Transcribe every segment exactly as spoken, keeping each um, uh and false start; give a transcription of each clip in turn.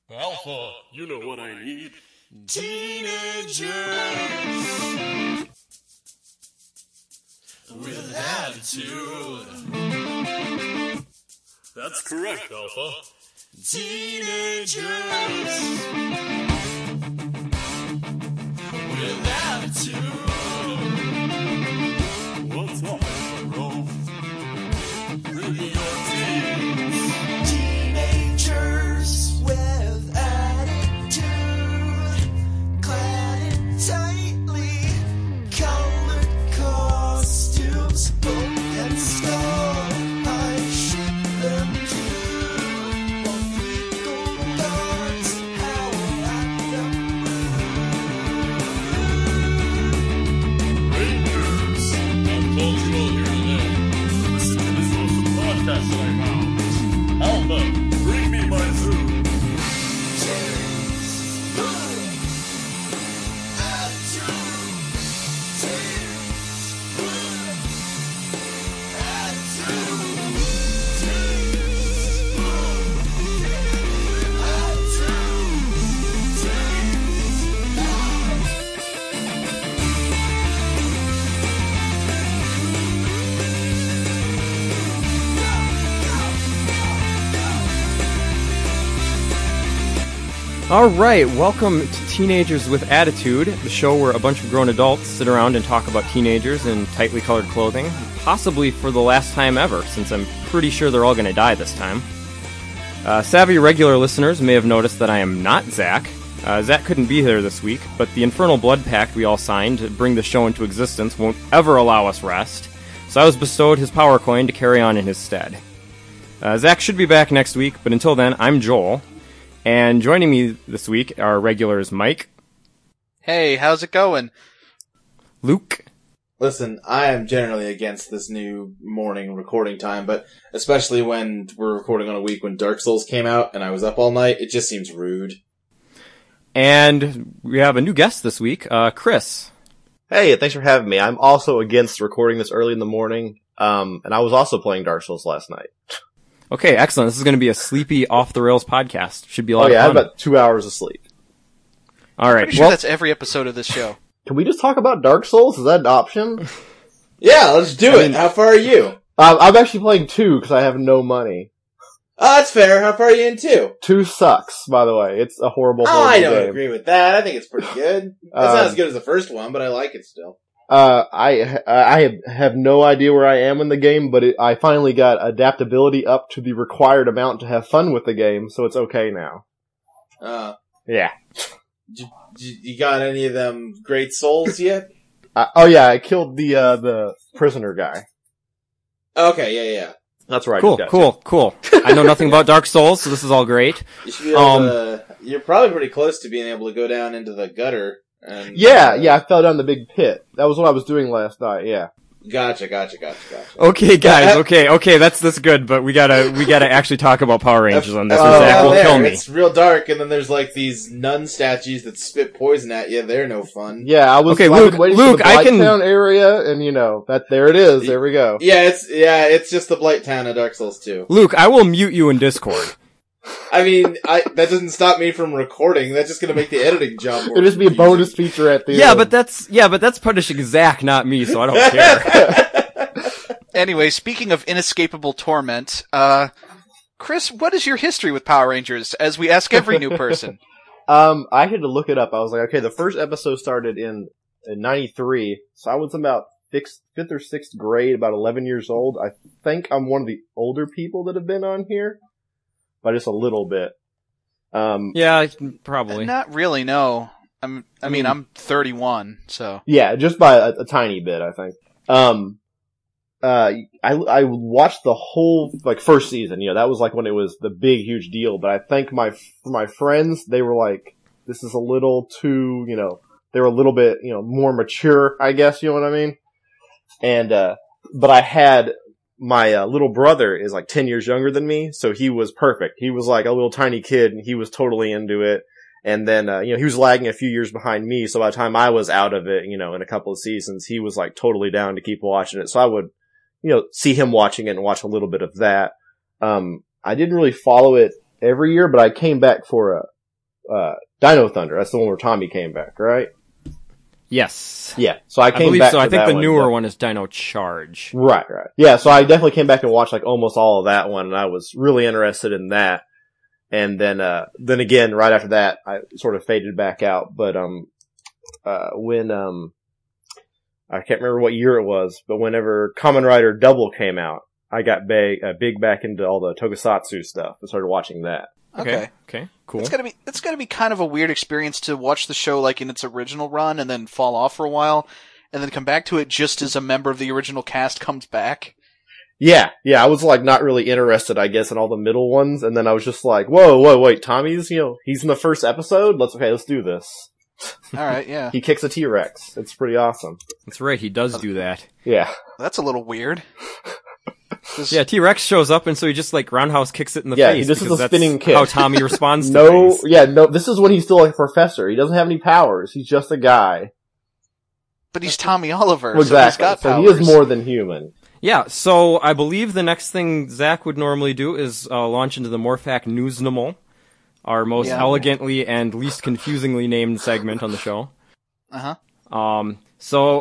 Alpha, you know what I need. Teenagers with attitude. That's correct, Alpha. Teenagers with attitude. What's up, bro? Bring me your teens. Teenagers with attitude, clad in tightly colored costumes, boat and skull. I ship them to legal guards, howl at them. Rangers, I'm cultural here today. Listen to this awesome podcast right now. Alpha, bring me my zoo. All right, welcome to Teenagers with Attitude, the show where a bunch of grown adults sit around and talk about teenagers in tightly colored clothing, possibly for the last time ever, since I'm pretty sure they're all going to die this time. Uh, savvy regular listeners may have noticed that I am not Zach. Uh, Zach couldn't be here this week, but the Infernal Blood Pact we all signed to bring the show into existence won't ever allow us rest, so I was bestowed his power coin to carry on in his stead. Uh, Zach should be back next week, but until then, I'm Joel. And joining me this week are regulars Mike. Hey, how's it going? Luke. Listen, I am generally against this new morning recording time, but especially when we're recording on a week when Dark Souls came out and I was up all night, it just seems rude. And we have a new guest this week, uh, Chris. Hey, thanks for having me. I'm also against recording this early in the morning, um, and I was also playing Dark Souls last night. Okay, excellent. This is going to be a sleepy, off-the-rails podcast. Should be a lot oh, yeah, of I fun. had about two hours of sleep. All right. Pretty sure well, that's every episode of this show. Can we just talk about Dark Souls? Is that an option? Yeah, let's do I it. mean- How far are you? uh, I'm actually playing two because I have no money. Oh, that's fair. How far are you in two? Two sucks, by the way. It's a horrible, Oh, horrible I don't game. agree with that. I think it's pretty good. It's Um, not as good as the first one, but I like it still. Uh, I I have, have no idea where I am in the game, but it, I finally got adaptability up to the required amount to have fun with the game, so it's okay now. Uh, Yeah. you, you got any of them great souls yet? Uh, oh yeah, I killed the uh, the prisoner guy. Okay, yeah, yeah. That's right. cool, cool, cool. I know nothing about Dark Souls, so this is all great. You should be able Um, to, you're probably pretty close to being able to go down into the gutter. And, Yeah, uh, yeah, I fell down the big pit. That was what I was doing last night, yeah. Gotcha, gotcha, gotcha, gotcha. Okay, guys. Uh, Okay, okay. That's that's good, but we gotta we gotta actually talk about Power Rangers on this, or Oh, Zach down will there, kill me. It's real dark, and then there's like these nun statues that spit poison at you. They're no fun. Yeah, I was, Okay, I Luke, was waiting Luke, for the I can- Blighttown area, and you know, that, there it is, there we go. Yeah, it's yeah, it's just the Blight Town of Dark Souls two. Luke, I will mute you in Discord. I mean, I that doesn't stop me from recording. That's just gonna make the editing job more It'll just be a confusing. bonus feature at the Yeah, end. but that's yeah, but that's punishing Zach, not me, so I don't care. Anyway, speaking of inescapable torment, uh, Chris, what is your history with Power Rangers, as we ask every new person? Um, I had to look it up. I was like, okay, the first episode started in, in ninety-three, so I was about fifth, fifth or sixth grade, about eleven years old. I think I'm one of the older people that have been on here, by just a little bit. Um, Yeah, probably. Not really, no. I'm, I mean, I'm thirty-one, so. yeah, just by a, a tiny bit, I think. Um, uh, I, I watched the whole, like, first season, you know, that was like when it was the big, huge deal, but I think my, for my friends, they were like, this is a little too, you know, they were a little bit, you know, more mature, I guess, you know what I mean? And, uh, but I had, my uh, little brother is like ten years younger than me, so he was perfect. He was like a little tiny kid, and he was totally into it. And then, uh, you know, he was lagging a few years behind me, so by the time I was out of it, you know, in a couple of seasons, he was like totally down to keep watching it. So I would, you know, see him watching it and watch a little bit of that. Um, I didn't really follow it every year, but I came back for a, uh, Dino Thunder. That's the one where Tommy came back, right? Yes. Yeah. So I I came believe back so. to I think that the one, newer but- one is Dino Charge. Right, right. Yeah, so I definitely came back and watched like almost all of that one, and I was really interested in that. And then, uh, then again, right after that, I sort of faded back out. But, um, uh, when, um, I can't remember what year it was, but whenever Kamen Rider Double came out, I got big, uh, big back into all the Tokusatsu stuff and started watching that. Okay. Okay. Cool. It's gotta be it's gotta be kind of a weird experience to watch the show like in its original run and then fall off for a while, and then come back to it just as a member of the original cast comes back. Yeah, yeah, I was like not really interested, I guess, in all the middle ones, and then I was just like, whoa, whoa, wait, Tommy's, you know, he's in the first episode? Let's, okay, let's do this. Alright, yeah. He kicks a T-Rex. It's pretty awesome. That's right. He does do that. Yeah. That's a little weird. This- Yeah, T-Rex shows up, and so he just like roundhouse kicks it in the Yeah, face. this is because a that's spinning kick. How Tommy responds to No, things. yeah, no, this is when he's still like a professor. He doesn't have any powers. He's just a guy. But he's Tommy Oliver, Well, so he's exactly. got So powers. he is more than human. Yeah, so I believe the next thing Zach would normally do is uh, launch into the Morphac Newsnimal, our most Yeah. elegantly and least confusingly named segment on the show. Uh-huh. Um, so,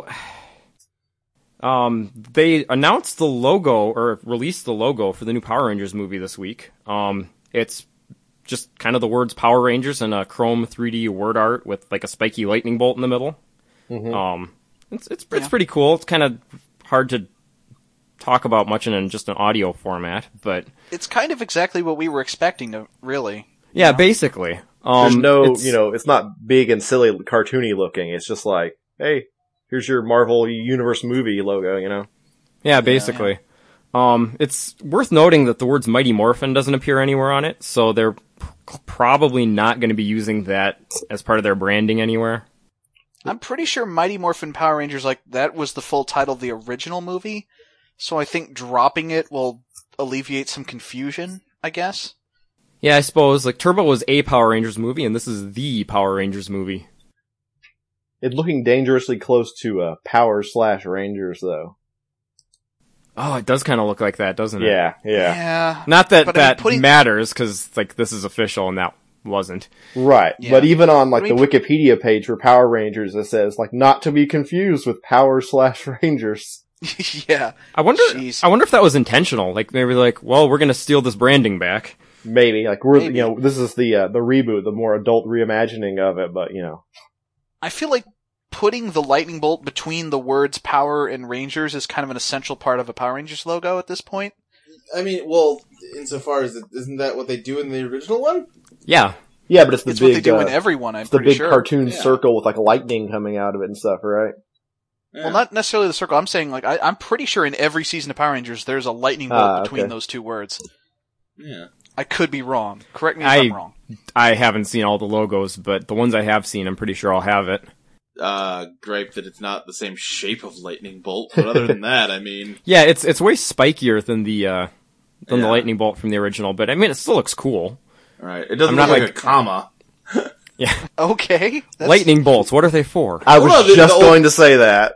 um, they announced the logo, or released the logo for the new Power Rangers movie this week. Um, it's just kind of the words Power Rangers and a chrome three D word art with like a spiky lightning bolt in the middle. Mm-hmm. Um, it's, it's, it's Yeah. pretty cool. It's kind of hard to talk about much in just an audio format, but It's kind of exactly what we were expecting, to, really. yeah, basically. Um, There's no, it's- you know, it's not big and silly, cartoony looking. It's just like, hey, here's your Marvel Universe movie logo, you know? Yeah, basically. Um, it's worth noting that the words Mighty Morphin doesn't appear anywhere on it, so they're p- probably not going to be using that as part of their branding anywhere. I'm pretty sure Mighty Morphin Power Rangers, like, that was the full title of the original movie, so I think dropping it will alleviate some confusion, I guess. Yeah, I suppose. Like, Turbo was a Power Rangers movie, and this is the Power Rangers movie. It's looking dangerously close to uh, Power slash Rangers, though. Oh, it does kind of look like that, doesn't it? Yeah, yeah. Yeah. Not that But I mean, that putting- matters, because, like, this is official, and that wasn't. Right. Yeah. But even on, like, I mean- the Wikipedia page for Power Rangers, it says, like, not to be confused with Power slash Rangers. Yeah. I wonder. Jeez. I wonder if that was intentional. Like, maybe like, well, we're gonna steal this branding back. Maybe. Like, we're, Maybe. you know, this is the, uh, the reboot, the more adult reimagining of it, but, you know. I feel like putting the lightning bolt between the words Power and Rangers is kind of an essential part of a Power Rangers logo at this point. I mean, well, insofar as it, isn't that what they do in the original one? Yeah. Yeah, but it's the It's what big, they do uh, in every one, I'm it's the pretty big sure. cartoon Yeah. circle with, like, lightning coming out of it and stuff, right? Well, not necessarily the circle. I'm saying, like, I, I'm pretty sure in every season of Power Rangers, there's a lightning bolt Ah, between okay. those two words. Yeah. I could be wrong. Correct me if I- I'm wrong. I haven't seen all the logos, but the ones I have seen, I'm pretty sure I'll have it. Uh, gripe that it's not the same shape of lightning bolt, but other than that, I mean, Yeah, it's it's way spikier than the uh, than the Yeah. lightning bolt from the original, but I mean, it still looks cool. alright, it doesn't I'm look not like, like- a comma. Yeah, Okay. That's, lightning bolts. What are they for? I was Well, no, the- just the old- going to say that.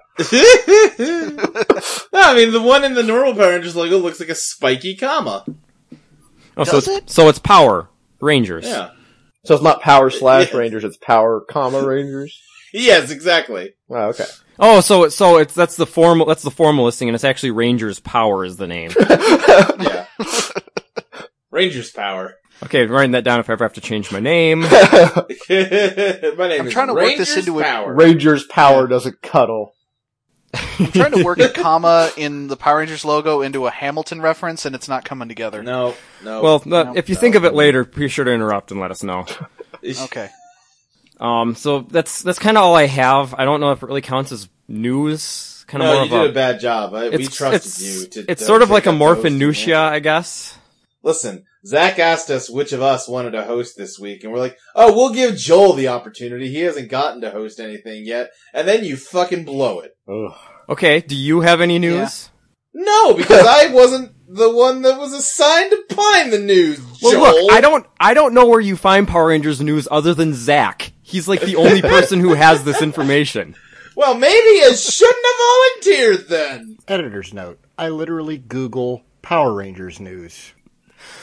No, I mean, the one in the normal Power Rangers logo looks like a spiky comma. Oh, so Does it's, it? so it's Power Rangers. Yeah. So it's not Power slash Yes. Rangers, it's Power, comma, Rangers? Yes, exactly. Wow, okay. Oh, so it, so it's that's the formal that's the formal listing, and it's actually Rangers Power is the name. Yeah. Rangers power. Okay, writing that down if I ever have to change my name. My name I'm is trying to work Rangers this into a- power. Rangers power doesn't cuddle. I'm trying to work a comma in the Power Rangers logo into a Hamilton reference, and it's not coming together. No, no. Well, uh, No, if you no. think of it later, be sure to interrupt and let us know. Okay. Um, so that's that's kind of all I have. I don't know if it really counts as news. Kind of No, more you of did a. a bad job. I, we it's trusted it's, you to. it's to sort of take like a up the morph hosting minutia, mantle. I guess. Listen, Zach asked us which of us wanted to host this week, and we're like, oh, we'll give Joel the opportunity. He hasn't gotten to host anything yet. And then you fucking blow it. Ugh. Okay, do you have any news? No, because I wasn't the one that was assigned to find the news, Well, Joel. look, I don't, I don't know where you find Power Rangers news other than Zach. He's like the only person who has this information. Well, maybe I shouldn't have volunteered then. Editor's note. I literally Google Power Rangers news.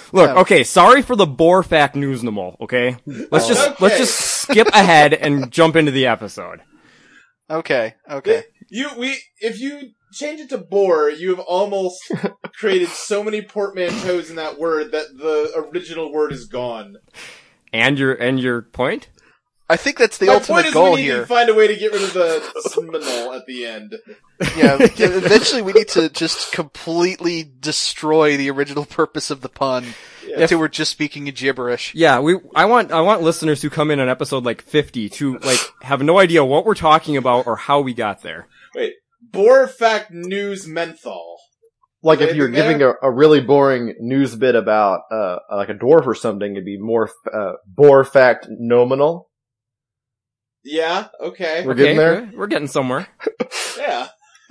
Look, Yeah. okay, sorry for the bore fact news Nemo, okay? Let's just Okay. let's just skip ahead and jump into the episode. Okay, okay. You we if you change it to bore, you have almost created so many portmanteaus in that word that the original word is gone. And your and your point? I think that's the My ultimate point is goal we need here. to find a way to get rid of the seminal at the end. Yeah, eventually we need to just completely destroy the original purpose of the pun until we're just speaking in gibberish. Yeah, we I want I want listeners who come in on episode like fifty to like have no idea what we're talking about or how we got there. Wait, bore fact news menthol. Like if Anything you're giving there? a, a really boring news bit about uh like a dwarf or something, it'd be more uh, bore fact nominal. Yeah, okay. We're getting there. we're- We're getting somewhere. Yeah,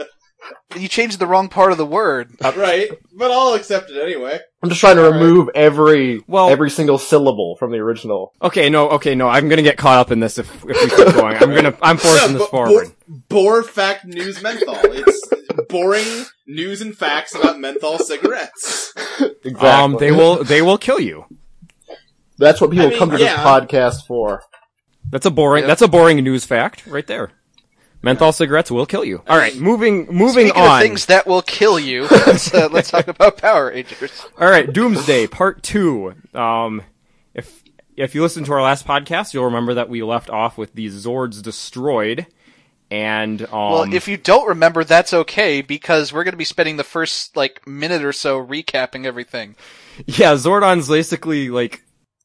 You changed the wrong part of the word. right. But I'll accept it anyway. I'm just trying to All right. remove every Well- every single syllable from the original. Okay, no, okay, no, I'm gonna get caught up in this if if we keep going. I'm gonna I'm forcing No, this bo- forward. Bore, bore fact news menthol. It's boring news and facts about menthol cigarettes. Exactly. Um, they will they will kill you. That's what people I mean, come to yeah. this podcast for. That's a boring. Yep. That's a boring news fact right there. Menthol cigarettes will kill you. All right, moving moving Speaking on. of things that will kill you, let's, uh, let's talk about Power Rangers. All right, Doomsday Part Two. Um, if if you listen to our last podcast, you'll remember that we left off with the Zords destroyed, and um, Well, if you don't remember, that's okay, because we're going to be spending the first, like, minute or so recapping everything. yeah, Zordon's basically like.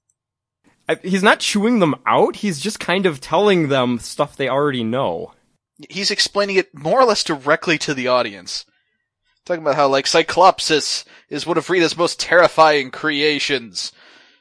I- He's not chewing them out. He's just kind of telling them stuff they already know. He's explaining it more or less directly to the audience. Talking about how, like, Cyclopsis is one of Rita's most terrifying creations.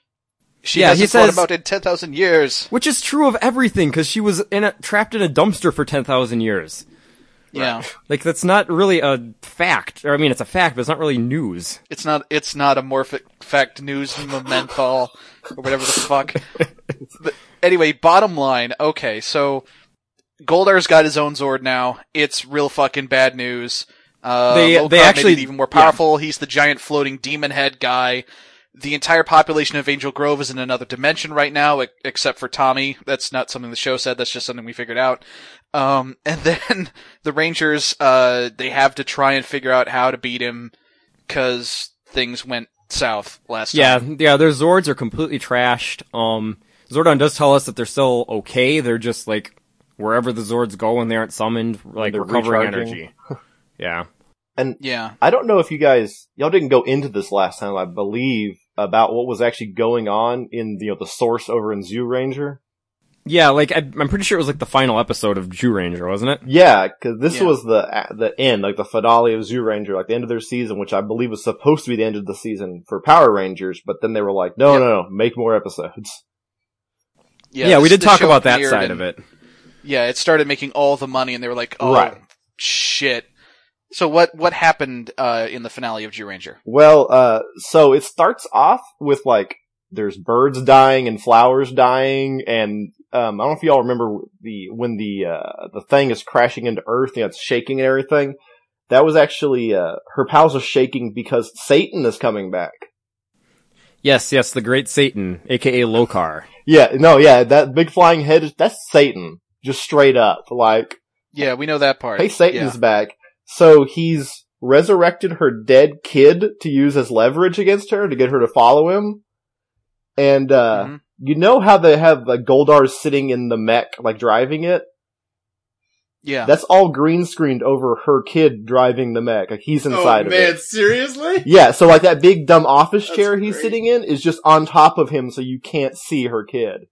She Yeah, hasn't he thought says- about it in ten thousand years. Which is true of everything, because she was in a, trapped in a dumpster for ten thousand years. Yeah. Like, that's not really a fact. Or, I mean, it's a fact, but it's not really news. It's not, it's not a morphic fact news menthol, or whatever the fuck. But anyway, bottom line, okay, so, Goldar's got his own Zord now. It's real fucking bad news. Uh, They- Lokar they made actually- it even more powerful. He's the giant floating demon head guy. The entire population of Angel Grove is in another dimension right now, e- except for Tommy. That's not something the show said, that's just something we figured out. Um, and then the Rangers, uh, they have to try and figure out how to beat him, cause things went south last Yeah, time. yeah, their Zords are completely trashed. Um, Zordon does tell us that they're still okay. They're just, like, wherever the Zords go when they aren't summoned, like, They're recovering recharging. energy. Yeah. And Yeah. I don't know if you guys, y'all didn't go into this last time, I believe, about what was actually going on in, you know, the source over in Zoo Ranger. Yeah, like, I, I'm pretty sure it was, like, the final episode of Jew Ranger, wasn't it? Yeah, cause this Yeah. was the, the end, like the finale of Zoo Ranger, like the end of their season, which I believe was supposed to be the end of the season for Power Rangers, but then they were like, no, Yep. no, no, make more episodes. Yeah, we this- did the talk show about that premiered side and- of it. Yeah, it started making all the money, and they were like, "Oh, Right. shit." So what what happened uh, in the finale of Jew Ranger? Well, uh, so it starts off with like, there's birds dying and flowers dying, and, um, I don't know if y'all remember the, when the, uh, the thing is crashing into Earth, you know, it's shaking and everything. That was actually, uh, her pals are shaking because Satan is coming back. Yes, yes, the Great Satan, aka Lokar. Yeah, no, yeah, that big flying head, is that's Satan. Just straight up. Like, Yeah, we know that part. hey, Satan's Yeah. back. So he's resurrected her dead kid to use as leverage against her to get her to follow him. And, uh, Mhm. you know how they have like Goldar sitting in the mech, like driving it? Yeah. That's all green screened over her kid driving the mech. Like he's inside oh of man, it. seriously? Yeah, so like that big dumb office That's chair he's great. sitting in is just on top of him so you can't see her kid.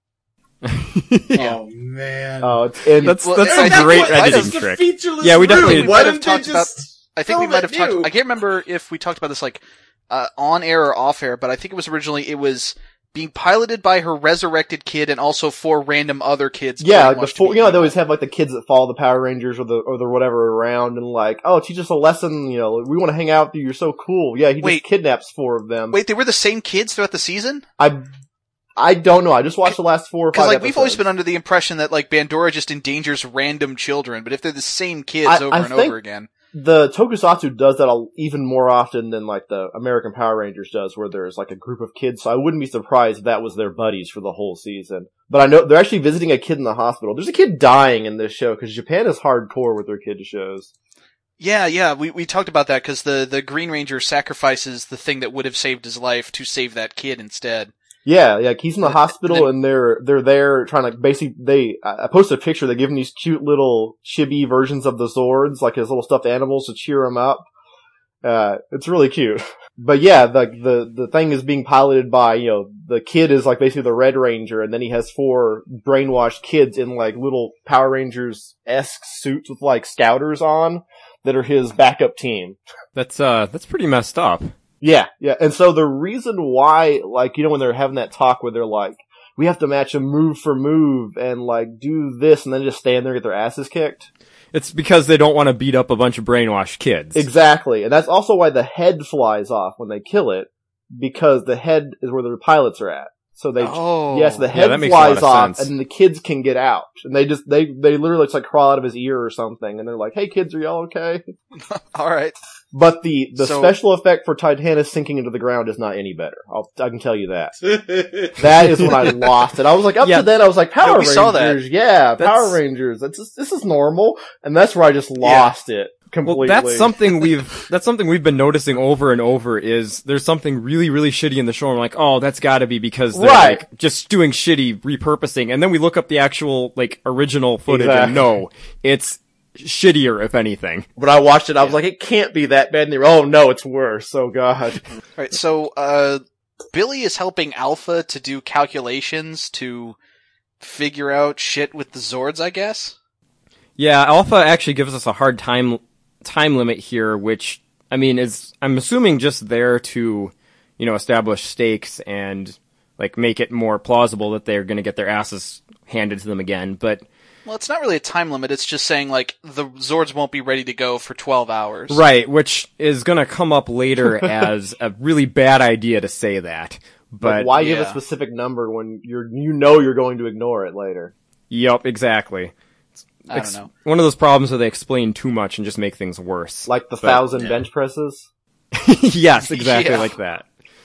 Yeah. Oh man. Oh, it's, and That's Well, that's I a think great what- I editing It's the trick. featureless Yeah, we definitely room. did- Why might have didn't they talked about- just I think we film might it have talked. new? I can't remember if we talked about this like uh, on air or off air, but I think it was originally it was being piloted by her resurrected kid and also four random other kids. yeah, like brainwashed to before, be you know, they evil. always have like the kids that follow the Power Rangers or the, or the whatever around and like, oh, teach us a lesson, you know, we want to hang out with you, you're so cool. Yeah, he Wait. just kidnaps four of them. Wait, they were the same kids throughout the season? I, I don't know, I just watched the last four or five Because like we've always episodes. been under the impression that like Bandora just endangers random children, but if they're the same kids I- over I and think- over again, the Tokusatsu does that a, even more often than like the American Power Rangers does, where there's like a group of kids. So I wouldn't be surprised if that was their buddies for the whole season. But I know they're actually visiting a kid in the hospital. There's a kid dying in this show because Japan is hardcore with their kid shows. Yeah, yeah, we we talked about that because the, the Green Ranger sacrifices the thing that would have saved his life to save that kid instead. Yeah, yeah, he's in the And- hospital and then- and they're, they're there trying to basically, they, I I posted a picture, they give him these cute little chibi versions of the Zords, like his little stuffed animals to cheer him up. Uh, it's really cute. But yeah, the, the, the thing is being piloted by, you know, the kid is like basically the Red Ranger and then he has four brainwashed kids in like little Power Rangers-esque suits with like scouters on that are his backup team. That's uh, that's pretty messed up. Yeah, yeah. And so the reason why, like, you know, when they're having that talk where they're like, we have to match them move for move and like do this and then just stand there and get their asses kicked. It's because they don't want to beat up a bunch of brainwashed kids. Exactly. And that's also why the head flies off when they kill it, because the head is where their pilots are at. So they, Oh. yes, the Yeah, head that makes a lot flies of off sense. and then the kids can get out. And they just, they, they literally just like crawl out of his ear or something and they're like, hey kids, are y'all okay? All right. But the, the So- special effect for Titanus sinking into the ground is not any better. I'll, I can tell you that. That is when I lost it. I was like, up Yeah. to then, I was like, Power Yeah, we Rangers, saw that. yeah, That's- Power Rangers. That's just, this is normal, and that's where I just lost it completely. Well, that's something we've that's something we've been noticing over and over. Is there's something really really shitty in the show? And we're like, oh, that's got to be because they're Right. like just doing shitty repurposing, and then we look up the actual like original footage, Exactly. and no, it's shittier if anything. When I watched it, I was like, it can't be that bad. And they were, oh no, it's worse. Oh god. All right, so uh, Billy is helping Alpha to do calculations to figure out shit with the Zords, I guess. Yeah, Alpha actually gives us a hard time time limit here, which I mean is I'm assuming just there to, you know, establish stakes and like make it more plausible that they're going to get their asses handed to them again. But Well, it's not really a time limit. It's just saying like the Zords won't be ready to go for twelve hours. right, which is going to come up later as a really bad idea to say that. But Like, why give a yeah. specific number when you're, you know you're going to ignore it later? Yep, exactly. I don't Ex- know. One of those problems where they explain too much and just make things worse. Like the But- thousand yeah. bench presses? Yes, exactly Yeah. like that.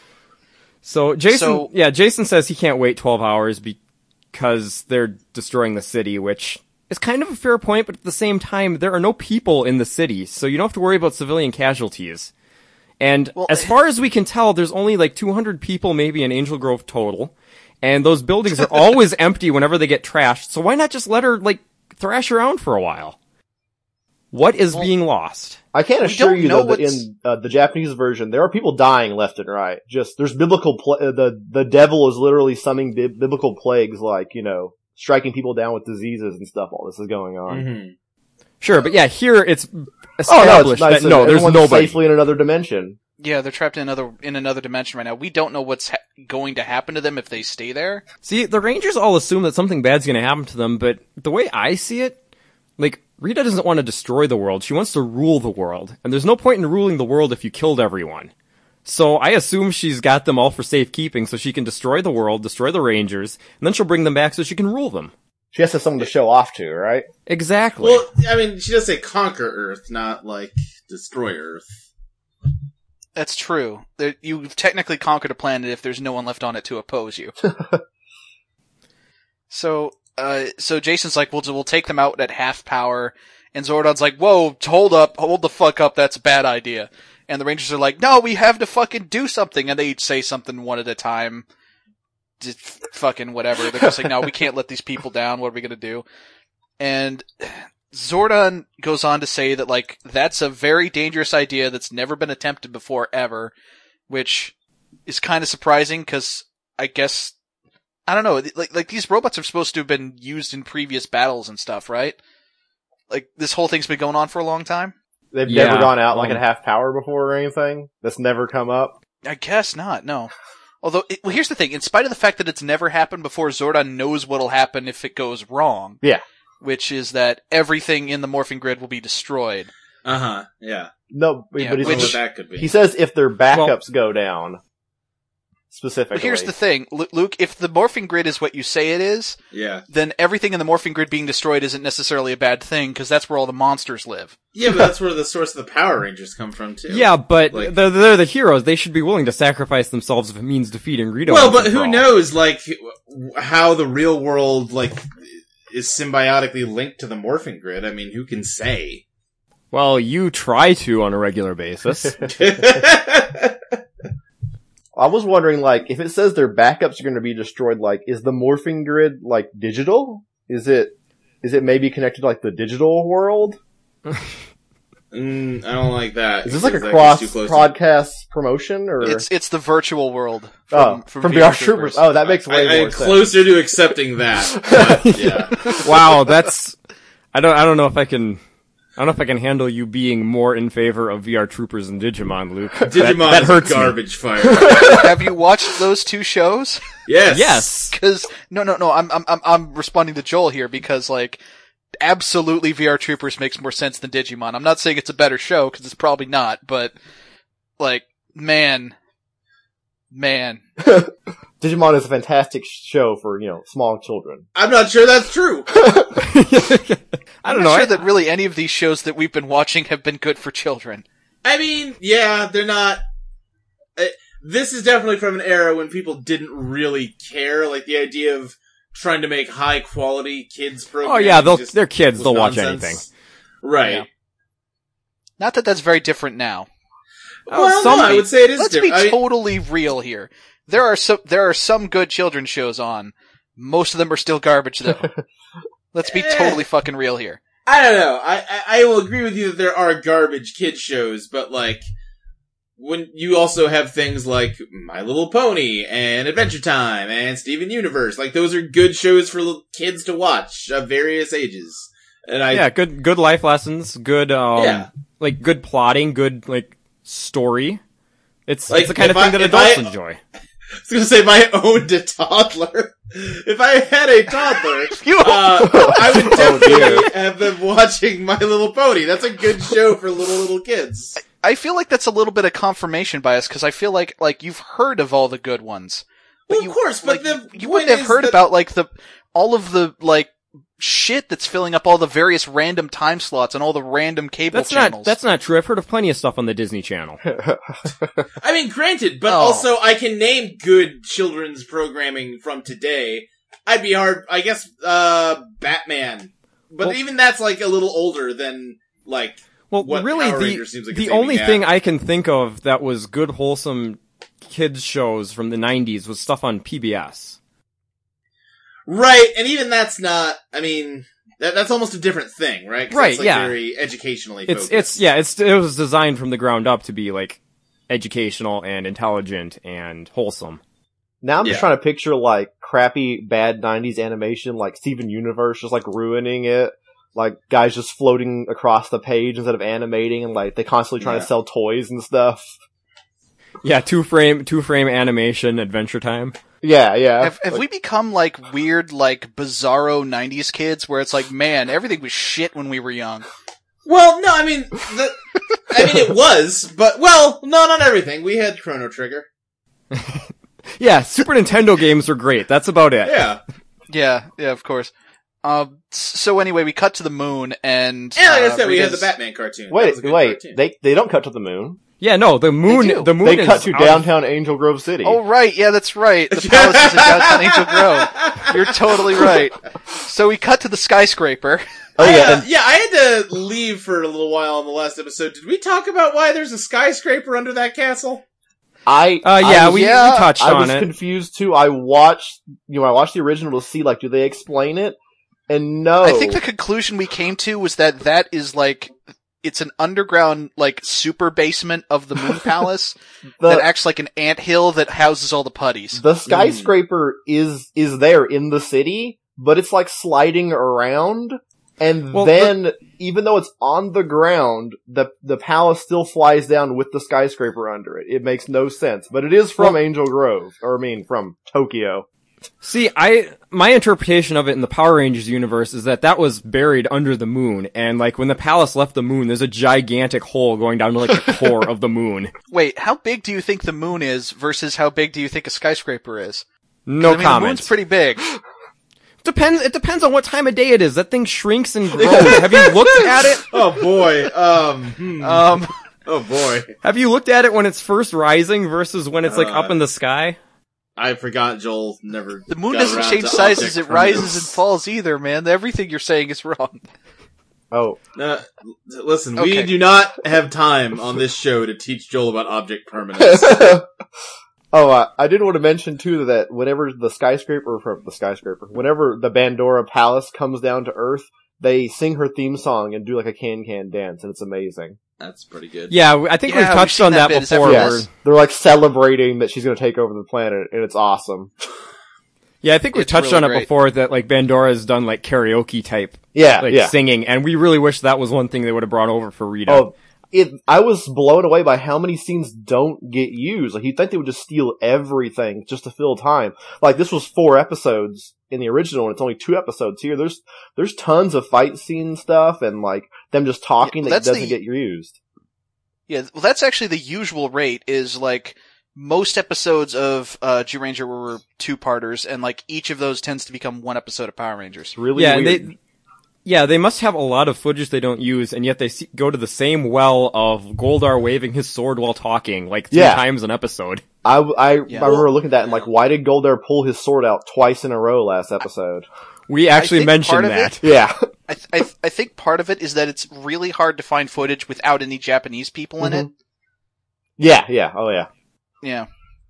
So Jason, So- yeah, Jason says he can't wait twelve hours because they're destroying the city, which is kind of a fair point, but at the same time, there are no people in the city, so you don't have to worry about civilian casualties. And Well, as far as we can tell, there's only like two hundred people maybe in Angel Grove total, and those buildings are always empty whenever they get trashed, so why not just let her, like, thrash around for a while? What is Well, being lost? I can't We assure don't you know though that what's- in uh, the Japanese version there are people dying left and right. Just there's biblical pla- uh, the the devil is literally summoning bi- biblical plagues like, you know, striking people down with diseases and stuff. All this is going on. Mm-hmm. Sure, but yeah, here it's Oh no, established it's nice. that no, there's everyone's nobody. safely in another dimension. Yeah, they're trapped in another in another dimension right now. We don't know what's ha- going to happen to them if they stay there. See, the Rangers all assume that something bad's going to happen to them, but the way I see it, like, Rita doesn't want to destroy the world. She wants to rule the world. And there's no point in ruling the world if you killed everyone. So I assume she's got them all for safekeeping so she can destroy the world, destroy the Rangers, and then she'll bring them back so she can rule them. She has to have someone to show off to, right? Exactly. Well, I mean, she does say conquer Earth, not like destroy Earth. That's true. There, you've technically conquered a planet if there's no one left on it to oppose you. so, uh, so Jason's like, we'll we'll take them out at half power, and Zordon's like, whoa, hold up, hold the fuck up, that's a bad idea. And the Rangers are like, no, we have to fucking do something, and they each say something one at a time. Just fucking whatever. They're just like, no, we can't let these people down. What are we gonna do? And Zordon goes on to say that, like, that's a very dangerous idea that's never been attempted before, ever, which is kind of surprising, because I guess, I don't know, like, like, these robots are supposed to have been used in previous battles and stuff, right? Like, this whole thing's been going on for a long time? They've Yeah, never gone out like um, at half power before or anything. That's never come up. I guess not, no. Although, it, well, here's the thing, in spite of the fact that it's never happened before, Zordon knows what'll happen if it goes wrong. Yeah. Which is that everything in the morphing grid will be destroyed. Uh huh. Yeah. No, but Yeah, he's Wonder which- what that could be. he says if their backups go down. specifically. But here's the thing, Lu- Luke, if the morphing grid is what you say it is, Yeah. then everything in the morphing grid being destroyed isn't necessarily a bad thing, because that's where all the monsters live. Yeah, but that's where the source of the Power Rangers come from, too. Yeah, but Like- they're, they're the heroes. They should be willing to sacrifice themselves if it means defeating Rito. Well, once but and for who all. knows, like, how the real world, like, is symbiotically linked to the morphing grid? I mean, who can say? Well, you try to on a regular basis. I was wondering, like, if it says their backups are going to be destroyed, like, is the morphing grid, like, digital? Is it, is it maybe connected to, like, the digital world? Mm, I don't like that. Is this like a because that cross gets too close to- podcast promotion, or? It's it's the virtual world oh, from, from, from V V R R Troopers. Troopers. Oh, that makes way I, more I'm sense. closer to accepting that. But, yeah. Wow, that's I don't I don't know if I can I don't know if I can handle you being more in favor of V R Troopers and Digimon, Luke. That- Digimon that, is hurts a me. garbage fire. Have you watched those two shows? Yes. Yes. Because no, no, no. I'm I'm I'm I'm responding to Joel here because like absolutely V R Troopers makes more sense than Digimon. I'm not saying it's a better show because it's probably not, but like man, man. Digimon is a fantastic show for, you know, small children. I'm not sure that's true. I I'm don't not know. sure I- that really any of these shows that we've been watching have been good for children. I mean, yeah, they're not. Uh, this is definitely from an era when people didn't really care. Like the idea of trying to make high quality kids programs. Oh yeah, they'll just they're kids. was They'll watch nonsense. anything. Right. Yeah. Not that that's very different now. Well, some- no, I would say it is Let's different. be I mean, totally real here. There are some there are some good children's shows on. Most of them are still garbage though. Let's be Eh. totally fucking real here. I don't know. I, I I will agree with you that there are garbage kid shows, but like when you also have things like My Little Pony and Adventure Time and Steven Universe, like those are good shows for little kids to watch of various ages. And I Yeah, good good life lessons, good um Yeah. like good plotting, good like story. It's Like, it's the kind of if thing I- that if adults I- enjoy. I was gonna say if I owned a toddler, if I had a toddler, You uh, I would Oh, definitely have them watching My Little Pony. That's a good show for little little kids. I feel like that's a little bit of confirmation bias because I feel like like you've heard of all the good ones. But Well, of you, course, but like, the you point wouldn't have is heard that- about like the all of the like shit that's filling up all the various random time slots and all the random cable That's channels. not that's not true. I've heard of plenty of stuff on the Disney Channel. I mean, granted, but Oh. also I can name good children's programming from today. I'd be hard, I guess, uh, Batman. But Well- even that's like a little older than, like, Well, what really, Power the Rangers seems like the it's only aiming thing at. I can think of that was good, wholesome kids shows from the nineties was stuff on P B S. Right, and even that's not, I mean, that, that's almost a different thing, right? 'Cause Right, that's, like, yeah. very educationally It's focused. it's yeah, it's it was designed from the ground up to be like educational and intelligent and wholesome. Now I'm just Yeah. trying to picture, like, crappy, bad nineties animation, like Steven Universe just, like, ruining it. Like, guys just floating across the page instead of animating, and, like, they constantly trying Yeah. to sell toys and stuff. Yeah, two frame two frame animation Adventure Time. Yeah, yeah. Have, have Like, we become like weird, like bizarro nineties kids where it's like, man, everything was shit when we were young? Well, no, I mean, the, I mean, it was, but, well, no, not everything. We had Chrono Trigger. Yeah, Super Nintendo games were great. That's about it. Yeah. Yeah, yeah, of course. Um, so anyway, we cut to the moon and, And like I uh, said, we had the Rita's- Batman cartoon. That wait, was a good wait. cartoon. They they don't cut to the moon. Yeah, no, the moon do. the moon They is cut to out of- downtown Angel Grove City. Oh right, yeah, that's right. The palace is in downtown Angel Grove. You're totally right. So we cut to the skyscraper. Oh, I, yeah, uh, and- yeah, I had to leave for a little while on the last episode. Did we talk about why there's a skyscraper under that castle? I Uh yeah, I, we, yeah, we touched I on was it. confused too. I watched, you know, I watched the original to see, like, do they explain it? And no. I think the conclusion we came to was that that is like, it's an underground, like, super basement of the moon palace the, that acts like an anthill that houses all the putties. the skyscraper is is there in the city, but it's like sliding around. And Well, then, even though it's on the ground, the the palace still flies down with the skyscraper under it. It makes no sense, but it is from Well- Angel Grove, or I mean, from Tokyo. See, I my interpretation of it in the Power Rangers universe is that that was buried under the moon, and like when the palace left the moon, there's a gigantic hole going down to like the core of the moon. Wait, how big do you think the moon is versus how big do you think a skyscraper is? No I mean, the comments. moon's pretty big. Depends. It depends on what time of day it is. That thing shrinks and grows. Have you looked at it? Oh boy. Um. hmm. Um, Oh boy. Have you looked at it when it's first rising versus when it's like Uh, up in the sky? I forgot Joel never. the moon got doesn't around change to sizes; object it rises permanence. and falls either. Man, everything you're saying is wrong. Oh, Uh, listen, Okay. we do not have time on this show to teach Joel about object permanence. oh, uh, I did want to mention too that whenever the skyscraper, or the skyscraper, whenever the Bandora Palace comes down to Earth, they sing her theme song and do like a can-can dance, and it's amazing. That's pretty good. Yeah, I think Yeah, we've we've touched seen on that that, bit. Is that before. for where- us? They're like celebrating that she's going to take over the planet, and it's awesome. Yeah, I think we've It's touched really on it great. before that like Bandora's done like karaoke type Yeah, like yeah. singing, and we really wish that was one thing they would have brought over for Rita. Oh, it, I was blown away by how many scenes don't get used. Like, you'd think they would just steal everything just to fill time. Like, this was four episodes in the original, and it's only two episodes here. There's, there's tons of fight scene stuff, and like, them just talking Yeah, that that's doesn't the- get used. Yeah, well, that's actually the usual rate. Is like most episodes of uh, G Ranger were two-parters, and like each of those tends to become one episode of Power Rangers. It's really yeah, and weird. they yeah they must have a lot of footage they don't use, and yet they see, go to the same well of Goldar waving his sword while talking like three Yeah. times an episode. I, I, Yeah. I remember looking at that and like, why did Goldar pull his sword out twice in a row last episode? We actually think mentioned part of that. Yeah. I, th- I, th- I think part of it is that it's really hard to find footage without any Japanese people in it. Yeah, yeah, oh yeah. Yeah.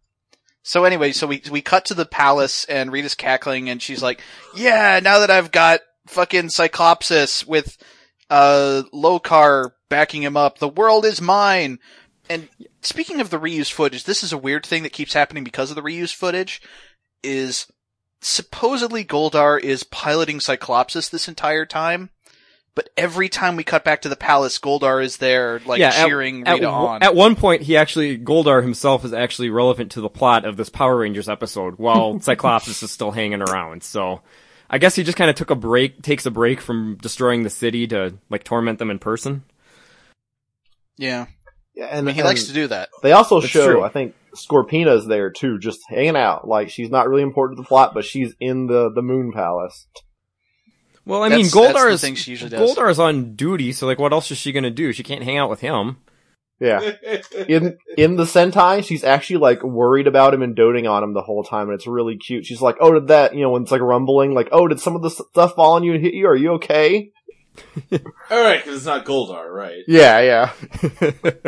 So anyway, so we we cut to the palace, and Rita's cackling, and she's like, "Yeah, now that I've got fucking Cyclopsis with uh Lokar backing him up, the world is mine." And speaking of the reused footage, this is a weird thing that keeps happening because of the reused footage. Is supposedly Goldar is piloting Cyclopsis this entire time, but every time we cut back to the palace, Goldar is there, like Yeah, at- cheering At, Rita w- on. at one point, he actually Goldar himself is actually relevant to the plot of this Power Rangers episode, while Cyclops is still hanging around. So, I guess he just kind of took a break, takes a break from destroying the city to like torment them in person. yeah, Yeah, I and mean, he and likes to do that. They also That's show, true. I think, Scorpina's there too, just hanging out. Like, she's not really important to the plot, but she's in the, the Moon Palace. Well, I That's- mean, that's Goldar the is thing she usually does. Goldar is on duty, so like, what else is she gonna do? She can't hang out with him. Yeah. In in the Sentai, she's actually like worried about him and doting on him the whole time, and it's really cute. She's like, "Oh, did that? You know, when it's like rumbling, like, oh, did some of the stuff fall on you and hit you? Are you okay?" Alright, because it's not Goldar, right? Yeah, yeah.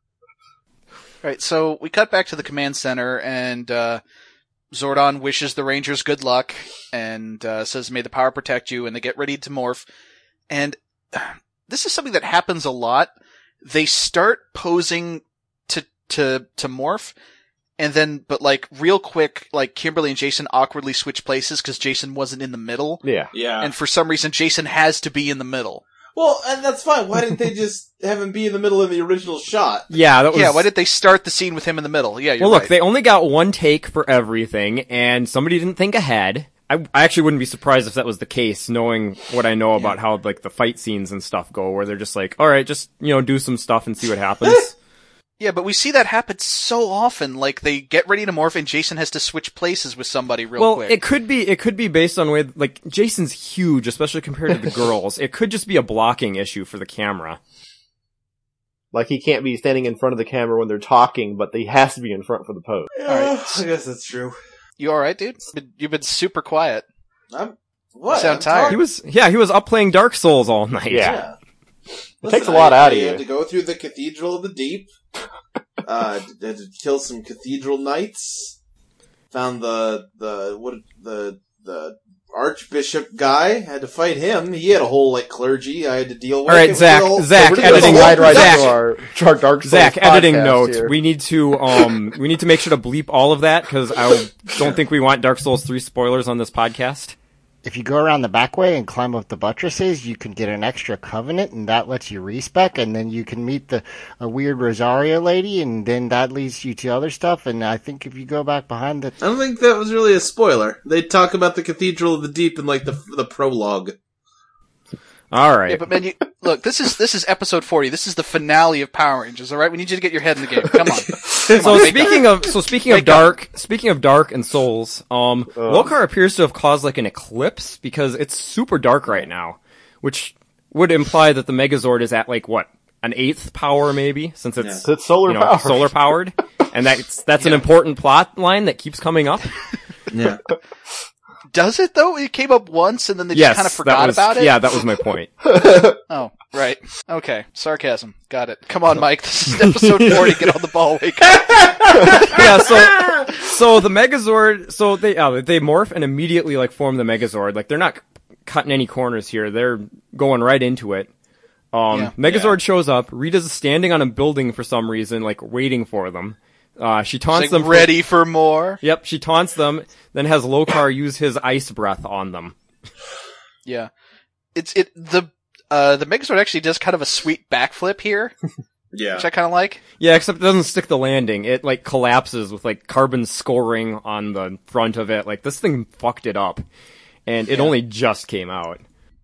Right, so we cut back to the command center, and uh, Zordon wishes the Rangers good luck, and uh, says, "May the power protect you," and they get ready to morph. And this is something that happens a lot. They start posing to to to morph, and then, but like real quick, like Kimberly and Jason awkwardly switch places because Jason wasn't in the middle, Yeah. Yeah. and for some reason Jason has to be in the middle. well, and that's fine. Why didn't they just have him be in the middle of the original shot? Yeah, that was. Yeah, why did they start the scene with him in the middle? Yeah, you're well, look, right. they only got one take for everything, and somebody didn't think ahead. I, I actually wouldn't be surprised if that was the case, knowing what I know about how like the fight scenes and stuff go, where they're just like, all right, just you know, do some stuff and see what happens. Yeah, but we see that happen so often. Like, they get ready to morph, and Jason has to switch places with somebody real well, quick. it could be it could be based on way like Jason's huge, especially compared to the girls. It could just be a blocking issue for the camera. Like, he can't be standing in front of the camera when they're talking, but he has to be in front for the pose. Yeah, Alright. I guess that's true. You alright, dude? You've been- You've been super quiet. I'm what? sound I'm tired. He was yeah, he was up playing Dark Souls all night. Yeah. It takes a lot I, out I of you. had to go through the Cathedral of the Deep. uh, had to kill some cathedral knights. Found the the what the the archbishop guy. Had to fight him. He had a whole like clergy I had to deal with. All right, It was Zach, all- Zach, We're just editing, gonna slide right Zach, into our, to our Dark Souls Zach, editing podcast note. here. We need to um we need to make sure to bleep all of that because I don't think we want Dark Souls three spoilers on this podcast. if you go around the back way and climb up the buttresses, you can get an extra covenant, and that lets you respec, and then you can meet the a weird Rosario lady, and then that leads you to other stuff. And I think if you go back behind the, I don't think that was really a spoiler. They talk about the Cathedral of the Deep in like the the prologue. All right. Yeah, but man, you, look, this is this is episode forty. This is the finale of Power Rangers. All right, we need you to get your head in the game. Come on. So speaking of so speaking of dark, speaking of dark and souls, um, Lokar appears to have caused like an eclipse because it's super dark right now, which would imply that the Megazord is at like what, an eighth power maybe, since it's It's solar you know, powered. solar powered, and that's that's an important plot line that keeps coming up. Yeah. Does it though? It came up once and then they yes, just kind of that forgot was, about it. Yeah, that was my point. Oh, right. Okay. Sarcasm. Got it. Come on, Mike. This is episode forty. Get on the ball. Wake up. Yeah, so so the Megazord, so they uh, they morph and immediately like form the Megazord. Like they're not cutting any corners here. They're going right into it. Um, Yeah. Megazord shows up. Rita's standing on a building for some reason, like waiting for them. Uh, she taunts Like, them. for- ready for more. Yep, she taunts them. Then has Lokar use his ice breath on them. Yeah. It's it the uh the Megazord actually does kind of a sweet backflip here, Yeah. which I kind of like. Yeah, except it doesn't stick the landing. It like collapses with like carbon scoring on the front of it. Like this thing fucked it up, and it Yeah. only just came out.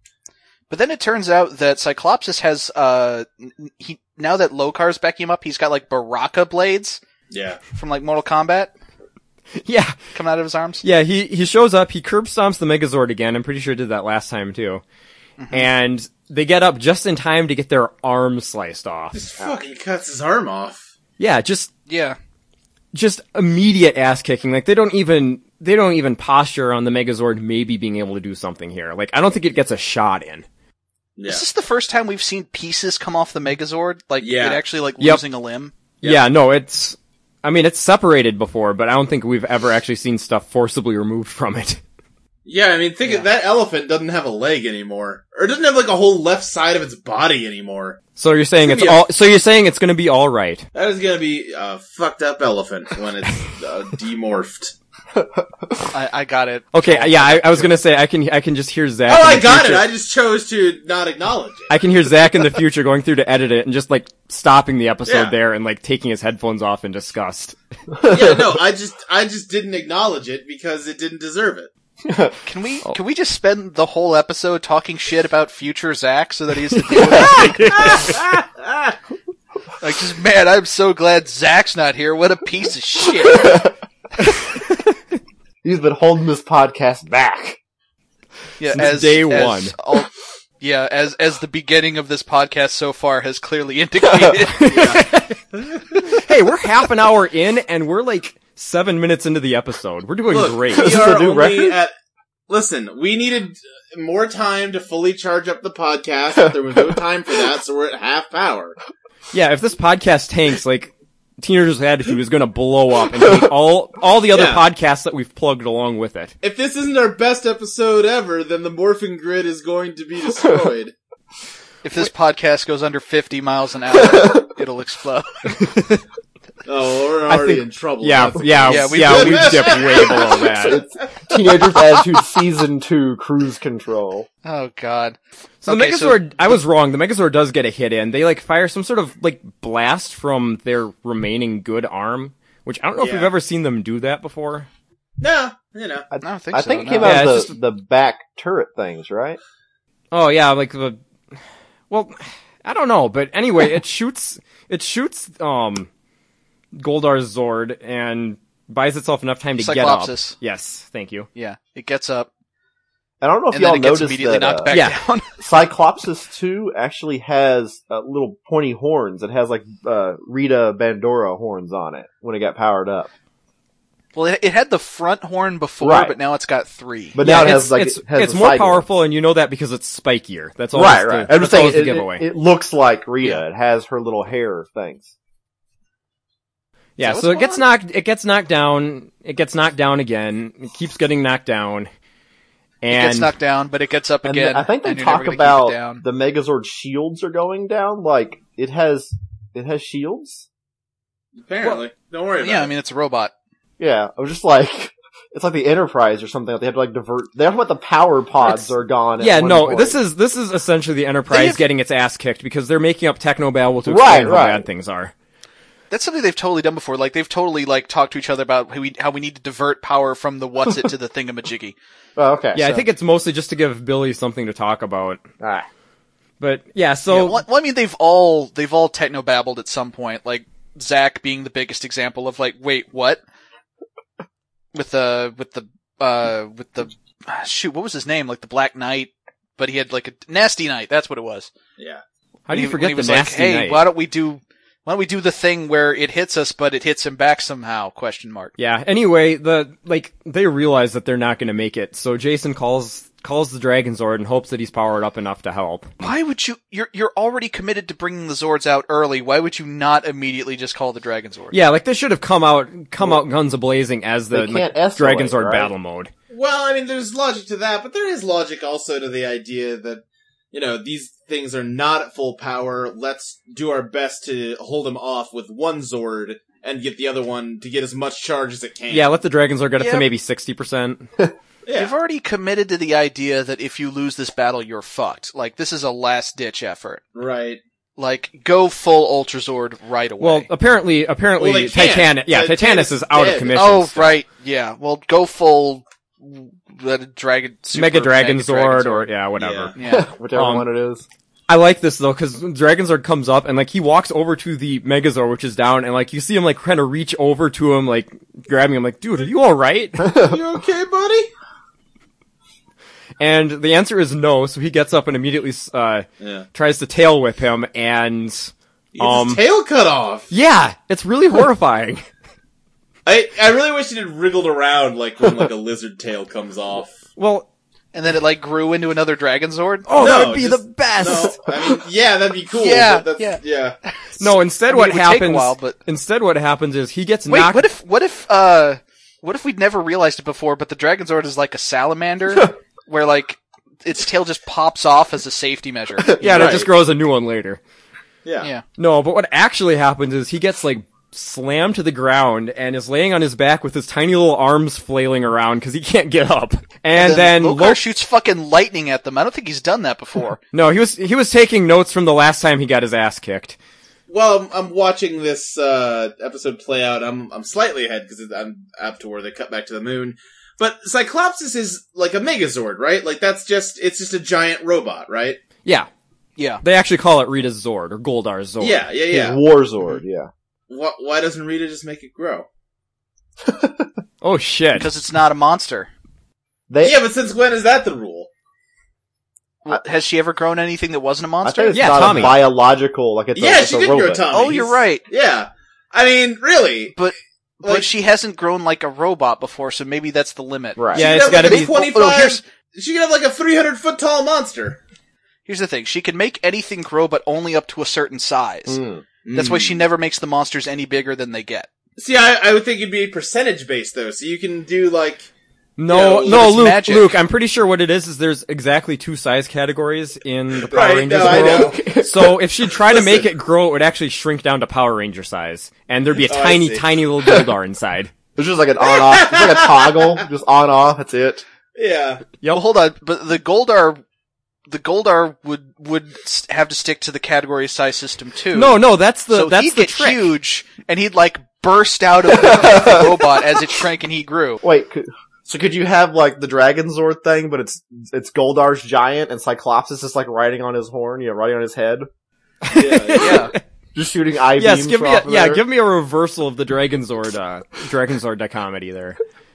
But then it turns out that Cyclopsis has uh n- he now that Lokar's backing him up, he's got like Baraka blades Yeah. from like Mortal Kombat Yeah, coming out of his arms. yeah. He he shows up. He curb stomps the Megazord again. I'm pretty sure he did that last time too. Mm-hmm. And they get up just in time to get their arm sliced off. Just fucking cuts his arm off. Yeah, just Yeah. just immediate ass kicking. Like they don't even they don't even posture on the Megazord maybe being able to do something here. Like I don't think it gets a shot in. Yeah. Is this the first time we've seen pieces come off the Megazord? Like Yeah. it actually like Yep. losing a limb? Yep. Yeah, no, it's I mean it's separated before, but I don't think we've ever actually seen stuff forcibly removed from it. Yeah, I mean, think Yeah. of that elephant doesn't have a leg anymore, or it doesn't have like a whole left side of its body anymore. So you're saying It's it's gonna be all so you're saying it's going to be all right. That is gonna be a fucked up elephant when it's uh, demorphed. I, I got it. Okay, yeah, I, I was going to say I can I can just hear Zach. Oh, in I the got it. future- I just chose to not acknowledge it. I can hear Zach in the future going through to edit it and just like stopping the episode Yeah. there and like taking his headphones off in disgust. Yeah, no, I just, I just didn't acknowledge it because it didn't deserve it. Can we Oh. can we just spend the whole episode talking shit about future Zach so that he has to deal with it? Like, just man, I'm so glad Zach's not here. What a piece of shit. He's been holding this podcast back. Yeah, Since as day as one. all- yeah, as as the beginning of this podcast so far has clearly indicated. Hey, we're half an hour in and we're like seven minutes into the episode. We're doing Look, great. we This is are a new only record? at, listen, we needed more time to fully charge up the podcast, but there was no time for that, so we're at half power. Yeah, if this podcast tanks, like Teenagers with Attitude is going to blow up and take all all the other Yeah. podcasts that we've plugged along with it. If this isn't our best episode ever, then the morphing grid is going to be destroyed. If this podcast goes under fifty miles an hour, it'll explode. Oh, we're I already think- in trouble. Yeah, That's- yeah, Yeah, yeah, we- we've dipped way below that. It's Teenagers Attitude Season two Cruise Control. Oh God. So the Okay, so- Megazord, I was wrong. The Megazord does get a hit in. They like fire some sort of like blast from their remaining good arm, which I don't know if Yeah. we've ever seen them do that before. No, you know. I don't think I so. think it no. came Yeah, out of it's the, just- the back turret things, right? Oh yeah, like the, well, I don't know, but anyway, it shoots, it shoots, um, Goldar's Zord and buys itself enough time to get up. Cyclopsis. Yes, thank you. Yeah, it gets up I don't know if and y'all then it gets noticed immediately that knocked uh, back Yeah. down. Cyclopsis two actually has uh, little pointy horns. It has like uh, Rita Bandora horns on it when it got powered up. Well, it, it had the front horn before, Right. but now it's got three. But Yeah, now it it's, has like it's, it has it's the more side powerful, ones. and you know that because it's spikier. That's all. Right, it's right. The, I'm just that's all saying it's the it, giveaway. it, it looks like Rita. Yeah. It has her little hair things. Yeah, Is that so it what's gets going knocked. It gets knocked down. It gets knocked down again. It keeps getting knocked down. It And gets knocked down, but it gets up And again. I think they and you're never talk gonna keep it about down. the Megazord shields are going down. Like it has, it has shields. Apparently. Don't worry about Yeah, it. I mean it's a robot. Yeah, I was just like, it's like the Enterprise or something. They have to like divert. They have what the power pods It's- are gone. at Yeah, one no, point. this is this is essentially the Enterprise They have- getting its ass kicked because they're making up technobabble to Right, explain how right. bad things are. That's something they've totally done before. Like, they've totally, like, talked to each other about how we, how we need to divert power from the what's it to the thingamajiggy. Oh, okay. Yeah, I so- think it's mostly just to give Billy something to talk about. Ah. But yeah, Yeah, so well, well, I mean, they've all, they've all technobabbled at some point. Like, Zach being the biggest example of, like, wait, what? With the, with the, uh, with the, ah, shoot, what was his name? Like, the Black Knight? But he had, like, a Nasty Knight, that's what it was. Yeah. how do you When he- when forget he the was nasty like, hey, night? why don't we do, why don't we do the thing where it hits us, but it hits him back somehow? Question mark. Yeah. Anyway, the like they realize that they're not going to make it, so Jason calls calls the Dragon Zord and hopes that he's powered up enough to help. Why would you, you're, you're already committed to bringing the Zords out early. Why would you not immediately just call the Dragon Zord? Yeah, like they should have come out come out guns a blazing as the They can't like, escalate, Dragon Zord right? battle mode. Well, I mean, there's logic to that, but there is logic also to the idea that, you know, these things are not at full power. Let's do our best to hold them off with one Zord and get the other one to get as much charge as it can. Yeah, let the Dragon Zord get up Yeah. to maybe sixty percent. Yeah. You've already committed to the idea that if you lose this battle, you're fucked. Like, this is a last-ditch effort. Right. Like, go full Ultra Zord right away. Well, apparently, apparently, Well, they can't. Titan, yeah, Titanus Titanus is is out dead. of commission. oh, still. right, yeah. Well, go full uh, Dragon, Super Mega Dragon Mega Zord, Dragon or yeah, whatever. Yeah. Whichever Um, one it is. I like this though, cause Dragon Zord comes up and like he walks over to the Megazord, which is down, and like you see him like kind of reach over to him, like grabbing him, like, dude, are you alright? You okay, buddy? And the answer is no, so he gets up and immediately, uh, Yeah. tries to tail whip him, and, He gets um, his tail cut off. yeah, it's really horrifying. I, I really wish it had wriggled around like when like a lizard tail comes off. Well, And then it, like, grew into another Dragon Zord? oh, that No, would be just- the best! No, I mean, yeah, that'd be cool. Yeah, but that's, yeah. No, instead I mean, what it would take a happens, while, but- instead what happens is he gets Wait, knocked, what if, what if, uh, what if we'd never realized it before, but the Dragon Zord is like a salamander, where, like, its tail just pops off as a safety measure? yeah, and it Right. just grows a new one later. Yeah. Yeah. No, but what actually happens is he gets like slammed to the ground and is laying on his back with his tiny little arms flailing around because he can't get up. And, then, Lokar Lo- shoots fucking lightning at them. I don't think he's done that before. no, he was he was taking notes from the last time he got his ass kicked. Well, I'm, I'm watching this uh, episode play out. I'm I'm slightly ahead because I'm up to where they cut back to the moon. But Cyclopsis is like a Megazord, right? Like that's just it's just a giant robot, right? Yeah, Yeah. they actually call it Rita's Zord or Goldar's Zord. Yeah, yeah, yeah. Warzord, yeah. Why, why doesn't Rita just make it grow? Oh shit. Because it's not a monster. They, Yeah, but since when is that the rule? Well, has she ever grown anything that wasn't a I monster? think it's Yeah, not Tommy. a biological, like it's a, Yeah, it's she a did robot. grow Tommy. Oh, you're He's- right. Yeah. I mean, really. But but Like- she hasn't grown like a robot before, so maybe that's the limit. Right. Yeah, She it's could have gotta like be- a twenty-five. Oh, here's- She could have like a three hundred foot tall monster. Here's the thing: she can make anything grow, but only up to a certain size. Mm. That's why Mm. she never makes the monsters any bigger than they get. See, I, I would think it'd be percentage based though, so you can do like. No, Yeah, no, it's Luke, magic. Luke, I'm pretty sure what it is is there's exactly two size categories in the Power Right, Rangers no, I world. know. So if she tried to make Listen. it grow, it would actually shrink down to Power Ranger size. And there'd be a Oh, I tiny, see. tiny little Goldar inside. It's just like an on-off, it's like a toggle, just on-off, that's it. Yeah. Yep. Well, hold on, but the Goldar, the Goldar would would s- have to stick to the category size system too. No, no, that's the, so that's he'd the get trick. huge, and he'd like burst out of the robot as it shrank and he grew. Wait, could, so could you have like the Dragon Zord thing, but it's, it's Goldar's giant and Cyclops is just like riding on his horn, you know, riding on his head? Yeah. Yeah. Just shooting eye Yes, beams give me off a, of yeah, there? give me a reversal of the Dragon Zord, uh, Dragon Zord dichotomy there.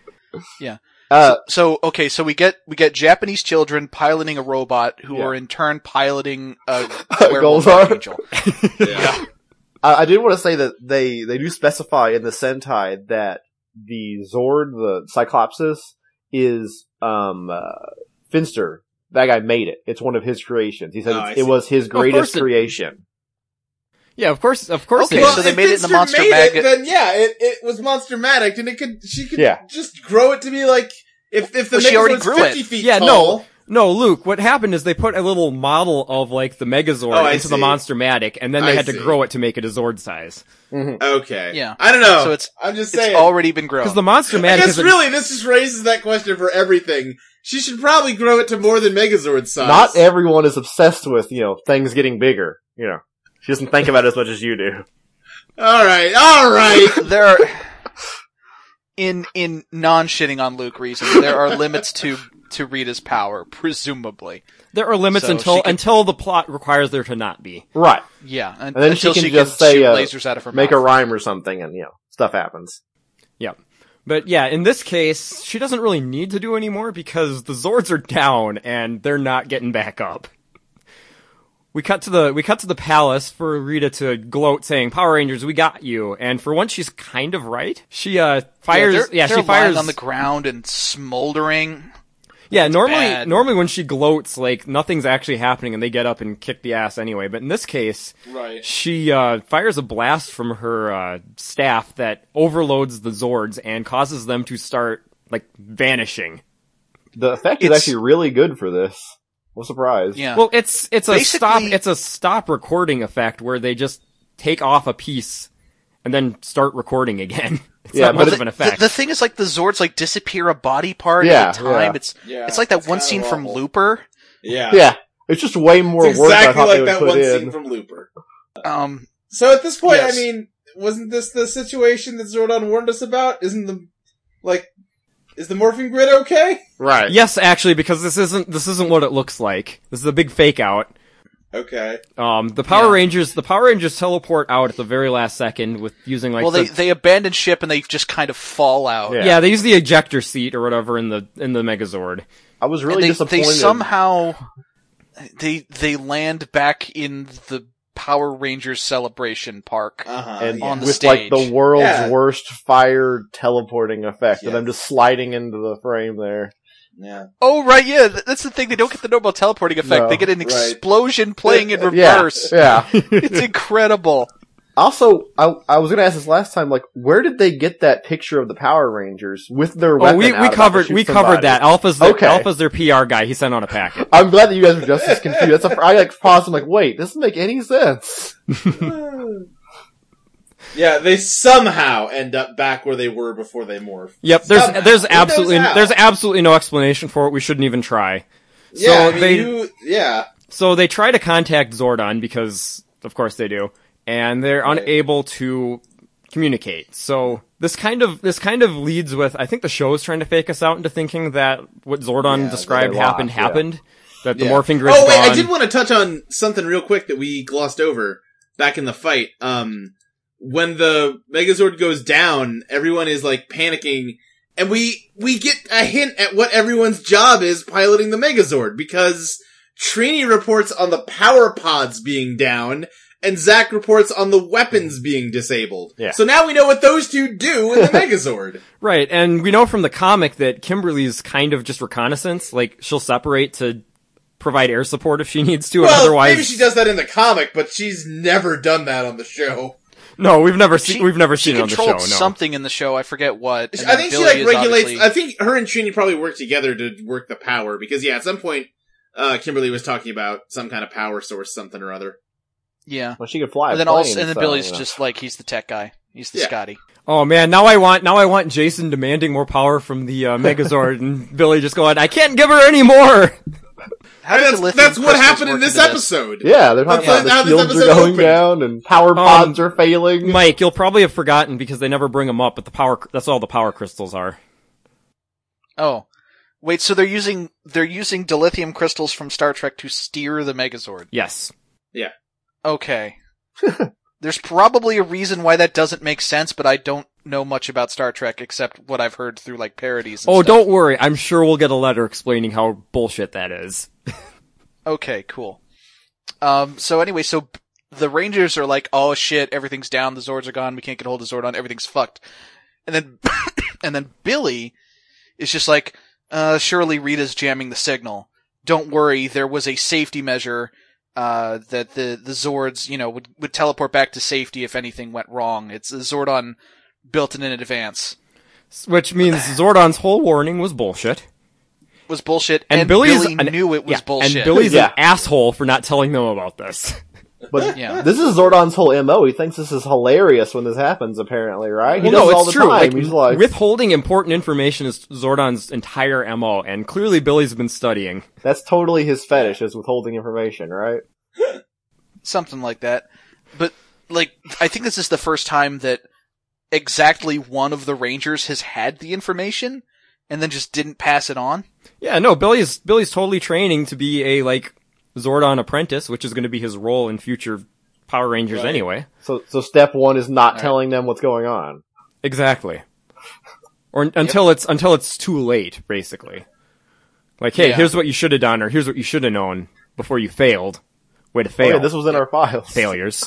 Uh, So okay, so we get we get Japanese children piloting a robot who Yeah. are in turn piloting a werewolf Goldar. angel. Yeah. I, I did want to say that they, they do specify in the Sentai that the Zord, the Cyclopsis, is, um, uh, Finster. That guy made it. It's one of his creations. He said Oh, it's, I it see. was his course greatest it- creation. Yeah, of course, of course Okay, it Well, is. so they if made it in the Finster Monster made Mag- it, then yeah, it, it was Monster Matic, and it could she could Yeah. just grow it to be like if if the Well, she already Megazord's grew fifty it. feet Yeah, tall. no. No, Luke, what happened is they put a little model of, like, the Megazord Oh, I into the see. Monster-Matic, and then they I had to see. grow it to make it a Zord size. Okay. Yeah. I don't know. So it's- I'm just It's saying. already been grown. Because the I Monster-Matic guess is a, really this just raises that question for everything. She should probably grow it to more than Megazord size. Not everyone is obsessed with, you know, things getting bigger. You know, she doesn't think about it as much as you do. Alright, alright! there are in in non-shitting on Luke reasons, there are limits to to Rita's power, presumably. there are limits So until she could- until the plot requires there to not be. Right. Yeah, un- And then until she can she just can say, shoot uh, lasers out of her Make a mouth. rhyme or something and, you know, stuff happens. Yeah. But yeah, in this case, she doesn't really need to do any more because the Zords are down and they're not getting back up. We cut to the we cut to the palace for Rita to gloat, saying, "Power Rangers, we got you." And for once, she's kind of right. She uh fires. Yeah, Yeah, they're, she they're fires lying on the ground and smoldering. Yeah, normally bad. normally when she gloats, like nothing's actually happening, and they get up and kick the ass anyway. But in this case, Right. she uh, fires a blast from her uh, staff that overloads the Zords and causes them to start like vanishing. The effect is It's- actually really good for this. What a surprise. Yeah. Well, it's it's a stop Basically- it's a stop recording effect where they just take off a piece and then start recording again. It's Yeah, not but much it- of an The, effect. the thing is, like, the Zords, like, disappear a body part Yeah, at a time. yeah. It's Yeah, it's like that it's one kinda scene from awful. Looper. Yeah. Yeah. It's just way more It's work than I exactly thought they like would that put one in. scene from Looper. Um, So at this point, Yes. I mean, wasn't this the situation that Zordon warned us about? Isn't the, like, is the morphing grid okay? Right. Yes, actually, because this isn't this isn't what it looks like. This is a big fake out. Okay. Um, the Power Yeah. Rangers, the Power Rangers teleport out at the very last second with using like well, the, they, they abandon ship and they just kind of fall out. Yeah. yeah, they use the ejector seat or whatever in the in the Megazord. I was And really they, disappointed. they somehow they they land back in the Power Rangers celebration park. Uh-huh. and yeah. on the with stage. like the world's Yeah. worst fire teleporting effect Yeah. of them just sliding into the frame there. Yeah. Oh right, yeah, th- that's the thing. They don't get the normal teleporting effect. No. They get an Right. explosion playing in Yeah. reverse. Yeah. It's incredible. Also, I, I was gonna ask this last time, like, where did they get that picture of the Power Rangers with their Oh, weapon we out we about to covered shoot we somebody? covered that. Alpha's their, Okay. Alpha's their P R guy. He sent on a packet. I'm glad that you guys were just as confused. That's a, I like paused and like, wait, this doesn't make any sense. Yeah, they somehow end up back where they were before they morphed. Yep, there's Somehow. there's Who knows absolutely how? there's absolutely no explanation for it. We shouldn't even try. Yeah, so I mean, they you, yeah. so they try to contact Zordon because of course they do, and they're Right. unable to communicate. So this kind of this kind of leads with I think the show is trying to fake us out into thinking that what Zordon Yeah, described that they happened lost, yeah. happened. That the Yeah. morphing grid's Oh wait, gone. I did want to touch on something real quick that we glossed over back in the fight. Um, when the Megazord goes down, everyone is like panicking, and we we get a hint at what everyone's job is piloting the Megazord because Trini reports on the power pods being down, and Zack reports on the weapons being disabled. Yeah. So now we know what those two do in the Megazord. Right, and we know from the comic that Kimberly's kind of just reconnaissance. Like she'll separate to provide air support if she needs to, and Well, otherwise maybe she does that in the comic, but she's never done that on the show. No, we've never seen She- we've never She seen it on the show. controlled No. something in the show. I forget what. and I then think she Billy like is regulates. obviously- I think her and Trini probably work together to work the power because yeah, at some point, uh, Kimberly was talking about some kind of power source, something or other. yeah. Well, she could fly. And then planes, also, and then so, Billy's you know. just like he's the tech guy. He's the Yeah. Scotty. Oh man, now I want now I want Jason demanding more power from the uh, Megazord, and Billy just going, "I can't give her any more." How And did that's, the lithium that's what crystals happened in work this into episode. Yeah, they're talking That's about how the this shields are episode going opened. down and power pods are failing. Mike, you'll probably have forgotten because they never bring them up, but the power—that's all the power crystals are. Oh, wait. So they're using they're using dilithium crystals from Star Trek to steer the Megazord. Yes. Okay. There's probably a reason why that doesn't make sense, but I don't know much about Star Trek except what I've heard through like parodies. And Oh, stuff. don't worry. I'm sure we'll get a letter explaining how bullshit that is. Okay, cool. Um. So anyway, so b- the Rangers are like, "Oh shit, everything's down. The Zords are gone. We can't get hold of Zordon. Everything's fucked." And then, and then Billy is just like, uh, "Surely Rita's jamming the signal. Don't worry. There was a safety measure." Uh, that the, the Zords, you know, would, would teleport back to safety if anything went wrong. It's a Zordon built in in advance. Which means Zordon's whole warning was bullshit. was bullshit, And and, Billy's Billy an- knew it was yeah, bullshit. And Billy's Yeah. an asshole for not telling them about this. But Yeah. this is Zordon's whole M O. He thinks this is hilarious when this happens, apparently, right? He Well, does no, it all it's the true. time. Like, He's like, withholding important information is Zordon's entire M O, and clearly Billy's been studying. that's totally his fetish, is withholding information, right? Something like that. But, like, I think this is the first time that exactly one of the Rangers has had the information, and then just didn't pass it on. Yeah, no, Billy's Billy's totally training to be a, like, Zordon apprentice, which is going to be his role in future Power Rangers Right. anyway. So, so step one is not right. telling them what's going on. Exactly. Or until it's until it's too late, basically. Like, hey, Yeah. here's what you should have done, or here's what you should have known before you failed. Way to Oh, fail. yeah, this was in our files. Failures.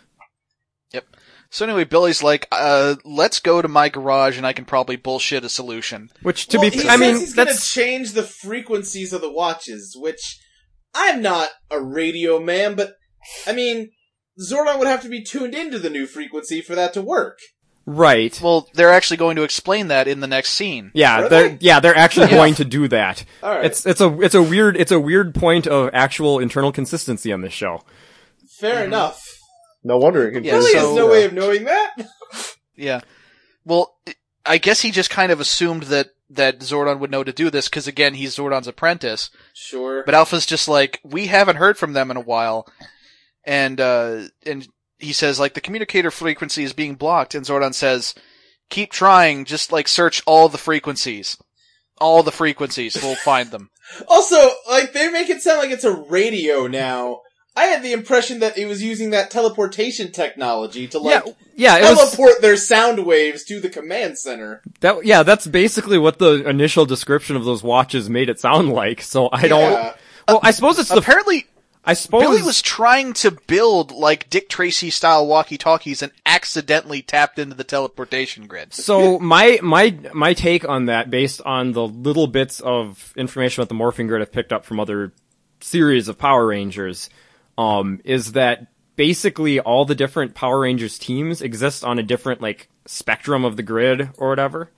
So anyway, Billy's like, uh, let's go to my garage and I can probably bullshit a solution. Which, to well, be, he I says mean, he's going to that's change the frequencies of the watches, which I'm not a radio man, but I mean, Zordon would have to be tuned into the new frequency for that to work. right. Well, they're actually going to explain that in the next scene. Yeah, Are they're they? yeah they're actually Yeah. going to do that. All right, It's it's a it's a weird it's a weird point of actual internal consistency on this show. fair enough. No wonder it could Yeah, Billy so- has no way of knowing that. Yeah. Well, I guess he just kind of assumed that, that Zordon would know to do this, because again, he's Zordon's apprentice. Sure. But Alpha's just like, we haven't heard from them in a while. And, uh, and he says, like, the communicator frequency is being blocked, and Zordon says, keep trying, just, like, search all the frequencies. All the frequencies, we'll find them. Also, like, they make it sound like it's a radio now. I had the impression that it was using that teleportation technology to, like, yeah, yeah, it was teleport their sound waves to the command center. that. Yeah, that's basically what the initial description of those watches made it sound like. So I don't. Yeah. Well, I suppose it's the. Apparently, I suppose Billy was trying to build, like, Dick Tracy-style walkie-talkies and accidentally tapped into the teleportation grid. So my my my take on that, based on the little bits of information about the morphing grid I've picked up from other series of Power Rangers, um, is that basically all the different Power Rangers teams exist on a different, like, spectrum of the grid or whatever.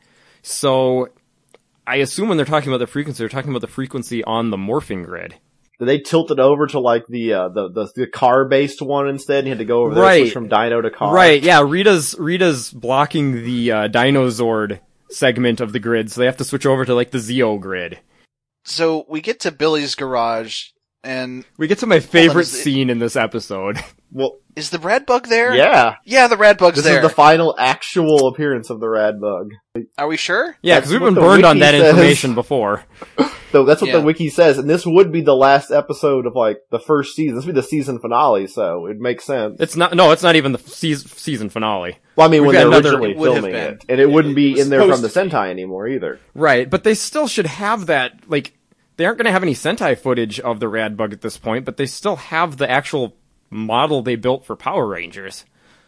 So I assume when they're talking about the frequency, they're talking about the frequency on the morphing grid. Did they tilt it over to like the uh, the the, the car based one instead? And you had to go over there and Right. switch from Dino to car. Right, yeah, Rita's Rita's blocking the uh, Dinozord segment of the grid, so they have to switch over to, like, the Zeo grid. So we get to Billy's garage, and We get to my favorite is it- scene in this episode. Well, is the rad bug there? yeah. Yeah, the rad bug's This there. is the final actual appearance of the rad bug. Are we sure? Yeah, That's because we've what been the burned on wiki that says. information before. So that's what Yeah. the wiki says, and this would be the last episode of like the first season. This would be the season finale, so it makes sense. It's not. No, it's not even the season, season finale. Well, I mean, We've when got they're another- originally it would have filming been. it, and it wouldn't it be was in there from the supposed to Sentai anymore either. Right, but they still should have that. Like, they aren't going to have any Sentai footage of the Rad Bug at this point, but they still have the actual model they built for Power Rangers.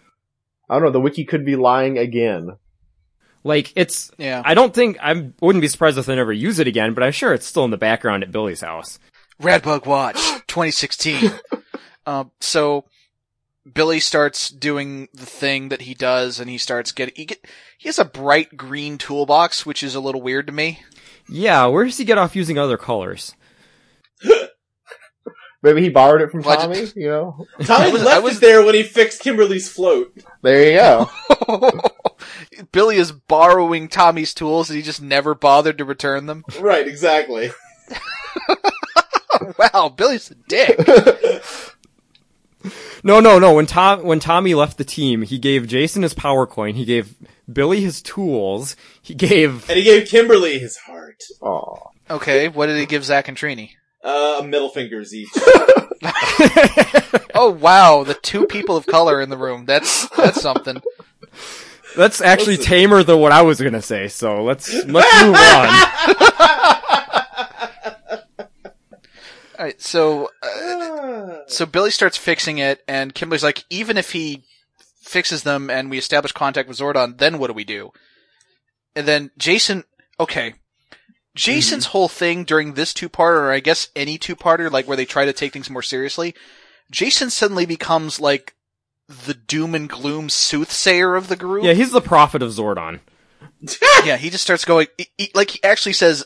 I don't know. The wiki could be lying again. Like, it's. Yeah. I don't think I wouldn't be surprised if they never use it again, but I'm sure it's still in the background at Billy's house. Radbug Watch twenty sixteen. um, so Billy starts doing the thing that he does, and he starts getting. He, get, he has a bright green toolbox, which is a little weird to me. Yeah, where does he get off using other colors? Maybe he borrowed it from Well, I Tommy. You know, Tommy was- left I was- it there when he fixed Kimberly's float. there you go. Billy is borrowing Tommy's tools, and he just never bothered to return them. Right, exactly. Wow, Billy's a dick. No, no, no. When Tom, when Tommy left the team, he gave Jason his power coin. He gave Billy his tools. He gave. And he gave Kimberly his heart. Aw. Okay, what did he give Zach and Trini? Uh, middle fingers each. Oh wow, the two people of color in the room. That's that's something. That's actually Listen. tamer than what I was gonna say. So let's let's move on. All right, so uh, so Billy starts fixing it, and Kimberly's like, even if he fixes them and we establish contact with Zordon, then what do we do? And then Jason, okay, Jason's whole thing during this two-parter, or I guess any two-parter, like where they try to take things more seriously, Jason suddenly becomes like the doom and gloom soothsayer of the group. Yeah, he's the prophet of Zordon. Yeah, he just starts going, he, he- like he actually says,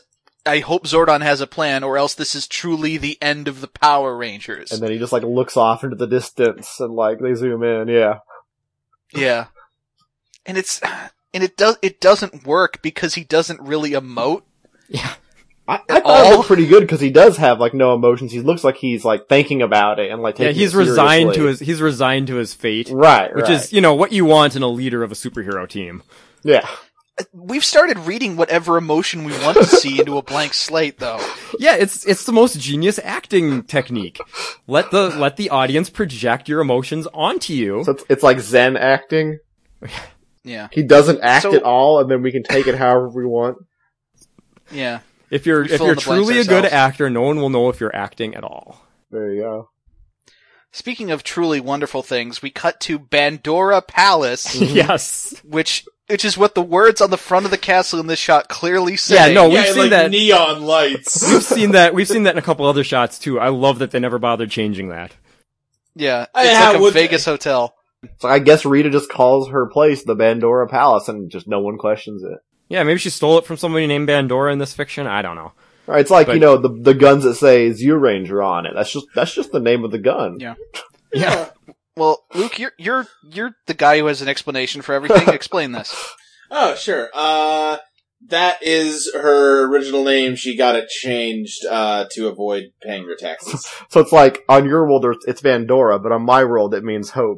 I hope Zordon has a plan, or else this is truly the end of the Power Rangers. And then he just like looks off into the distance and like they zoom in, yeah. Yeah. And it's, and it does, it doesn't work because he doesn't really emote. Yeah. I, I thought all? it looked pretty good because he does have like no emotions. He looks like he's like thinking about it and like Yeah, taking he's it resigned to seriously. his he's resigned to his fate. Right, Which right. is, you know, what you want in a leader of a superhero team. Yeah. We've started reading whatever emotion we want to see into a blank slate, though. Yeah, it's it's the most genius acting technique. Let the let the audience project your emotions onto you. So it's, it's like Zen acting. Yeah. He doesn't act So- at all, and then we can take it however we want. Yeah. If you're We if fill you're in the blanks truly a good ourselves. actor, no one will know if you're acting at all. There you go. Speaking of truly wonderful things, we cut to Bandora Palace, Yes. which which is what the words on the front of the castle in this shot clearly say. Yeah, no, we've yeah, seen like that. neon lights. We've seen that. We've seen that in a couple other shots too. I love that they never bothered changing that. Yeah, I- it's how like a would Vegas hotel. So I guess Rita just calls her place the Bandora Palace, and just no one questions it. Yeah, maybe she stole it from somebody named Bandora in this fiction. I don't know. Right, it's like, But- you know, the the guns that say Zeo Ranger on it. That's just that's just the name of the gun. Yeah. Yeah. Well, Luke, you're you're you're the guy who has an explanation for everything. Explain this. Oh, sure. Uh, that is her original name. She got it changed, uh, to avoid paying her taxes. So it's like, on your world it's- it's Vandora, but on my world it means hope.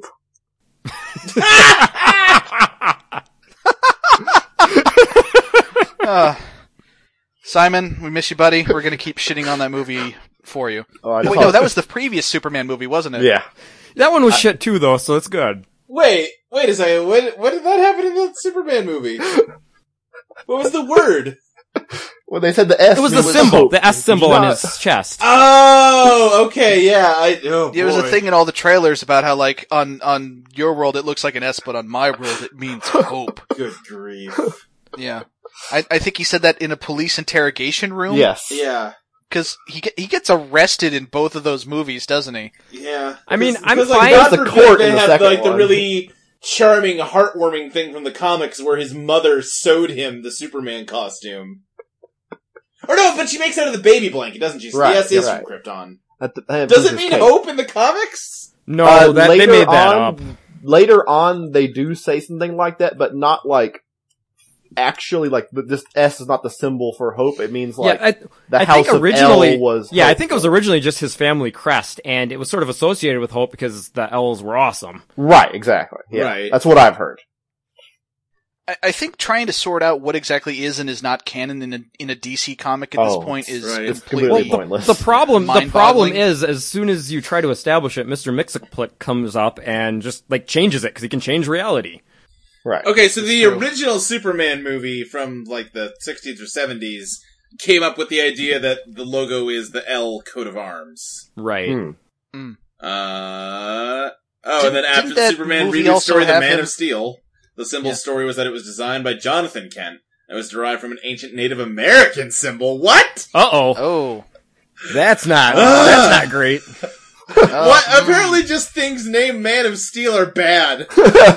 Uh, Simon, we miss you, buddy. We're gonna keep shitting on that movie for you. Oh, I Wait, just- no, that was the previous Superman movie, wasn't it? Yeah. That one was shit too, though, so it's good. Wait, wait a second. What, what did that happen in the Superman movie? What was the word? Well, they said the S It was the means symbol, hope. the S Did symbol you on not- his chest. Oh, okay, yeah. I, oh, There was a boy. thing in all the trailers about how, like, on on your world it looks like an S, but on my world it means hope. Good grief. Yeah, I I think he said that in a police interrogation room. Yes. Yeah. because he get, he gets arrested in both of those movies, doesn't he? Yeah. I mean, Because- I'm because, fine like, with God the forbid court they in the have, second like, the one. really charming, heartwarming thing from the comics where his mother sewed him the Superman costume. Or no, but she makes out of the baby blanket, doesn't she? So Right, the S you're is right. from Krypton. At the- uh, Does it Bruce's mean case. hope in the comics? No, Uh, that, they later made that on, up. Later on, they do say something like that, but not like actually like th- this S is not the symbol for hope. It means like yeah, I, the I house think originally of L was. yeah, I hope. think it was originally just his family crest, and it was sort of associated with hope because the L's were awesome. right. Exactly. Yeah, Right. that's what I've heard. I, I think trying to sort out what exactly is and is not canon in a, in a D C comic at this Oh, point is right. It's completely. completely the, pointless. the problem, the Mind-boggling. problem is, as soon as you try to establish it, Mister Mixaplik comes up and just like changes it because he can change reality. Right. Okay, so the true. original Superman movie from, like, the sixties or seventies came up with the idea that the logo is the L coat of arms. Right. Hmm. Uh, oh, Didn't- and then after didn't the that Superman movie reboot also story, The have Man him- of Steel, the symbol Yeah. story was that it was designed by Jonathan Kent. It was derived from an ancient Native American symbol. What? Uh oh, Oh. that's not Ugh. that's not great. Oh. What? Apparently just things named Man of Steel are bad.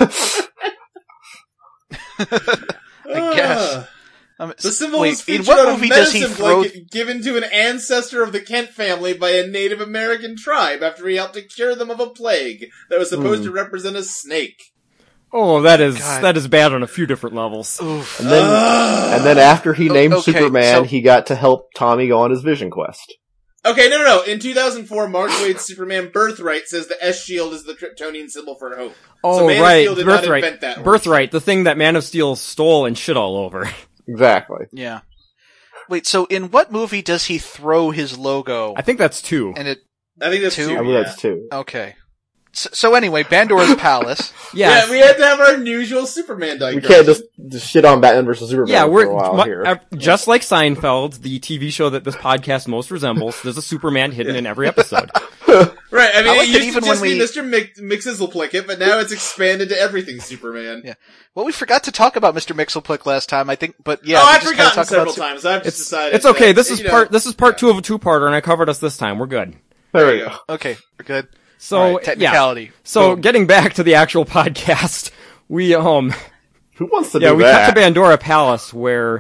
I guess. Ah. Um, The symbol wait, was in featured what on movie a does he medicine throw? blanket given to an ancestor of the Kent family by a Native American tribe after he helped to cure them of a plague that was supposed Hmm. to represent a snake. Oh, that is God. that is bad on a few different levels. Oof. And then, Ugh. and then after he O- named okay, Superman, so- he got to help Tommy go on his vision quest. Okay, no, no, no. In two thousand four, Mark Waid's Superman Birthright says the S shield is the Kryptonian symbol for hope. Oh, so Man of right, Steel did not Birthright, invent that. Birthright, the thing that Man of Steel stole and shit all over. Exactly. Yeah. Wait, so in what movie does he throw his logo? I think that's two. And it. I think that's Two? two. I believe yeah. that's two. Okay. So, so anyway, Bandora's Palace. Yeah, Yeah, we had to have our usual Superman We diagram. can't just, just shit on Batman versus Superman yeah, for we're a while mu- here. uh, just like Seinfeld, the T V show that this podcast most resembles. There's a Superman hidden in every episode. Right, I mean, I like it that used even to just when be we- Mister Mix- Mixisleplicate, but now it's expanded to everything Superman. Yeah. Well, we forgot to talk about Mister Mixelplick last time, I think, but yeah. oh, we I've just kinda forgotten talked several about Su- times. I've just It's decided. it's okay. that, This is you know, part. This is part yeah. two of a two-parter, and I covered us this time. We're good. there we go. Okay, we're good. So All right, yeah. technicality. So Boom. getting back to the actual podcast, we um Who wants to yeah do we that? cut to Bandora Palace where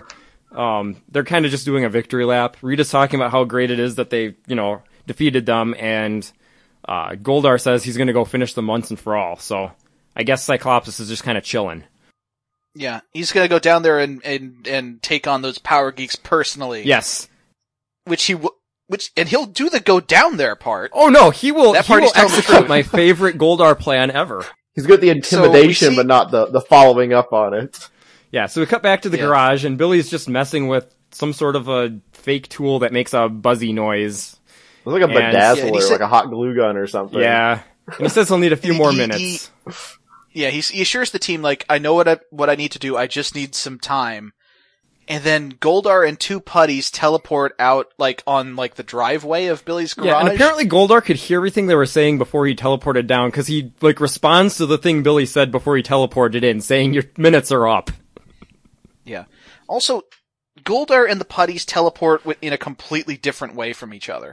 Um, they're kind of just doing a victory lap. Rita's talking about how great it is that they, you know, defeated them, and uh, Goldar says he's going to go finish them once and for all. So I guess Cyclops is just kind of chilling. Yeah, he's gonna go down there and, and, and take on those power geeks personally. Yes. Which he w- which and he'll do the go down there part. Oh no, he will. That He part will he's telling the execute truth. my favorite Goldar plan ever. He's good at the intimidation, see- but not the, the following up on it. Yeah, so we cut back to the Yeah. garage, and Billy's just messing with some sort of a fake tool that makes a buzzy noise. It was like a And- bedazzler, Yeah, and he said- like a hot glue gun or something. Yeah. And he says he'll need a few He- more he- minutes. Yeah, he's, he assures the team, like, I know what I, what I need to do, I just need some time. And then Goldar and two putties teleport out, like, on, like, the driveway of Billy's garage. Yeah, and apparently Goldar could hear everything they were saying before he teleported down, because he, like, responds to the thing Billy said before he teleported in, saying your minutes are up. Yeah. Also, Goldar and the putties teleport wi- in a completely different way from each other.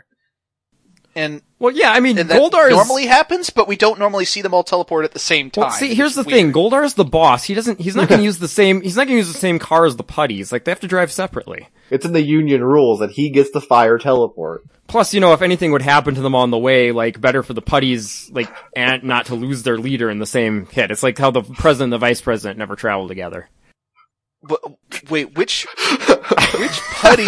And, Well, yeah, I mean, and that Goldar is... normally happens, but we don't normally see them all teleport at the same time. Well, see, here's the It's thing. weird. Goldar is the boss. He doesn't, he's not gonna use the same, he's not gonna use the same car as the putties. Like, they have to drive separately. It's in the union rules that he gets to fire teleport. Plus, you know, if anything would happen to them on the way, like, better for the putties, like, and not to lose their leader in the same hit. It's like how the president and the vice president never travel together. But, wait, which, which putty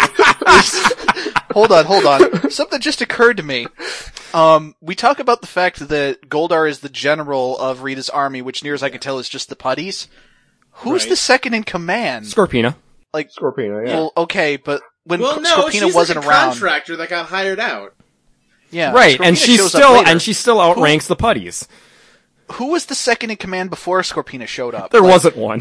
is, hold on, hold on. Something just occurred to me. Um, we talk about the fact that Goldar is the general of Rita's army, which near as I can tell is just the putties. Who's Right. the second in command? Scorpina. Like, Scorpino, yeah. well, okay, but when Well, no, Scorpina she's wasn't like a around. contractor that got hired out. Yeah, Right, and Scorpina she shows up still, later. and she still outranks the putties. Who was the second in command before Scorpina showed up? There Like, wasn't one.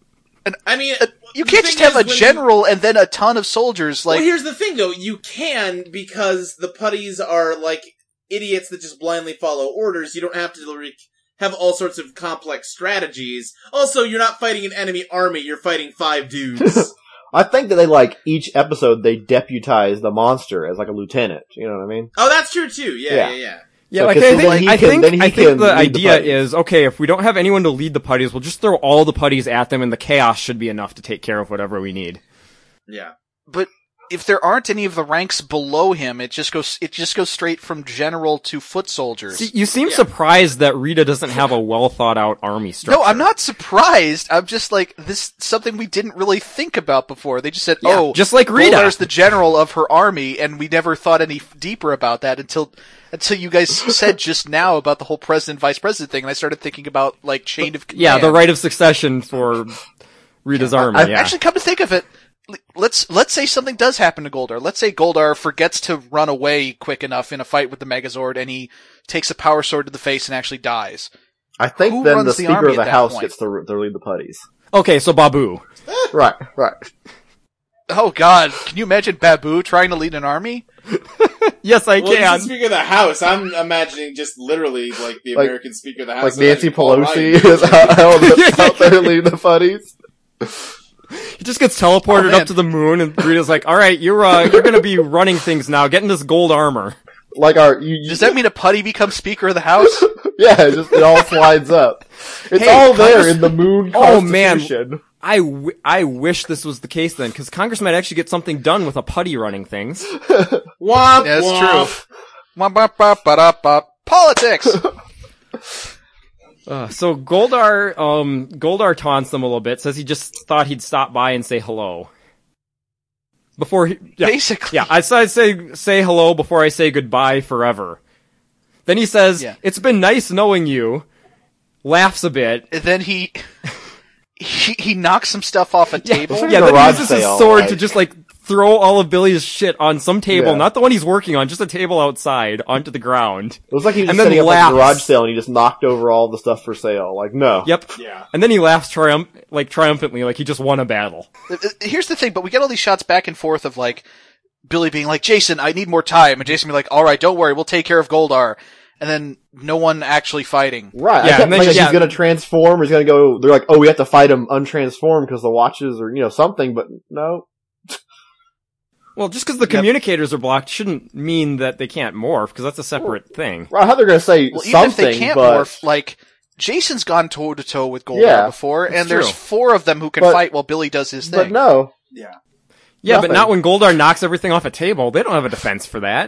I mean, You the can't thing just have is, a when general and then a ton of soldiers. Like, well, here's the thing, though. You can, because the putties are, like, idiots that just blindly follow orders. You don't have to like, have all sorts of complex strategies. Also, you're not fighting an enemy army. You're fighting five dudes. I think that they, like, each episode they deputize the monster as, like, a lieutenant. You know what I mean? Oh, that's true, too. Yeah, Yeah. yeah, yeah. Yeah, So, like 'cause I then think, he I can- think, then he I think can the lead the idea putties. is, okay, if we don't have anyone to lead the putties, we'll just throw all the putties at them and the chaos should be enough to take care of whatever we need. Yeah. but if there aren't any of the ranks below him, it just goes it just goes straight from general to foot soldiers. See, you seem Yeah. surprised that Rita doesn't have a well thought out army structure. No, I'm not surprised. I'm just like, this something we didn't really think about before. They just said, Yeah, oh, just like Rita. Goldar's the general of her army, and we never thought any f- deeper about that until until you guys said just now about the whole president vice president thing, and I started thinking about like chain of command. Yeah, the right of succession for Rita's army. I- yeah. Actually, come to think of it, l- let's let's say something does happen to Goldar. Let's say Goldar forgets to run away quick enough in a fight with the Megazord, and he takes a power sword to the face and actually dies. I think Who then runs the the Speaker army of the at that House point? gets to, to lead the putties. Okay, so Babu. Right, right. Oh God, can you imagine Babu trying to lead an army? Yes, I Well, he's can. the Speaker of the House. I'm imagining just literally like the Like- American Speaker of the House. Like Nancy Imagine Paul Pelosi Ryan. is out, out, out there leading the putties. He just gets teleported Oh, man. up to the moon, and Rita's like, "All right, you're uh, you're gonna be running things now. Get in this gold armor." Like our, you, you, Does that mean a putty becomes Speaker of the House? yeah, it just, it all slides up. It's Hey, all there Congress- in the moon Oh, man. constitution. I, w- I wish this was the case then, because Congress might actually get something done with a putty running things. Womp, Yeah, that's womp. true. Wah, ba, ba, ba, da, ba. Politics. Uh, so Goldar, um, Goldar taunts them a little bit, says he just thought he'd stop by and say hello. Before he, yeah, Basically. yeah, I said I'd say, say hello before I say goodbye forever. Then he says, Yeah. it's been nice knowing you, laughs a bit. And then he, he he knocks some stuff off a table. It's Yeah, a then he garage uses his sale, sword like- to just like throw all of Billy's shit on some table, Yeah. not the one he's working on, just a table outside, onto the ground. It was like he was And just then setting up like laughs. a garage sale and he just knocked over all the stuff for sale. Like, no. Yep. Yeah. And then he laughs triumph, like triumphantly, like he just won a battle. Uh, uh, Here's the thing, but we get all these shots back and forth of like Billy being like, Jason, I need more time, and Jason being like, all right, don't worry, we'll take care of Goldar, and then no one actually fighting. Right. Yeah, I kept and then- thinking yeah. he's gonna transform, he's gonna go, they're like, oh, we have to fight him untransformed because the watches or, you know, something, but no. Well, just because the communicators are blocked shouldn't mean that they can't morph, because that's a separate thing. Right, I thought they're gonna say Well, even something, if they can't but... morph, like Jason's gone toe to toe with Goldar Yeah, before, it's and there's true. four of them who can But- fight while Billy does his But thing. no. Yeah. Yeah, Nothing. but not when Goldar knocks everything off a table. They don't have a defense for that.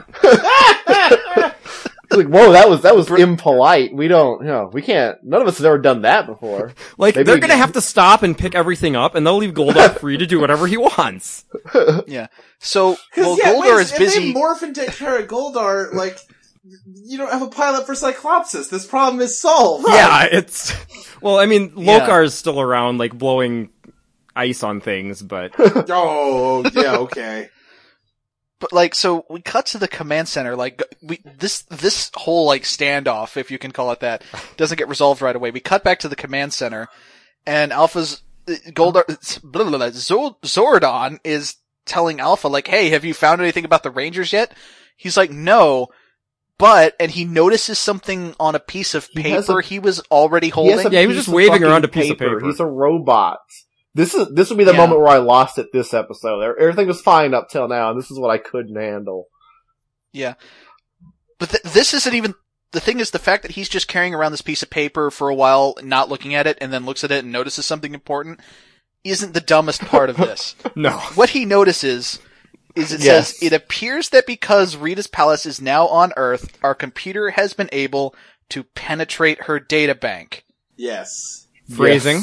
It's like, whoa, that was that was impolite. We don't, you know, we can't. None of us has ever done that before. Like, Maybe they're we- gonna have to stop and pick everything up, and they'll leave Goldar free to do whatever he wants. Yeah. So, Because well, yeah, Goldar wait, is if busy. they morph and take care of Goldar, like you don't have a pilot for Cyclopsis. This problem is solved. Yeah, it's... Well, I mean, Yeah. Lokar's still around, like, blowing ice on things, but... Oh, yeah, okay. But like, so we cut to the command center. Like, we this this whole like standoff, if you can call it that, doesn't get resolved right away. We cut back to the command center, and Alpha's uh, Goldar blah, blah, blah, Zor- Zordon is telling Alpha like, "Hey, have you found anything about the Rangers yet?" He's like, "No." But, and he notices something on a piece of He has paper a- he was already He has holding. a Yeah, he was piece just of waving fucking around a piece of paper. He's a robot. This is this would be the Yeah. moment where I lost it this episode. Everything was fine up till now, and this is what I couldn't handle. Yeah. But th- this isn't even, the thing is the fact that he's just carrying around this piece of paper for a while, not looking at it, and then looks at it and notices something important, isn't the dumbest part of this. No. What he notices is it Yes. says, it appears that because Rita's palace is now on Earth, our computer has been able to penetrate her data bank. Yes. Phrasing.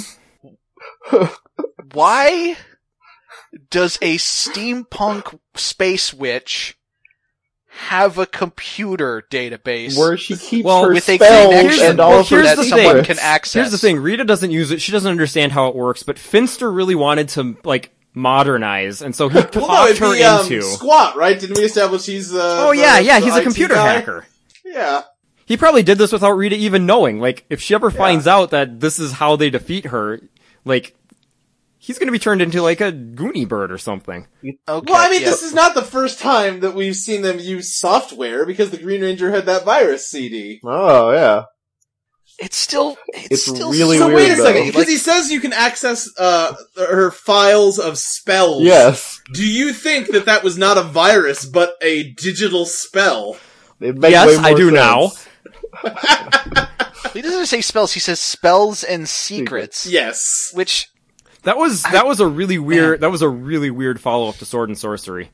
Yes. Why does a steampunk space witch have a computer database Where she keeps Well, her with a spells connection and all well, of her here's that the someone thing. can access? Here's the thing. Rita doesn't use it. She doesn't understand how it works, but Finster really wanted to, like, modernize, and so he Well, no, talked it'd her be, um, into... Squat, right? Didn't we establish he's, uh... Oh yeah, the- yeah, the he's a I T computer guy? hacker. Yeah. He probably did this without Rita even knowing. Like, if she ever finds out that this is how they defeat her, like, he's gonna be turned into, like, a Goonie bird or something. Okay, Well, I mean, yeah. this is not the first time that we've seen them use software, because the Green Ranger had that virus C D. Oh yeah. It's still, it's, It's still really So weird, wait a though. second, because Like, he says you can access, uh, her files of spells. Yes. Do you think that that was not a virus, but a digital spell? It makes Yes, way more I do sense. now. he doesn't say spells, he says spells and secrets. Yes. Which, That was that was a really weird that was a really weird follow up to Sword and Sorcery.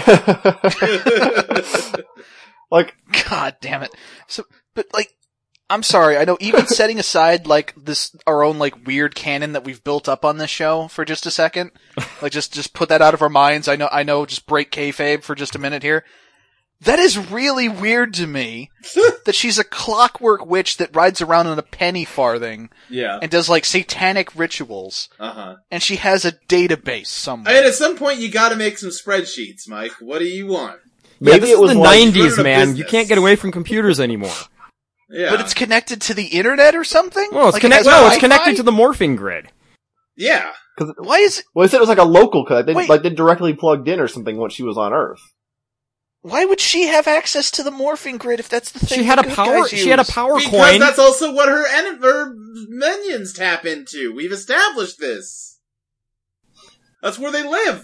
Like, god damn it. So, but like, I'm sorry, I know even setting aside like this, our own like weird canon that we've built up on this show for just a second, like just, just put that out of our minds. I know, I know, just break kayfabe for just a minute here. That is really weird to me that she's a clockwork witch that rides around on a penny farthing Yeah. and does like satanic rituals, Uh-huh. and she has a database somewhere. I mean, at some point you gotta make some spreadsheets, Mike. What do you want? Yeah, maybe this it is was the like- nineties, running a man. You business. can't get away from computers anymore. Yeah. But it's connected to the internet or something? Well, it's Like, it connected. has Well, it's Wi-Fi? connected to the morphing grid. Yeah. Why is it, well, they said it was like a local cut. They Wait. like they directly plugged in or something when she was on Earth. why would she have access to the morphing grid if that's the thing She had the a good power. guys She had a use? power Because coin. that's also what her, en- her minions tap into. We've established this. That's where they live.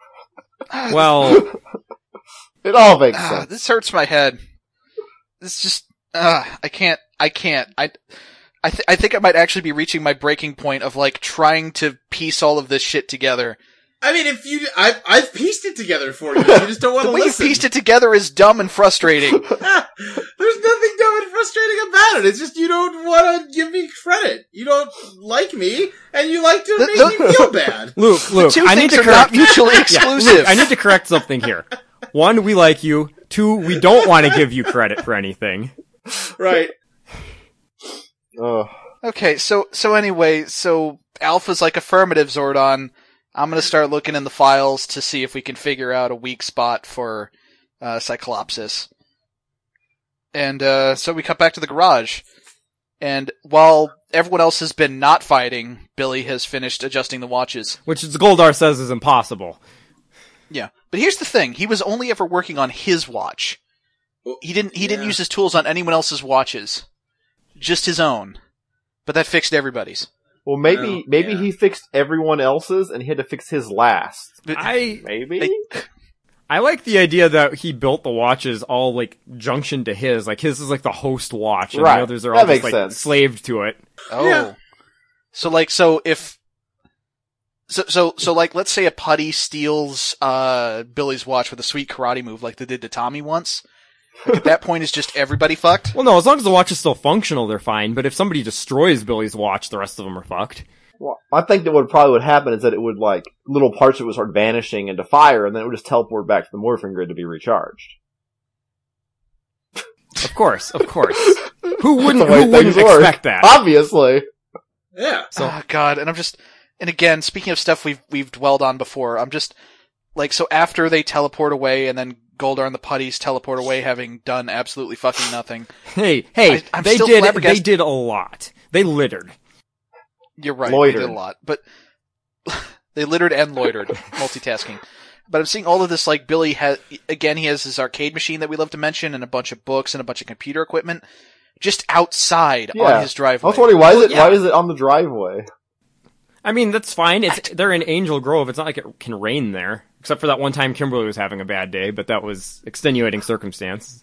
Well, It all makes Ah, sense. this hurts my head. This just, ah, I can't, I can't. I, I, th- I think I might actually be reaching my breaking point of like trying to piece all of this shit together. I mean, if you, I've, I've pieced it together for you. You just don't want The to way you listen. pieced it together is dumb and frustrating. There's nothing dumb and frustrating about it. It's just you don't want to give me credit. You don't like me, and you like to The- make the- me feel bad. Luke, Luke, Two I need things to are correct. not mutually Yeah, exclusive. Luke, I need to correct something here. One, we like you. Two, we don't want to give you credit for anything. Right. Ugh. Okay, so, so anyway, so Alpha's like affirmative, Zordon. I'm gonna start looking in the files to see if we can figure out a weak spot for, uh, Cyclopsis. And, uh, so we cut back to the garage. And while everyone else has been not fighting, Billy has finished adjusting the watches. Which is, Goldar says is impossible. Yeah. But here's the thing, he was only ever working on his watch. He didn't, he didn't Yeah. use his tools on anyone else's watches. Just his own. But that fixed everybody's. Well, maybe No, maybe yeah. he fixed everyone else's and he had to fix his last. But- I Maybe. I- I like the idea that he built the watches all like junctioned to his. Like his is like the host watch, and Right. the others are That all just makes like sense. slaved to it. Oh. Yeah. So like, so if, So, so, so, like, let's say a putty steals uh Billy's watch with a sweet karate move, like they did to Tommy once. Like, at that point, is just everybody fucked? Well, no, as long as the watch is still functional, they're fine. But if somebody destroys Billy's watch, the rest of them are fucked. Well, I think that what probably would happen is that it would, like, little parts of it would start vanishing into fire, and then it would just teleport back to the morphing grid to be recharged. Of course, of course. Who wouldn't, That's the way who wouldn't things work. expect that? Obviously. Yeah. So- oh god, and I'm just, and again, speaking of stuff we've we've dwelled on before, I'm just like, so after they teleport away, and then Goldar and the putties teleport away, having done absolutely fucking nothing. Hey, hey, I- I'm they still did, they flabbergasted. did a lot. They littered. You're right, Loitered. they did a lot, but they littered and loitered, multitasking. But I'm seeing all of this, like, Billy has, again, he has his arcade machine that we love to mention, and a bunch of books and a bunch of computer equipment, just outside Yeah. on his I driveway. was wondering, why is it, Yeah. why is it on the driveway? I mean, that's fine. It's, they're in Angel Grove. It's not like it can rain there. Except for that one time Kimberly was having a bad day, but that was extenuating circumstance.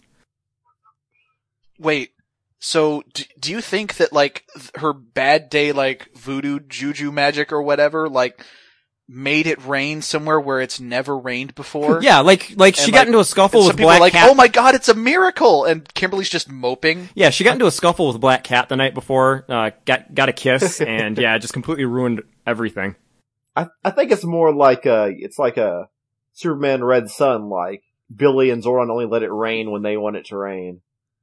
Wait, so do, do you think that, like, th- her bad day, like, voodoo, juju magic or whatever, like, made it rain somewhere where it's never rained before? Yeah, like, like she And, got like, into a scuffle And with some people Black are like, Cat. oh my god, it's a miracle! And Kimberly's just moping. Yeah, she got into a scuffle with Black Cat the night before, uh, got, got a kiss, and yeah, just completely ruined everything. I, I think it's more like a, it's like a Superman Red Sun, like, Billy and Zordon only let it rain when they want it to rain.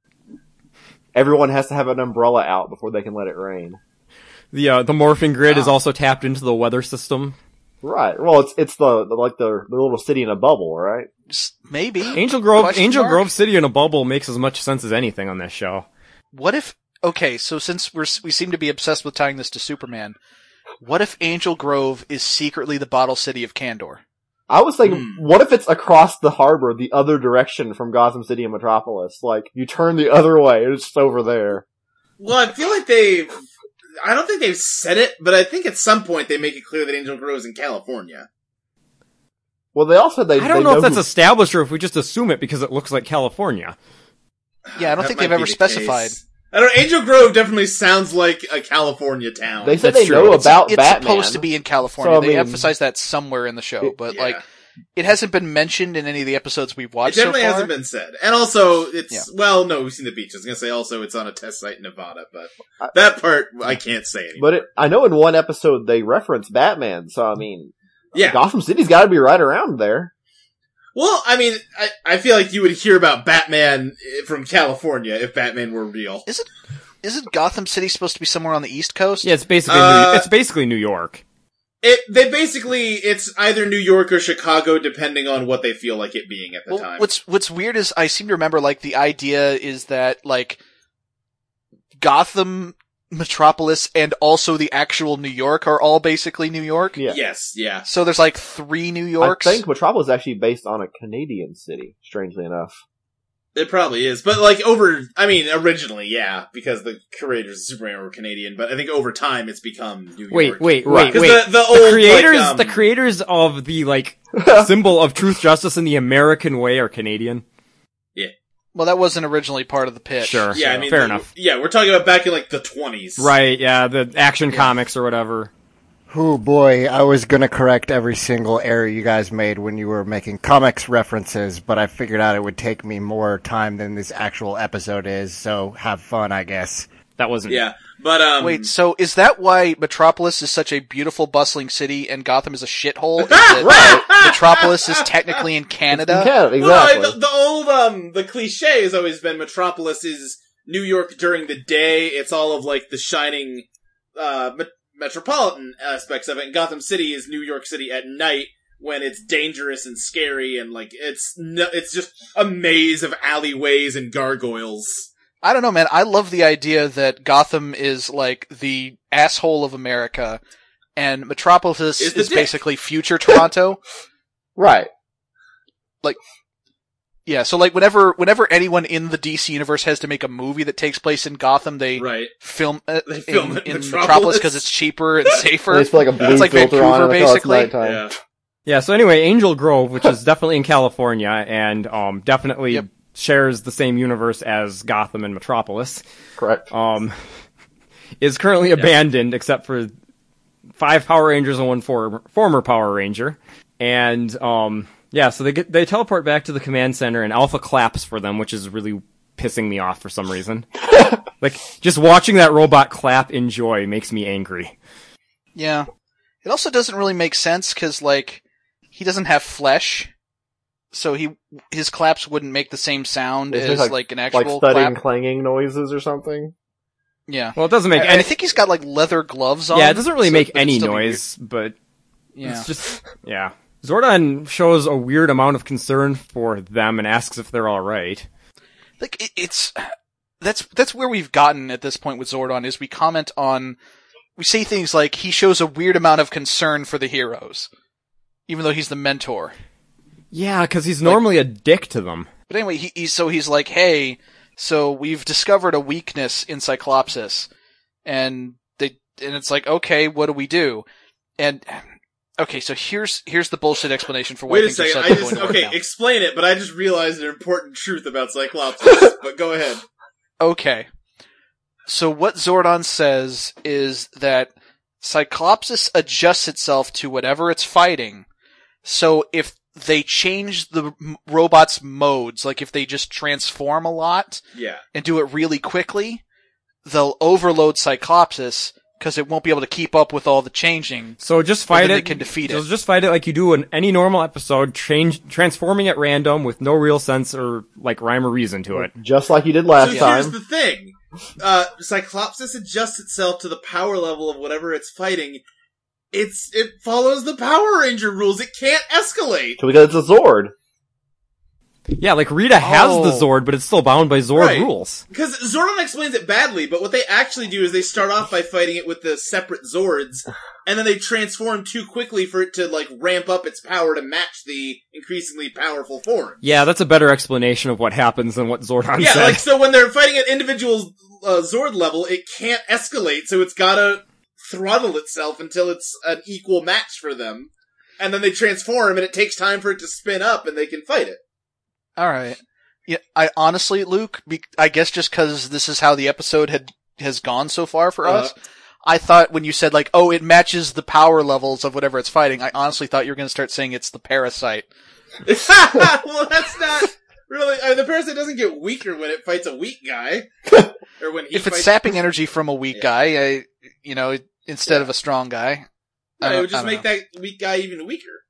Everyone has to have an umbrella out before they can let it rain. The, uh, the morphing grid is Wow. also tapped into the weather system. Right. Well, it's, it's the, the like the, the little city in a bubble, right? Just maybe. Angel Grove, Question Angel mark? Grove City in a bubble makes as much sense as anything on this show. What if, okay, so since we're, we seem to be obsessed with tying this to Superman, what if Angel Grove is secretly the bottle city of Kandor? I was thinking, Hmm. what if it's across the harbor, the other direction from Gotham City and Metropolis? Like, you turn the other way, it's just over there. Well, I feel like they've, I don't think they've said it, but I think at some point they make it clear that Angel Grove's in California. Well, they also, they, I don't they know if that's who- established or if we just assume it because it looks like California. Yeah, I don't That think might they've be ever the specified. case. I don't know, Angel Grove definitely sounds like a California town. They said That's they true. know It's- about It's Batman. supposed to be in California. So, I they mean- emphasize that somewhere in the show, It- but Yeah. like, it hasn't been mentioned in any of the episodes we've It watched so definitely far. hasn't been said. And also, it's, Yeah. well, no, we've seen the beach. I was gonna say also it's on a test site in Nevada, but I- that part I can't say anymore. But it, I know in one episode they reference Batman, so I mean, Yeah. Gotham City's gotta be right around there. Well, I mean, I, I feel like you would hear about Batman eh, from California if Batman were real. Is it? Isn't Gotham City supposed to be somewhere on the East Coast? Yeah, it's basically Uh, New, it's basically New York. It, they basically, it's either New York or Chicago, depending on what they feel like it being at the Well, time. what's what's weird is I seem to remember like the idea is that like Gotham, Metropolis, and also the actual New York are all basically New York. Yeah. Yes, yeah. So there's like three New Yorks. I think Metropolis is actually based on a Canadian city, strangely enough. It probably is. But like over, I mean, originally, yeah, because the creators of Superman were Canadian, but I think over time it's become New York. Wait, wait, Right. wait, 'Cause wait. the, the old, The creators, like, um, the creators of the like symbol of truth, justice, and the American way are Canadian. Well, that wasn't originally part of the pitch. Sure. yeah, I so, mean, fair the- enough. Yeah, we're talking about back in like the twenties. Right? Yeah, the Action Yeah. Comics or whatever. Oh boy, I was gonna correct every single error you guys made when you were making comics references, but I figured out it would take me more time than this actual episode is, so have fun, I guess. That wasn't. Yeah, but um, Wait, so is that why Metropolis is such a beautiful, bustling city and Gotham is a shithole? Is that Metropolis is technically in Canada? Yeah, exactly. Well, the, the old um, the cliche has always been Metropolis is New York during the day. It's all of like the shining uh me- metropolitan aspects of it. And Gotham City is New York City at night when it's dangerous and scary and like it's no, it's just a maze of alleyways and gargoyles. I don't know, man. I love the idea that Gotham is like the asshole of America and Metropolis Is is, the dick. basically future Toronto. Right. Yeah, so like whenever whenever anyone in the D C universe has to make a movie that takes place in Gotham, they Right. film it They film in, it in in Metropolis. Metropolis because it's cheaper and safer. They just put like a blue It's like filter on Vancouver, it. Like, oh, it's basically. nighttime. Yeah. Yeah. So anyway, Angel Grove, which is definitely in California, and um, definitely Yep. shares the same universe as Gotham and Metropolis, Correct. um, is currently abandoned except for five Power Rangers and one for, former Power Ranger. And, um, yeah, so they get, they teleport back to the command center and Alpha claps for them, which is really pissing me off for some reason. Like, just watching that robot clap in joy makes me angry. Yeah. It also doesn't really make sense because, like, he doesn't have flesh, so he his claps wouldn't make the same sound It's as, just like, an Like actual thudding, clap. clanging noises or something. Yeah. Well, it doesn't make And any... I think he's got, like, leather gloves on. Yeah, it doesn't really so- make but it'd any still be noise, but weird. Yeah. it's just... Yeah. Zordon shows a weird amount of concern for them and asks if they're alright. Like, it, it's... That's that's where we've gotten at this point with Zordon, is we comment on... We say things like, he shows a weird amount of concern for the heroes. Even though he's the mentor. Yeah, because he's normally a dick to them. But anyway, he, he so he's like, hey, so we've discovered a weakness in Cyclopsis, and they and it's like, okay, what do we do? And okay, so here's here's the bullshit explanation for why Wait a things are second. I suddenly just going to okay. work now. Explain it, but I just realized an important truth about Cyclopsis. But go ahead. Okay, so what Zordon says is that Cyclopsis adjusts itself to whatever it's fighting. So if they change the m- robot's modes, like if they just transform a lot Yeah. and do it really quickly, they'll overload Cyclopsis because it won't be able to keep up with all the changing. So just And fight then it. they can defeat it. So just fight it like you do in any normal episode, change, transforming at random with no real sense or like rhyme or reason to it. Just like you did last So time. here's the thing. Uh, Cyclopsis adjusts itself to the power level of whatever it's fighting. It's, it follows the Power Ranger rules. It can't escalate. Because it's a Zord. Yeah, like Rita has Oh. the Zord, but it's still bound by Zord Right. rules. Because Zordon explains it badly, but what they actually do is they start off by fighting it with the separate Zords, and then they transform too quickly for it to, like, ramp up its power to match the increasingly powerful form. Yeah, that's a better explanation of what happens than what Zordon Yeah, said. like, so when they're fighting at individual uh, Zord level, it can't escalate, so it's gotta throttle itself until it's an equal match for them. And then they transform, and it takes time for it to spin up, and they can fight it. All right. Yeah, I honestly, Luke, be, I guess just because this is how the episode had has gone so far for us, I thought when you said like, oh, it matches the power levels of whatever it's fighting, I honestly thought you were going to start saying it's the parasite. Well, that's not really. I mean, the parasite doesn't get weaker when it fights a weak guy, or when he If it's fights. sapping energy from a weak Yeah. guy, I, you know, instead of a strong guy. I No, it don't- would just I don't make that weak guy even weaker.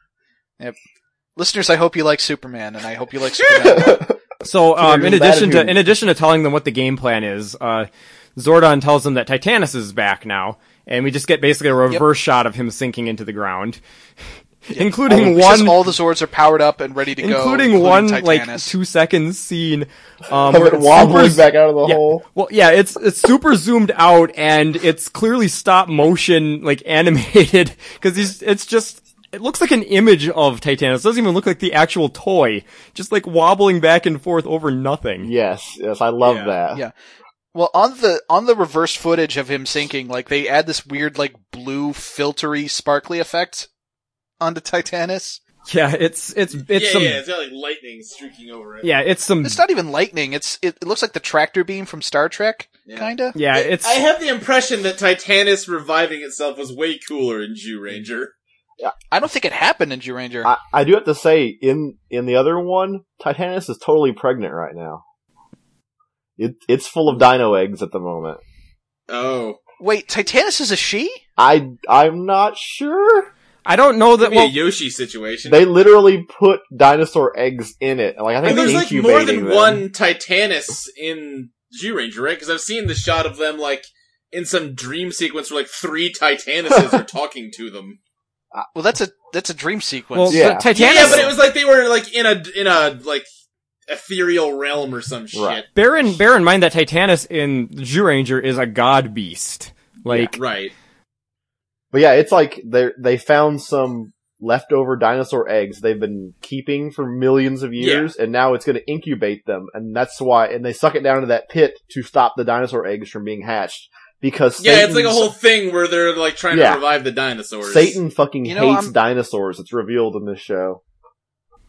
Listeners, I hope you like Superman, and I hope you like Superman. So, um, in Teenagers addition to, Batman. in addition to telling them what the game plan is, uh, Zordon tells them that Titanus is back now, and we just get basically a reverse shot of him sinking into the ground. Including It says one, all the Zords are powered up and ready to go, including one, like, Titanus. two second scene, um, Of where it it's wobbling super- back out of the yeah. hole. Well, yeah, it's, it's super zoomed out, and it's clearly stop motion, like, animated, cause he's, it's just, it looks like an image of Titanus. It doesn't even look like the actual toy. Just, like, wobbling back and forth over nothing. Yes, yes, I love Yeah. that. Yeah. Well, on the on the reverse footage of him sinking, like they add this weird, like blue, filtery, sparkly effect onto Titanus. Yeah, it's, it's, it's yeah, some, yeah, it's got like lightning streaking over it. yeah, it's some, It's not even lightning. It's it, it looks like the tractor beam from Star Trek, Yeah. kinda. yeah, it's, I have the impression that Titanus reviving itself was way cooler in Jew Ranger. I don't think it happened in Jew Ranger. I, I do have to say, in in the other one, Titanus is totally pregnant right now. It it's full of dino eggs at the moment. Oh. Wait, Titanus is a she? I I'm not sure. I don't know that, Could be well, a Yoshi situation. They literally put dinosaur eggs in it. Like I and think there's like incubating more than them. one Titanus in Jew Ranger, right? Because I've seen the shot of them like in some dream sequence where like three Titanuses are talking to them. Well, that's a that's a dream sequence. well, Yeah. the Titanus, Yeah, yeah, but it was like they were like in a in a like ethereal realm or some shit. Right. bear in, bear in mind that Titanus in the Jew Ranger is a god beast. Like, Right. But yeah, it's like they they found some leftover dinosaur eggs they've been keeping for millions of years, and now it's going to incubate them, and that's why. And they suck it down into that pit to stop the dinosaur eggs from being hatched because Yeah, it's like a Satan's- whole thing where they're like trying Yeah. to revive the dinosaurs. Satan fucking You know, hates I'm- dinosaurs. It's revealed in this show.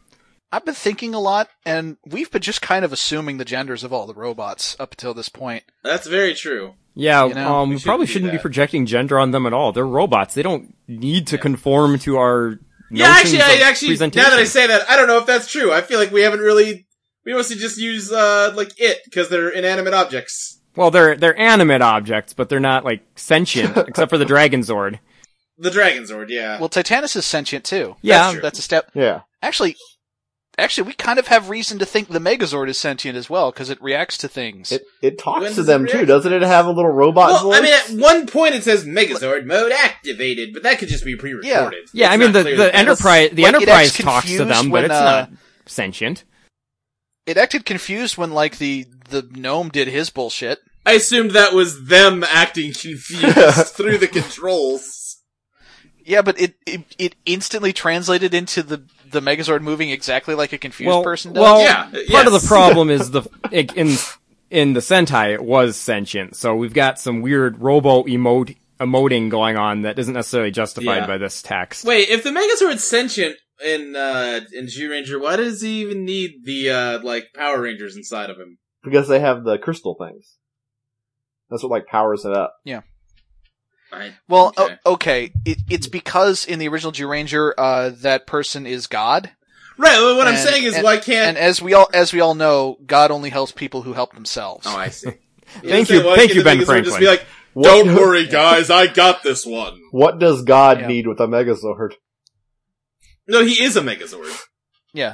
I've been thinking a lot, and we've been just kind of assuming the genders of all the robots up until this point. That's very true. Yeah, You know, um, we we shouldn't probably do shouldn't be that. projecting gender on them at all. They're robots. They don't need to conform to our Yeah, notions actually, I of actually, now presentation. that I say that, I don't know if that's true. I feel like we haven't really, we mostly just use, uh, like it, because they're inanimate objects. Well, they're they're animate objects, but they're not like sentient, except for the Dragon Zord. The Dragon Zord, yeah. Well, Titanus is sentient too. Yeah, true. That's a step. Yeah. Actually, actually, we kind of have reason to think the Megazord is sentient as well, because it reacts to things. It it talks When to does them it too, react? doesn't it have a little robot well, voice? I mean, at one point it says Megazord mode activated, but that could just be pre-recorded. Yeah, It's I mean not the clear the that that's- Enterprise the Like, it Enterprise acts talks to them, confused but when, it's uh, not sentient. It acted confused when, like, the, the gnome did his bullshit. I assumed that was them acting confused through the controls. Yeah, but it, it it instantly translated into the, the Megazord moving exactly like a confused Well, person does. well, Yeah, part of yes. the problem is the in in the Sentai it was sentient, so we've got some weird robo emote emoting going on that isn't necessarily justified Yeah. by this text. Wait, if the Megazord's sentient in, uh, in G-Ranger, why does he even need the, uh, like, Power Rangers inside of him? Because they have the crystal things. That's what like powers it up. Right. Well, okay. o- okay, it, it's because in the original G-Ranger, uh, that person is God. Right, well, what I'm And- saying is, and- why can't... And as we all as we all know, God only helps people who help themselves. Oh, I see. Thank So you- why thank can't you, the Ben Megazord Franklin. Just be like, What- don't worry, guys, I got this one. What does God Yeah. need with a Megazord? No, he is a Megazord. Yeah.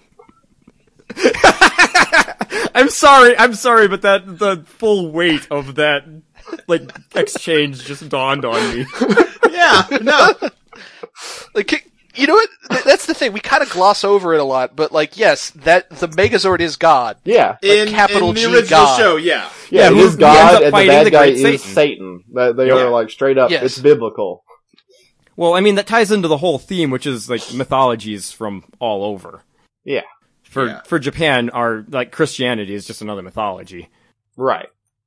I'm sorry, I'm sorry, but that the full weight of that like exchange just dawned on me. Yeah, no. Like, you know what? Th- That's the thing. We kind of gloss over it a lot, but like, yes, that the Megazord is God. Yeah. In, capital in the G original God. show, yeah. Yeah, Yeah, it who- is who ends God, up and the fighting bad the guy great is Satan. Satan. They, they Yeah. are like straight up. Yes. It's biblical. Well, I mean that ties into the whole theme, which is like mythologies from all over. Yeah. For Yeah. for Japan, our like Christianity is just another mythology. Right.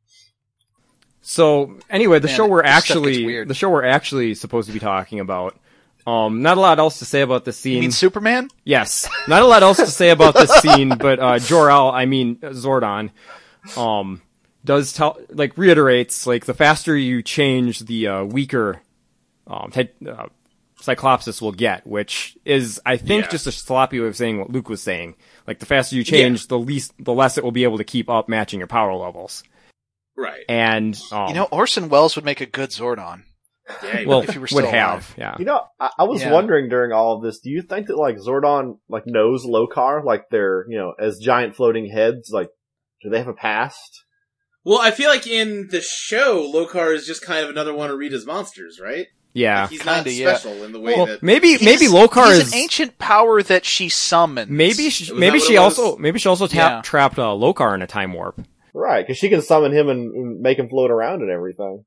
So anyway, the Man, show we're this stuff gets actually weird. the show we're actually supposed to be talking about. Um, not a lot else to say about the You scene. mean Superman? Yes, not a lot else to say about this scene, but uh, Jor-El, I mean Zordon, um, does tell like reiterates like the faster you change, the uh, weaker um, ted- uh, Cyclopsis will get, which is I think Yeah. just a sloppy way of saying what Luke was saying. Like the faster you change, the least the less it will be able to keep up matching your power levels. Right. And um, You know, Orson Welles would make a good Zordon. Yeah, he well, if you were would still have, alive. yeah. You know, I, I was Yeah. wondering during all of this, do you think that like Zordon like knows Lokar? Like they're, you know, as giant floating heads, like do they have a past? Well, I feel like in the show, Lokar is just kind of another one of Rita's monsters, right? Yeah. Like, he's not Kinda, yeah. special in the way Well, that... maybe maybe He's- Lokar he's is an ancient power that she summons. maybe she, Was maybe that what she it was? also maybe she also tap, Yeah. trapped uh, Lokar in a time warp. Right, because she can summon him and, and make him float around and everything.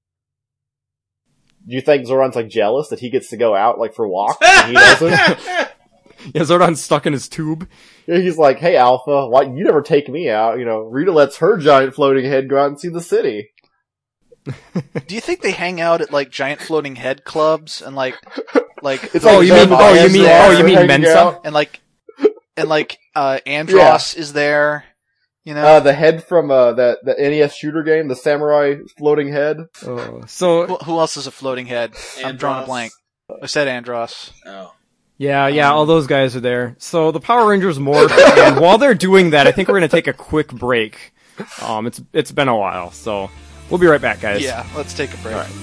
Do you think Zordon's like jealous that he gets to go out like for walks and he doesn't? Yeah, Zordon's stuck in his tube. Yeah, he's like, "Hey, Alpha, why you never take me out?" You know, Rita lets her giant floating head go out and see the city. Do you think they hang out at like giant floating head clubs and like, like, It's Oh, like you mean- them oh, you guys mean- there oh, you mean hanging Mensa? out. and like, and like, uh, Andros is there, you know? Uh, the head from uh, that the N E S shooter game, the samurai floating head. Oh, so who, who else is a floating head? I'm drawing a Andros. blank. I said Andros. Oh. yeah, yeah, Um, all those guys are there. So the Power Rangers morph, and while they're doing that, I think we're gonna take a quick break. Um, it's it's been a while, so we'll be right back, guys. Yeah, let's take a break. All right.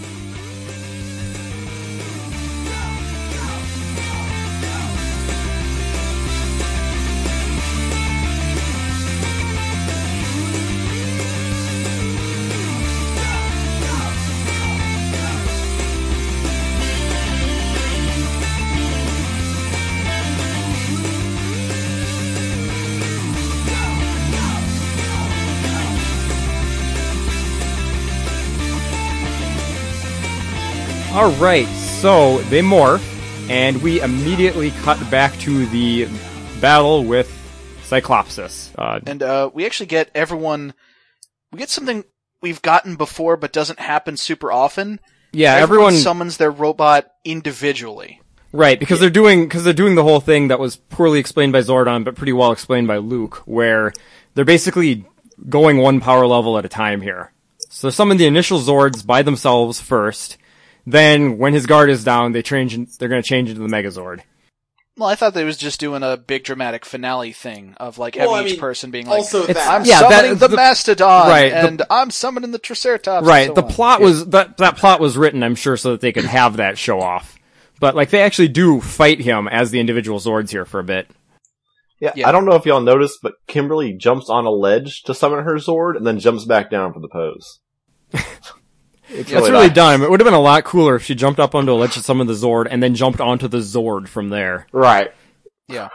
All right, so they morph, and we immediately cut back to the battle with Cyclopsis. Uh, And uh, we actually get everyone. We get something we've gotten before, but doesn't happen super often. yeah, everyone. summons their robot individually. Right, because they're doing because they're doing the whole thing that was poorly explained by Zordon, but pretty well explained by Luke, where they're basically going one power level at a time here. So summon the initial Zords by themselves first, then when his guard is down, they change. They're going to change into the Megazord. Well, I thought they was just doing a big dramatic finale thing of like Well, having I each mean, person being like, also It's- that. I'm Yeah, that- summoning the, the- Mastodon, right, the- and I'm summoning the Triceratops. Right, and so the on. plot was that that plot was written, I'm sure, so that they could have that show off. But like they actually do fight him as the individual Zords here for a bit. Yeah, Yeah. I don't know if y'all noticed, but Kimberly jumps on a ledge to summon her Zord and then jumps back down for the pose. It's That's really nice. dumb. It would have been a lot cooler if she jumped up onto a ledge to summon the Zord and then jumped onto the Zord from there. Right. Yeah.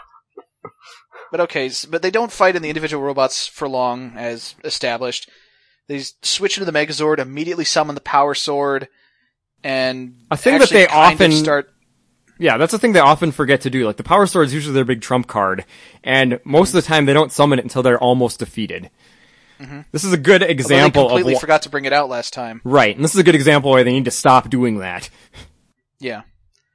But okay, s- but they don't fight in the individual robots for long, as established. They s- switch into the Megazord, immediately summon the Power Sword, and A thing that actually they kind of often- start. Yeah, that's the thing they often forget to do. Like, the Power Sword is usually their big trump card, and most of the time they don't summon it until they're almost defeated. This is a good Although example they completely of... wh- forgot to bring it out last time. Right, and this is a good example where they need to stop doing that. Yeah.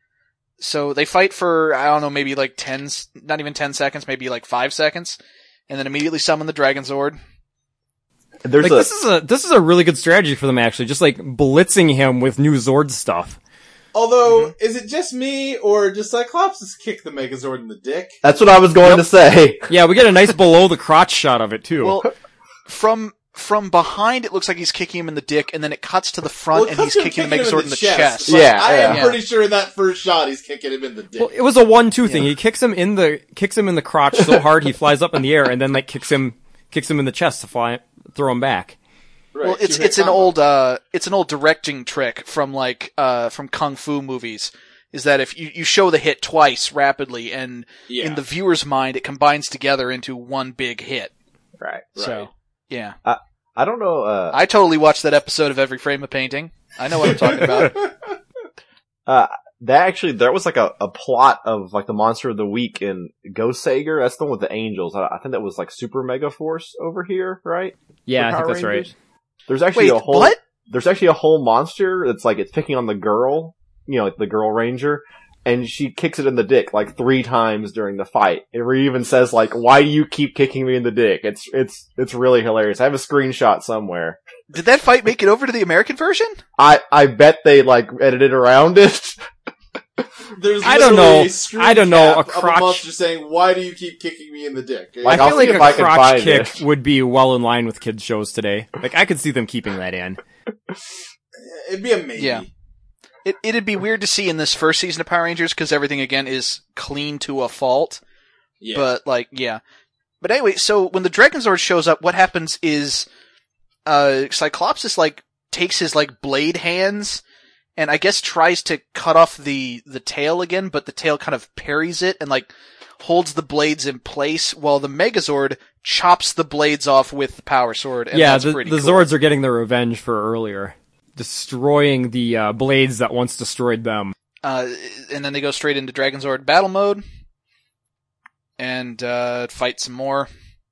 So they fight for, I don't know, maybe like ten, s- not even ten seconds, maybe like five seconds, and then immediately summon the Dragon Zord. There's Like, a, this is a this is a really good strategy for them, actually, just like blitzing him with new Zord stuff. Although, is it just me, or does Cyclops kick the Megazord in the dick? that's what I was going to say. Yeah, we get a nice below-the-crotch shot of it, too. Well, from from behind, it looks like he's kicking him in the dick, and then it cuts to the front, Well, and he's him kicking the him Megazord in the chest. but Yeah, I am yeah. pretty sure in that first shot he's kicking him in the dick. Well, it was a one-two thing. He kicks him in the kicks him in the crotch so hard he flies up in the air, and then like kicks him kicks him in the chest to fly throw him back. Right, Well, it's two-hit it's an combo. old uh it's an old directing trick from like uh from kung fu movies. Is that if you, you show the hit twice rapidly, and Yeah. in the viewer's mind it combines together into one big hit. Right. So yeah, I don't know, uh, I totally watched that episode of Every Frame of Painting. I know what I'm talking about. uh, that actually, there was like a, a plot of like the Monster of the Week in Ghost Sager. That's the one with the angels. I, I think that was like Super Mega Force over here, right? Yeah, For I think Power that's Rangers? right. There's actually Wait, a whole, what? there's actually a whole monster that's like, it's picking on the girl, you know, like the girl ranger, and she kicks it in the dick like three times during the fight. It even says like, why do you keep kicking me in the dick? It's, it's, it's really hilarious. I have a screenshot somewhere. Did that fight make it over to the American version? I, I bet they like edited around it. There's I don't literally know. a screen I don't know, cap a of crotch- monster saying, "Why do you keep kicking me in the dick?" Like, I I'll feel see like if a I can crotch find kick it. would be well in line with kids' shows today. Like, I could see them keeping that in. It'd be a maybe. Yeah. It it'd be weird to see in this first season of Power Rangers because everything again is clean to a fault. Yeah. But like, yeah. But anyway, so when the Dragon Zord shows up, what happens is, uh, Cyclops like takes his like blade hands, and I guess tries to cut off the the tail again, but the tail kind of parries it and like holds the blades in place, while the Megazord chops the blades off with the Power Sword. And Yeah, that's the, pretty the cool. Zords are getting their revenge for earlier. Destroying the uh, blades that once destroyed them. Uh, and then they go straight into Dragon Zord battle mode and uh, fight some more.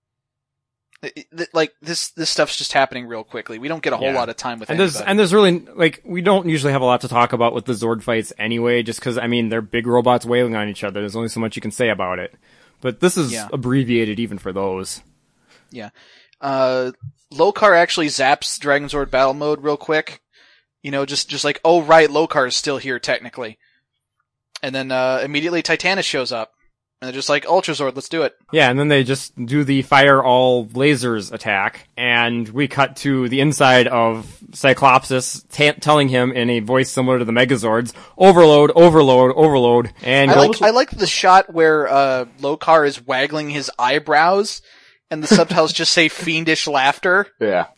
It- it- like this, this stuff's just happening real quickly. We don't get a whole Yeah. lot of time with And there's anybody. and there's really like we don't usually have a lot to talk about with the Zord fights anyway, just because I mean they're big robots wailing on each other. There's only so much you can say about it. But this is Yeah. abbreviated even for those. Yeah. Uh, Lokar actually zaps Dragon Zord battle mode real quick. You know, just, just like, oh right, Lokar is still here technically. And then, uh, immediately Titanus shows up. And they're just like, Ultra Zord, let's do it. Yeah, and then they just do the fire all lasers attack, and we cut to the inside of Cyclopsis t- telling him in a voice similar to the Megazords, overload, overload, overload, and I go- like, I like the shot where, uh, Lokar is waggling his eyebrows and the subtitles just say fiendish laughter. Yeah.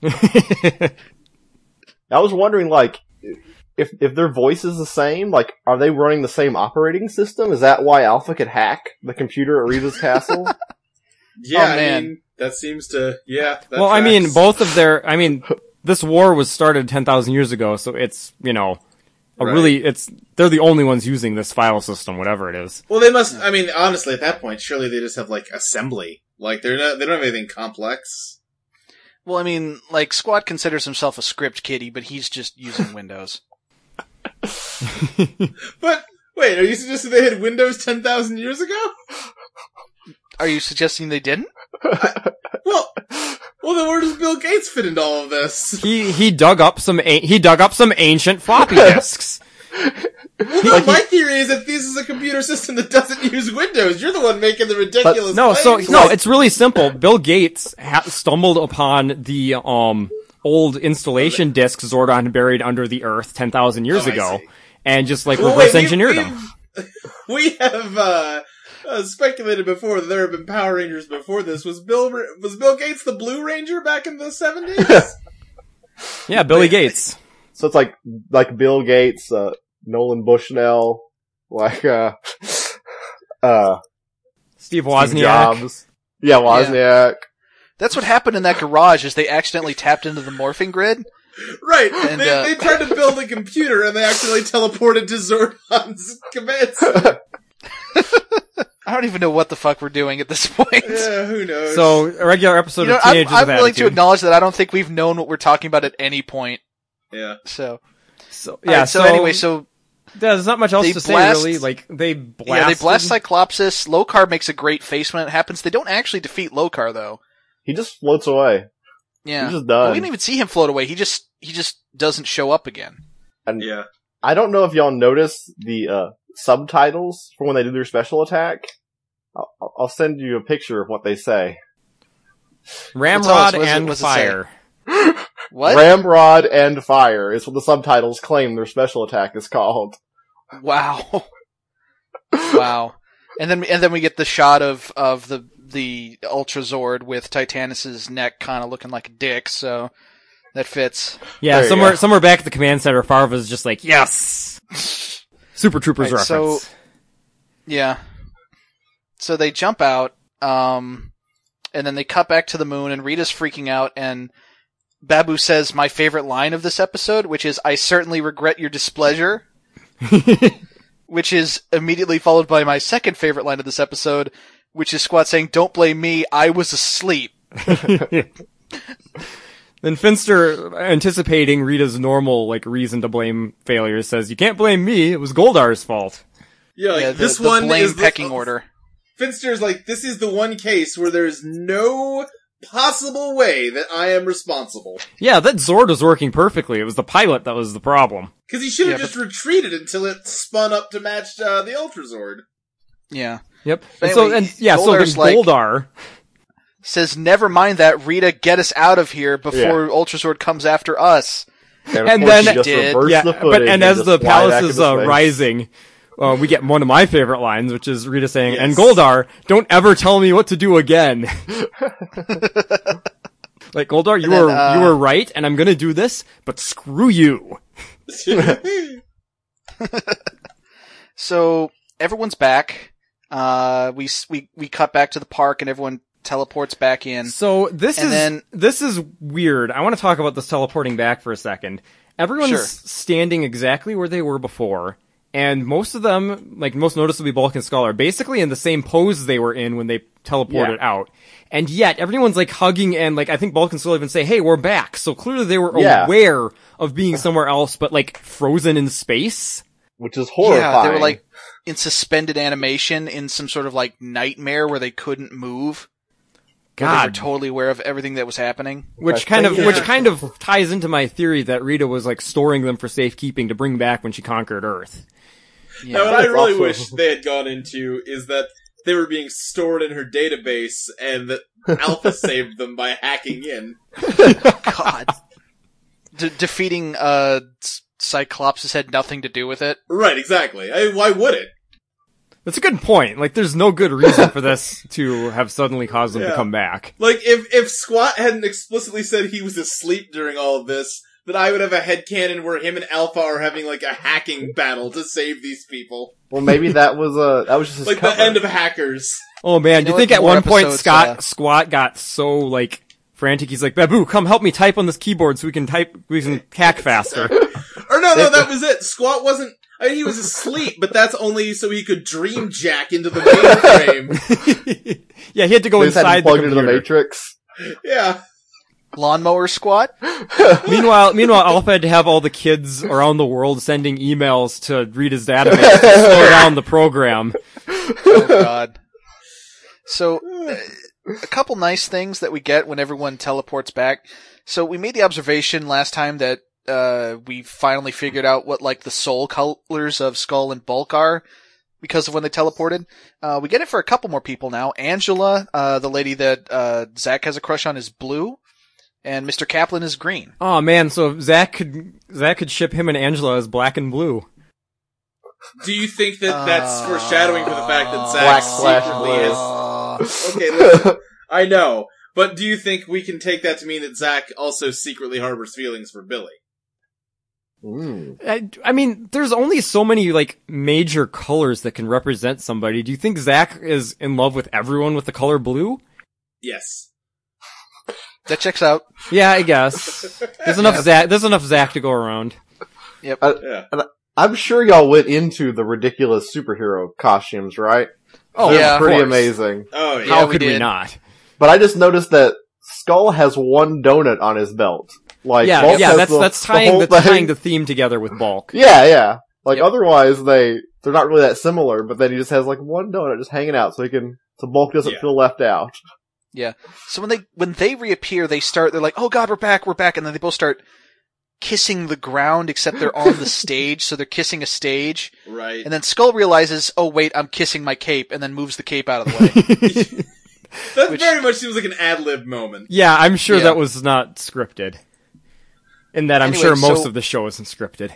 I was wondering, like, if if their voice is the same, like, are they running the same operating system? Is that why Alpha could hack the computer at Riva's castle? Yeah, Oh, man. I mean, that seems to, yeah. That well, I mean, tracks. both of their, I mean, this war was started ten thousand years ago, so it's, you know, a Right. really, it's, they're the only ones using this file system, whatever it is. Well, they must, I mean, honestly, at that point, surely they just have, like, assembly. Like, they're not, they don't have anything complex. Well, I mean, like, Squad considers himself a script kiddie, but he's just using Windows. But, Wait, are you suggesting they had Windows ten thousand years ago? Are you suggesting they didn't? Well, well, then where does Bill Gates fit into all of this? He he dug up some a- he dug up some ancient floppy disks. Well, my theory is that this is a computer system that doesn't use Windows. You're the one making the ridiculous No, so claims. no, it's really simple. Bill Gates ha- stumbled upon the um old installation disk Zordon had buried under the earth ten thousand years Oh, I ago, see. and just like Well, reverse wait, we- engineered them. we've- We have uh, uh, speculated before that there have been Power Rangers before this. Was Bill was Bill Gates the Blue Ranger back in the seventies? Yeah, Billy Gates. So it's like like Bill Gates, uh, Nolan Bushnell, like uh, uh, Steve Steve Wozniak. Jobs. Yeah, Wozniak. That's what happened in that garage is they accidentally tapped into the morphing grid. Right. And, they, uh, they tried to build a computer and they accidentally teleported to Zordon's command center. I don't even know what the fuck we're doing at this point. Yeah, who knows? So a regular episode You know, of I'm, Teenagers I'm with willing to Attitude. acknowledge that I don't think we've known what we're talking about at any point. yeah. So, So, yeah, Alright, so, anyway, so there's not much else they to say blast- really. Like they blast. yeah, they blast Cyclopsis. Lokar makes a great face when it happens. They don't actually defeat Lokar though. He just floats away. Yeah, He's just Well, done. we didn't even see him float away. He just he just doesn't show up again. And Yeah. I don't know if y'all notice the uh, subtitles for when they do their special attack. I'll, I'll send you a picture of what they say. Ramrod What's it- and what's it say? fire. What? Ramrod and Fire is what the subtitles claim their special attack is called. Wow. Wow. And then and then we get the shot of, of the the Ultra Zord with Titanus's neck kind of looking like a dick, so that fits. Yeah, There you somewhere go. somewhere back at the command center, Farva's just like, yes! Super Troopers Right, so- reference. Yeah. So they jump out, um, and then they cut back to the moon, and Rita's freaking out, and Babu says my favorite line of this episode, which is, I certainly regret your displeasure, which is immediately followed by my second favorite line of this episode, which is Squat saying, don't blame me, I was asleep. Then Finster, anticipating Rita's normal like reason to blame failures, says, "You can't blame me. It was Goldar's fault." Yeah, like, yeah, the, this the one blame is the- pecking order. Finster's like, this is the one case where there's no possible way that I am responsible. Yeah, that Zord was working perfectly. It was the pilot that was the problem. Because he should have Yeah, just retreated until it spun up to match uh, the Ultra Zord. Yeah. Yep. But And so anyway, and yeah, so then Goldar's like- Goldar. Says, never mind that, Rita, get us out of here before Ultrazord comes after us. And, of And course then- you just Did- reverse Yeah, the but footage and as just the fly back palace is into uh, space. rising, uh, we get one of my favorite lines, which is Rita saying, Yes. "And Goldar, don't ever tell me what to do again." Like, Goldar, you And then, were uh, you were right, and I'm gonna do this, but screw you. So, everyone's back. Uh, we, s- we, we cut back to the park and everyone teleports back in. So this And is then- this is weird. I want to talk about this teleporting back for a second. Everyone's Sure. standing exactly where they were before, and most of them, like most noticeably Bulk and Skull, are basically in the same pose they were in when they teleported out. And yet everyone's like hugging, and like I think Bulk and Skull even say, "Hey, we're back." So clearly they were Yeah. aware of being somewhere else, but like frozen in space. Which is horrifying. Yeah, they were like in suspended animation in some sort of like nightmare where they couldn't move. Where They were God, totally aware of everything that was happening. which I kind of think- which Yeah. kind of ties into my theory that Rita was like storing them for safekeeping to bring back when she conquered Earth. Now, what Yeah. I really Also- wish they had gone into is that they were being stored in her database and that Alpha saved them by hacking in. God. De- defeating, uh, C- Cyclops had nothing to do with it. Right, exactly. I, why would it? That's a good point. Like, there's no good reason for this to have suddenly caused them Yeah. to come back. Like, if, if Squat hadn't explicitly said he was asleep during all of this, then I would have a headcanon where him and Alpha are having, like, a hacking battle to save these people. Well, maybe that was uh that was just his Like, cover. the end of Hackers. Oh man, You do you know think what? at More one point episodes, Scott uh, Squat got so like frantic? He's like, "Babu, come help me type on this keyboard so we can type, we can hack faster." Or no, no, that was it. Squat wasn't, I mean, he was asleep, but that's only so he could dream jack into the mainframe. Yeah, he had to go They just had to inside plug the into the computer. Matrix. Yeah. Lawnmower squat? Meanwhile, meanwhile, Alpha had to have all the kids around the world sending emails to read his database to slow down the program. Oh god. So, uh, a couple nice things that we get when everyone teleports back. So we made the observation last time that uh we finally figured out what like the soul colors of Skull and Bulk are because of when they teleported. Uh we get it for a couple more people now. Angela, uh the lady that uh Zach has a crush on, is blue, and Mister Kaplan is green. Oh man, so Zach could Zach could ship him and Angela as black and blue. Do you think that that's foreshadowing for the fact that Zach Black slash secretly blue. is... Okay, listen, I know, but do you think we can take that to mean that Zach also secretly harbors feelings for Billy? Mm. I, I mean, there's only so many like major colors that can represent somebody. Do you think Zach is in love with everyone with the color blue? Yes. That checks out. Yeah, I guess. There's enough Zach. There's enough Zach to go around. Yep. Uh, Yeah. and I- I'm sure y'all went into the ridiculous superhero costumes, right? Oh, They're yeah, of pretty course. amazing. Oh, yeah. Yeah, How we could we did. not? But I just noticed that Skull has one donut on his belt. Like, Yeah, Bulk yeah. has That's the, that's the tying whole the, thing. tying the theme together with Bulk. Yeah, yeah. Like, Yep. otherwise they, they're not really that similar, but then he just has like one donut just hanging out so he can, so Bulk doesn't Yeah. feel left out. Yeah. So when they when they reappear, they start. They're like, "Oh God, we're back, we're back," and then they both start kissing the ground, except they're on the stage, so they're kissing a stage. Right. And then Skull realizes, "Oh wait, I'm kissing my cape," and then moves the cape out of the way. That which- very much seems like an ad-lib moment. Yeah, I'm sure Yeah. that was not scripted. In that, I'm Anyway, sure most so- of the show isn't scripted.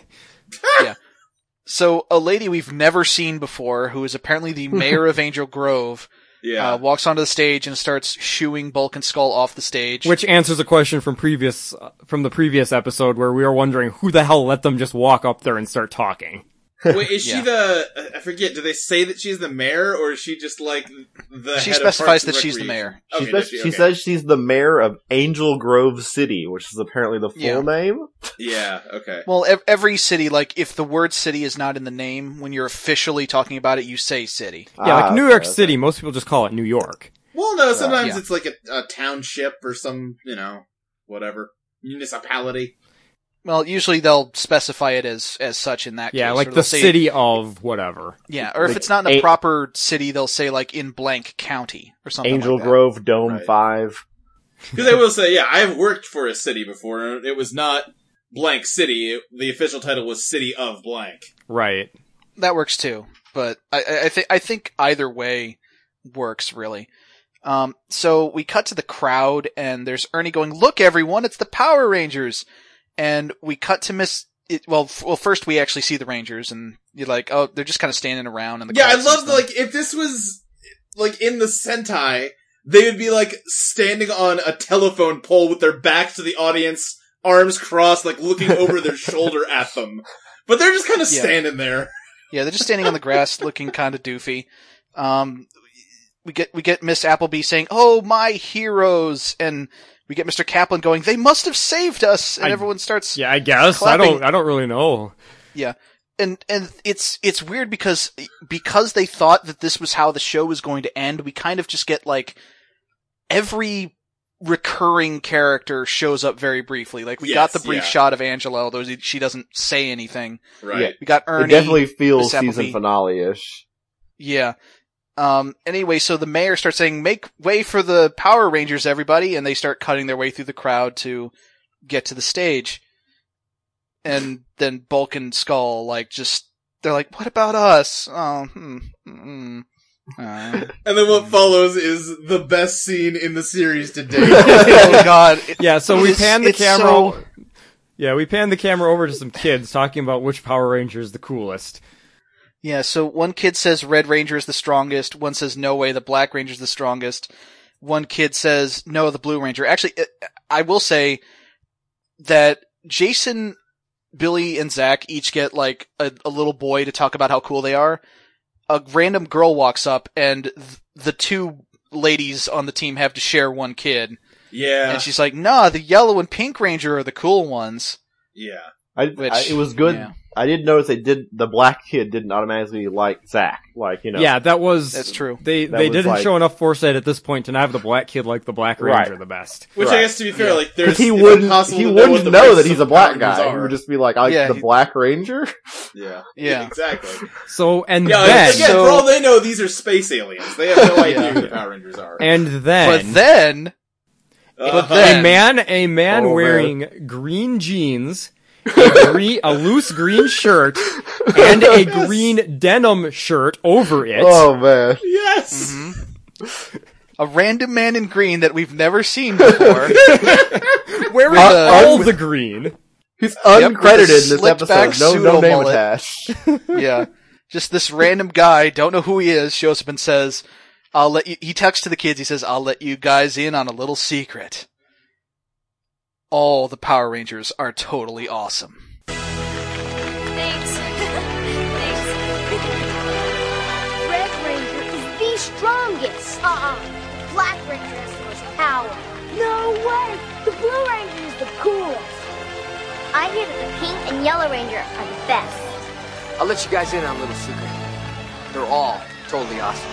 So a lady we've never seen before, who is apparently the mayor of Angel Grove, Yeah. uh, walks onto the stage and starts shooing Bulk and Skull off the stage. Which answers a question from previous uh, from the previous episode where we were wondering who the hell let them just walk up there and start talking. Wait, is Yeah. she the... I forget, do they say that she's the mayor, or is she just like the She head specifies of Parks and that she's the Recreation? mayor. She, Okay, says, does she? she Okay. says she's the mayor of Angel Grove City, which is apparently the full Yeah. name. Yeah, okay. Well, ev- every city, like, if the word city is not in the name, when you're officially talking about it, you say city. Yeah, Ah, like New okay, York okay. City, most people just call it New York. Well, no, sometimes Yeah. it's like a, a township or some, you know, whatever. Municipality. Well, usually they'll specify it as, as such in that Yeah, case. or like they'll the say- city of whatever. Yeah, or if Like it's not in a a- proper city, they'll say, like, in blank county, or something Angel like that. Grove Dome Right. five. Because I will say, yeah, I've worked for a city before, and it was not blank city. It, the official title was City of Blank. Right. That works too, but I, I, I think I think either way works really. Um, so we cut to the crowd, and there's Ernie going, "Look, everyone, it's the Power Rangers!" And we cut to Miss. It, well, f- well, first we actually see the Rangers, and you're like, "Oh, they're just kind of standing around." And the Yeah, I crowd sees love, them. like, if this was, like, in the Sentai, they would be, like, standing on a telephone pole with their backs to the audience, arms crossed, like, looking over their shoulder at them. But they're just kind of Yeah. standing there. Yeah, they're just standing on the grass, looking kind of doofy. Um, we get we get Miss Appleby saying, "Oh, my heroes," and we get Mister Kaplan going, "They must have saved us," and I- everyone starts. Yeah, I guess. Clapping. I don't I don't really know. And and it's it's weird because because they thought that this was how the show was going to end. We kind of just get like every recurring character shows up very briefly. Like we got Yes, the brief yeah. shot of Angela, although she doesn't say anything. Right. Yeah. We got Ernie. It definitely feels Miss Appleby. season finale-ish. Yeah. Um, anyway, so the mayor starts saying, "Make way for the Power Rangers, everybody," and they start cutting their way through the crowd to get to the stage. And then Bulk and Skull, like, just, they're like, "What about us?" Oh, hmm, hmm, uh, And then what follows is the best scene in the series to date. oh god. It- Yeah, so we it's- pan the it's camera. so- Yeah, we pan the camera over to some kids talking about which Power Ranger is the coolest. Yeah, so one kid says Red Ranger is the strongest, one says no way, the Black Ranger is the strongest, one kid says no, the Blue Ranger. Actually, it- I will say that Jason, Billy, and Zach each get like a, a little boy to talk about how cool they are. A random girl walks up, and th- the two ladies on the team have to share one kid. Yeah. And she's like, nah, the Yellow and Pink Ranger are the cool ones. Yeah. I, Which, I it was good. yeah. I did notice they did the black kid didn't automatically like Zach, like you know. Yeah, that was That's true. They That they was didn't like- show enough foresight at this point to not have the black kid like the Black Ranger Right. the best. Which Right. I guess to be fair, Yeah. like there's Because he it's wouldn't, impossible he to wouldn't what the know races that he's a of black Power guy. Rangers He are. would just be like, I like Yeah, the he- Black Ranger. Yeah, Yeah. exactly. So and Yeah, then again, So- for all they know, these are space aliens. They have no idea who the Power Rangers are. and then, But then, Uh, but then- a man a man Oh, man. wearing green jeans, a, green, a loose green shirt, and a green denim shirt over it. Oh man. yes. Mm-hmm. a random man in green that we've never seen before. Wearing Uh, all un- the green. He's with a uncredited in this slicked back episode. No, no pseudo name mullet. attached. Yeah. Just this random guy, don't know who he is, shows up and says, I'll let you, he texts to the kids, he says, I'll let you guys in on a little secret. All the Power Rangers are totally awesome. Thanks. Thanks. Red Ranger is the strongest. Uh-uh. The Black Ranger has the most power. No way! The Blue Ranger is the coolest. I hear that the Pink and Yellow Ranger are the best. I'll let you guys in on a little secret. They're all totally awesome.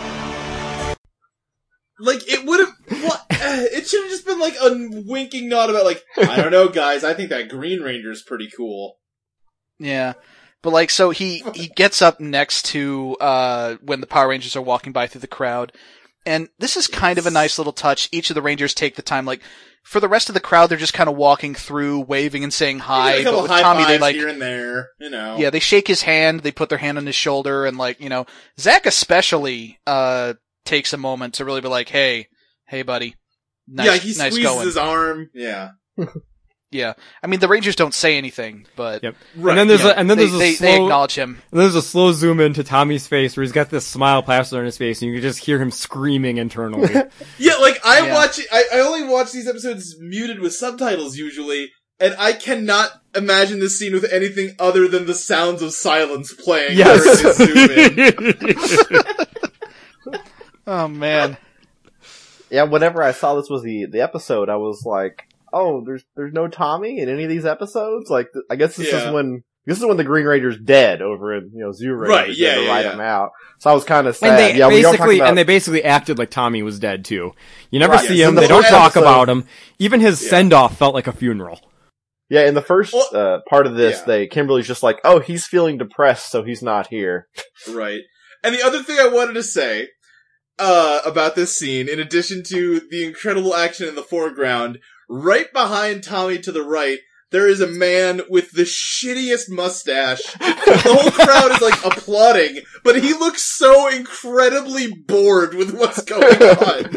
Like it would have. What? It should have just been like a winking nod about like I don't know, guys. I think that Green Ranger is pretty cool. Yeah. But like, so he, he gets up next to, uh, when the Power Rangers are walking by through the crowd. And this is kind of a nice little touch. Each of the Rangers take the time, like, for the rest of the crowd, they're just kind of walking through, waving and saying You hi. get a couple But with high Tommy, they fives like, here and there, you know. yeah, they shake his hand, they put their hand on his shoulder, and like, you know, Zach especially, uh, takes a moment to really be like, hey, hey buddy. Nice, yeah, he nice squeezes going. his arm. Yeah, Yeah. I mean, the Rangers don't say anything, but Yep. right. And then there's yeah. a and then they, there's a they, slow they acknowledge him. and there's a slow zoom into Tommy's face where he's got this smile plastered on his face, and you can just hear him screaming internally. Yeah, like I Yeah. watch. I, I only watch these episodes muted with subtitles usually, and I cannot imagine this scene with anything other than the sounds of silence playing. Yes. during this zoom in. Oh man. Yeah, whenever I saw this was the the episode, I was like, "Oh, there's there's no Tommy in any of these episodes." Like, th- I guess this Yeah. is when this is when the Green Ranger's dead over in you know Zoo Ranger Right, yeah, to yeah, write yeah. him out. So I was kind of sad. And they yeah, we don't talk basically about, and they basically acted like Tommy was dead too. You never Right, see yes, him. in the They don't first talk episode- about him. Even his Yeah. send off felt like a funeral. yeah in the first Well, uh, part of this, yeah. they Kimberly's just like, "Oh, he's feeling depressed, so he's not here." Right. And the other thing I wanted to say uh, about this scene, in addition to the incredible action in the foreground, right behind Tommy to the right, there is a man with the shittiest mustache. The whole crowd is like applauding, but he looks so incredibly bored with what's going on.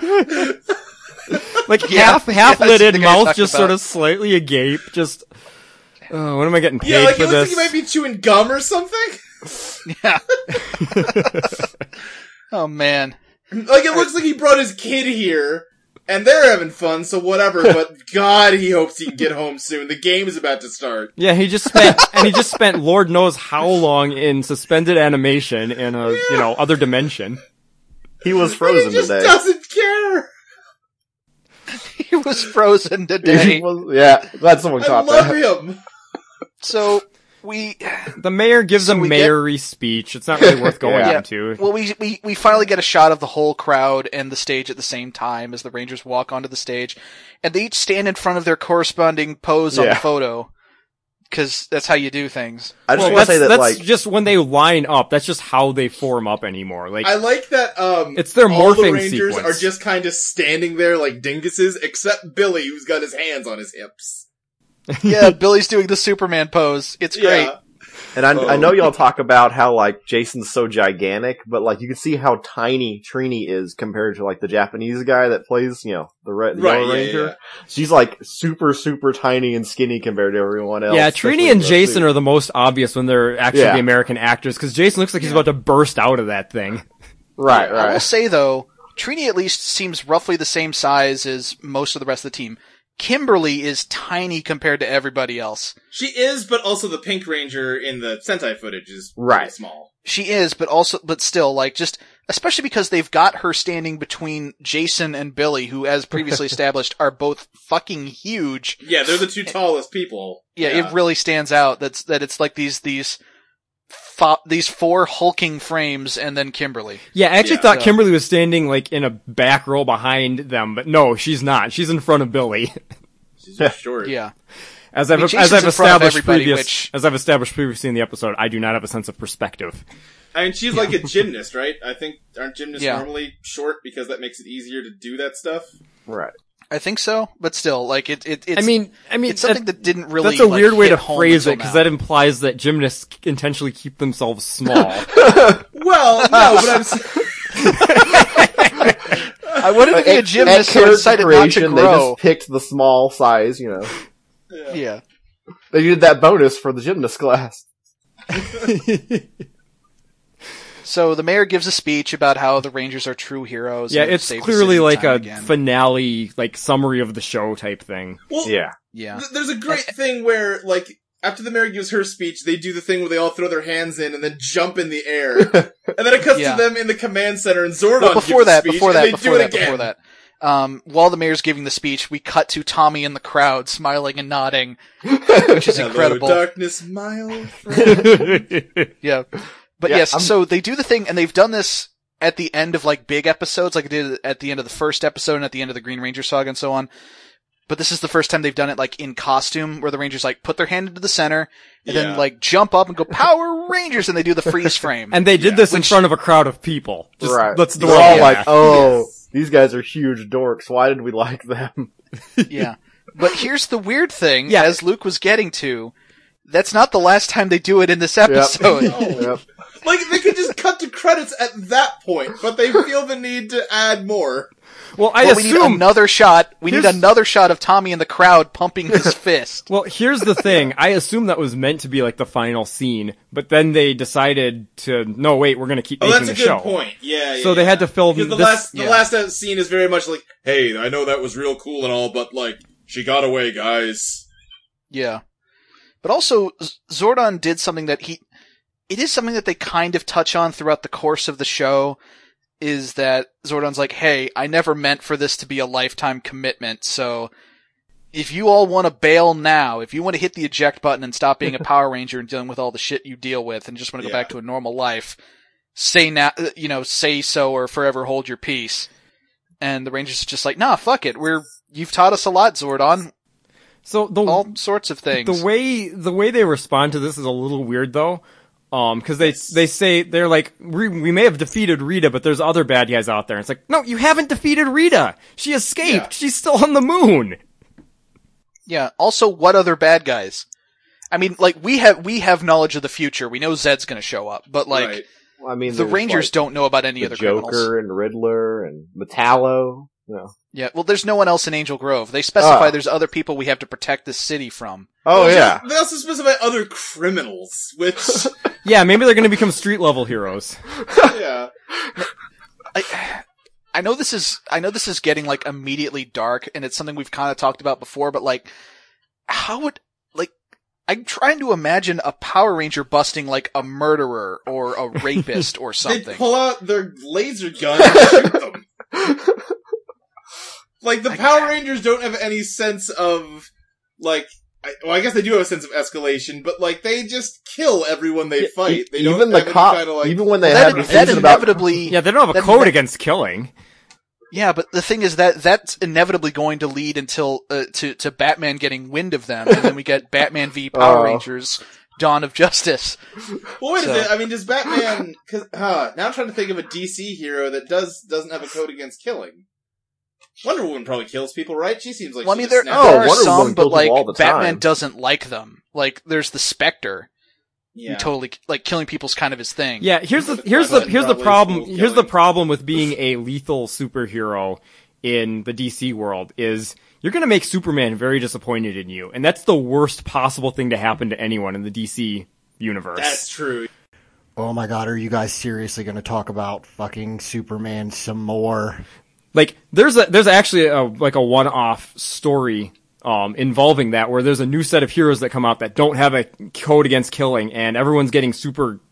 Like Yeah, half half yeah, I lit see in, the guy you're mouth talking just sort about. of slightly agape. Just, oh, when am I getting paid Yeah, like for it looks this? like he might be chewing gum or something. Yeah. Oh man. Like it looks like he brought his kid here, and they're having fun, so whatever, but God, he hopes he can get home soon. The game is about to start. Yeah, he just spent, and he just spent Lord knows how long in suspended animation in a, you know, other dimension. He was And frozen he just today. doesn't care. He was frozen He today. was- yeah, glad someone I caught love that. him. So, we, The mayor gives So a we get- mayory speech. It's not really worth going Yeah. into. well, we, we, we finally get a shot of the whole crowd and the stage at the same time as the Rangers walk onto the stage, and they each stand in front of their corresponding pose on Yeah. the photo. Cause that's how you do things. I just Well, want that's, to say that, that's like, just when they line up. That's just how they form up anymore. Like, I like that, um, It's their all the morphing Rangers sequence. are just kind of standing there like dinguses, except Billy, who's got his hands on his hips. Yeah, Billy's doing the Superman pose. It's great. Yeah. and I, Oh. I know y'all talk about how like Jason's so gigantic, but like you can see how tiny Trini is compared to like the Japanese guy that plays, you know, the, Red, the Right, Yellow yeah, Ranger. yeah. She's like super, super tiny and skinny compared to everyone else. yeah, especially Trini in and the Jason suit. are the most obvious when they're actually Yeah. the American actors, because Jason looks like he's about to burst out of that thing. right, I will right. say though, Trini at least seems roughly the same size as most of the rest of the team. Kimberly is tiny compared to everybody else. She is, but also the Pink Ranger in the Sentai footage is Right. pretty small. She is, but also, but still, like, just, especially because they've got her standing between Jason and Billy, who, as previously established, are both fucking huge. Yeah, they're the two tallest people. Yeah, Yeah. it really stands out that's, that it's like these, these, fo- these four hulking frames and then Kimberly. Yeah, I actually Yeah, thought so- Kimberly was standing like in a back row behind them, but no, she's not. She's in front of Billy. She's just short. Yeah. As I I've mean, as Jason's I've in front of established everybody, previous which- as I've established previously in the episode, I do not have a sense of perspective. I mean, she's like a gymnast, right? I think, aren't gymnasts Yeah. normally short because that makes it easier to do that stuff? Right. I think so, but still, like, it, it, it's, I mean, I mean, it's something that didn't really, that's a like, weird way hit to home phrase it until because now. that implies that gymnasts intentionally keep themselves small. Well, no, but I'm saying... I wanted to be a At- gymnast, at so I decided not to creation, They grow. just picked the small size, you know. Yeah. They did that bonus for the gymnast class. So the mayor gives a speech about how the Rangers are true heroes. Yeah, and have it's saved the clearly city like time a again. finale, like summary of the show type thing. Well, Yeah. Yeah. th- there's a great thing where, like, after the mayor gives her speech, they do the thing where they all throw their hands in and then jump in the air. And then it cuts Yeah. to them in the command center and Zordon Well, before gives that, the speech, before and that, they before do that, it again. before that. Um, while the mayor's giving the speech, we cut to Tommy in the crowd, smiling and nodding, which is Hello, incredible. darkness, my old friend. Yeah. But Yeah, yes, I'm- so they do the thing, and they've done this at the end of, like, big episodes, like it did at the end of the first episode and at the end of the Green Ranger saga and so on. But this is the first time they've done it, like, in costume, where the Rangers, like, put their hand into the center, and Yeah. then, like, jump up and go, Power Rangers! And they do the freeze frame. And they did Yeah, this in which- front of a crowd of people. Just, Right. Let's do We're it. all Yeah. like, oh, these guys are huge dorks. Why did we like them? Yeah. But here's the weird thing, Yeah. as Luke was getting to, that's not the last time they do it in this episode. Yep. Like, they could just cut to credits at that point, but they feel the need to add more. Well, I But we need assume. another shot. We need Here's- another shot of Tommy in the crowd pumping his fist. Well, here's the thing. I assume that was meant to be like the final scene, but then they decided to, no, wait, we're going to keep Oh, making that's a the good show. point. Yeah, yeah. So they yeah. had to film Because the this- last, the yeah. last uh, scene is very much like, hey, I know that was real cool and all, but like, she got away, guys. Yeah. But also, Z- Zordon did something that he, it is something that they kind of touch on throughout the course of the show, is that Zordon's like, hey, I never meant for this to be a lifetime commitment, so if you all want to bail now, if you want to hit the eject button and stop being a Power Ranger and dealing with all the shit you deal with and just want to go Yeah. back to a normal life, say now, you know, say so or forever hold your peace. And the Rangers are just like, nah, fuck it. We're, you've taught us a lot, Zordon. So the All sorts of things. the way the way they respond to this is a little weird though, um, because they they say they're like we, we may have defeated Rita, but there's other bad guys out there. It's like, no, you haven't defeated Rita. She escaped. Yeah. She's still on the moon. Yeah. Also, what other bad guys? I mean, like, we have, we have knowledge of the future. We know Zed's gonna show up, but like, Right. Well, I mean, the there's, Rangers like, don't know about any the other Joker criminals. and Riddler and Metallo. You know. Yeah. Well, there's no one else in Angel Grove. They specify Oh. there's other people we have to protect this city from. Oh Well, yeah. They also specify other criminals, which, Yeah, maybe they're going to become street level heroes. yeah. I, I know this is, I know this is getting like immediately dark, and it's something we've kind of talked about before, but like, how would, like, I'm trying to imagine a Power Ranger busting like a murderer or a rapist or They something. pull out their laser gun and shoot them. Like, the Power Rangers don't have any sense of, like, I, well, I guess they do have a sense of escalation, but, like, they just kill everyone they Yeah, fight. e- They even don't the have any cop, kind of, like, even when they Well, have that, the that season about inevitably, Yeah, they don't have a That- code that- against killing. yeah, but the thing is that that's inevitably going to lead until uh, to to Batman getting wind of them, and then we get Batman v Power Oh. Rangers: Dawn of Justice. well, wait So- a minute. I mean, does Batman, cause, huh, now I'm trying to think of a D C hero that does, doesn't have a code against killing. Wonder Woman probably kills people, right? She seems like Well, I she mean, just there, snaps Oh, there out. are Wonder some, Woman but kills them like all the Batman time. doesn't like them. Like, there's the Spectre, Yeah. who totally like killing people's kind of his thing. Yeah, here's the But here's the Batman here's the probably problem. is full of Here's the killing. problem with being a lethal superhero in the D C world is you're going to make Superman very disappointed in you, and that's the worst possible thing to happen to anyone in the D C universe. That's true. Oh my god, are you guys seriously going to talk about fucking Superman some more? Like there's a there's actually a like a one-off story um involving that where there's a new set of heroes that come out that don't have a code against killing, and everyone's getting super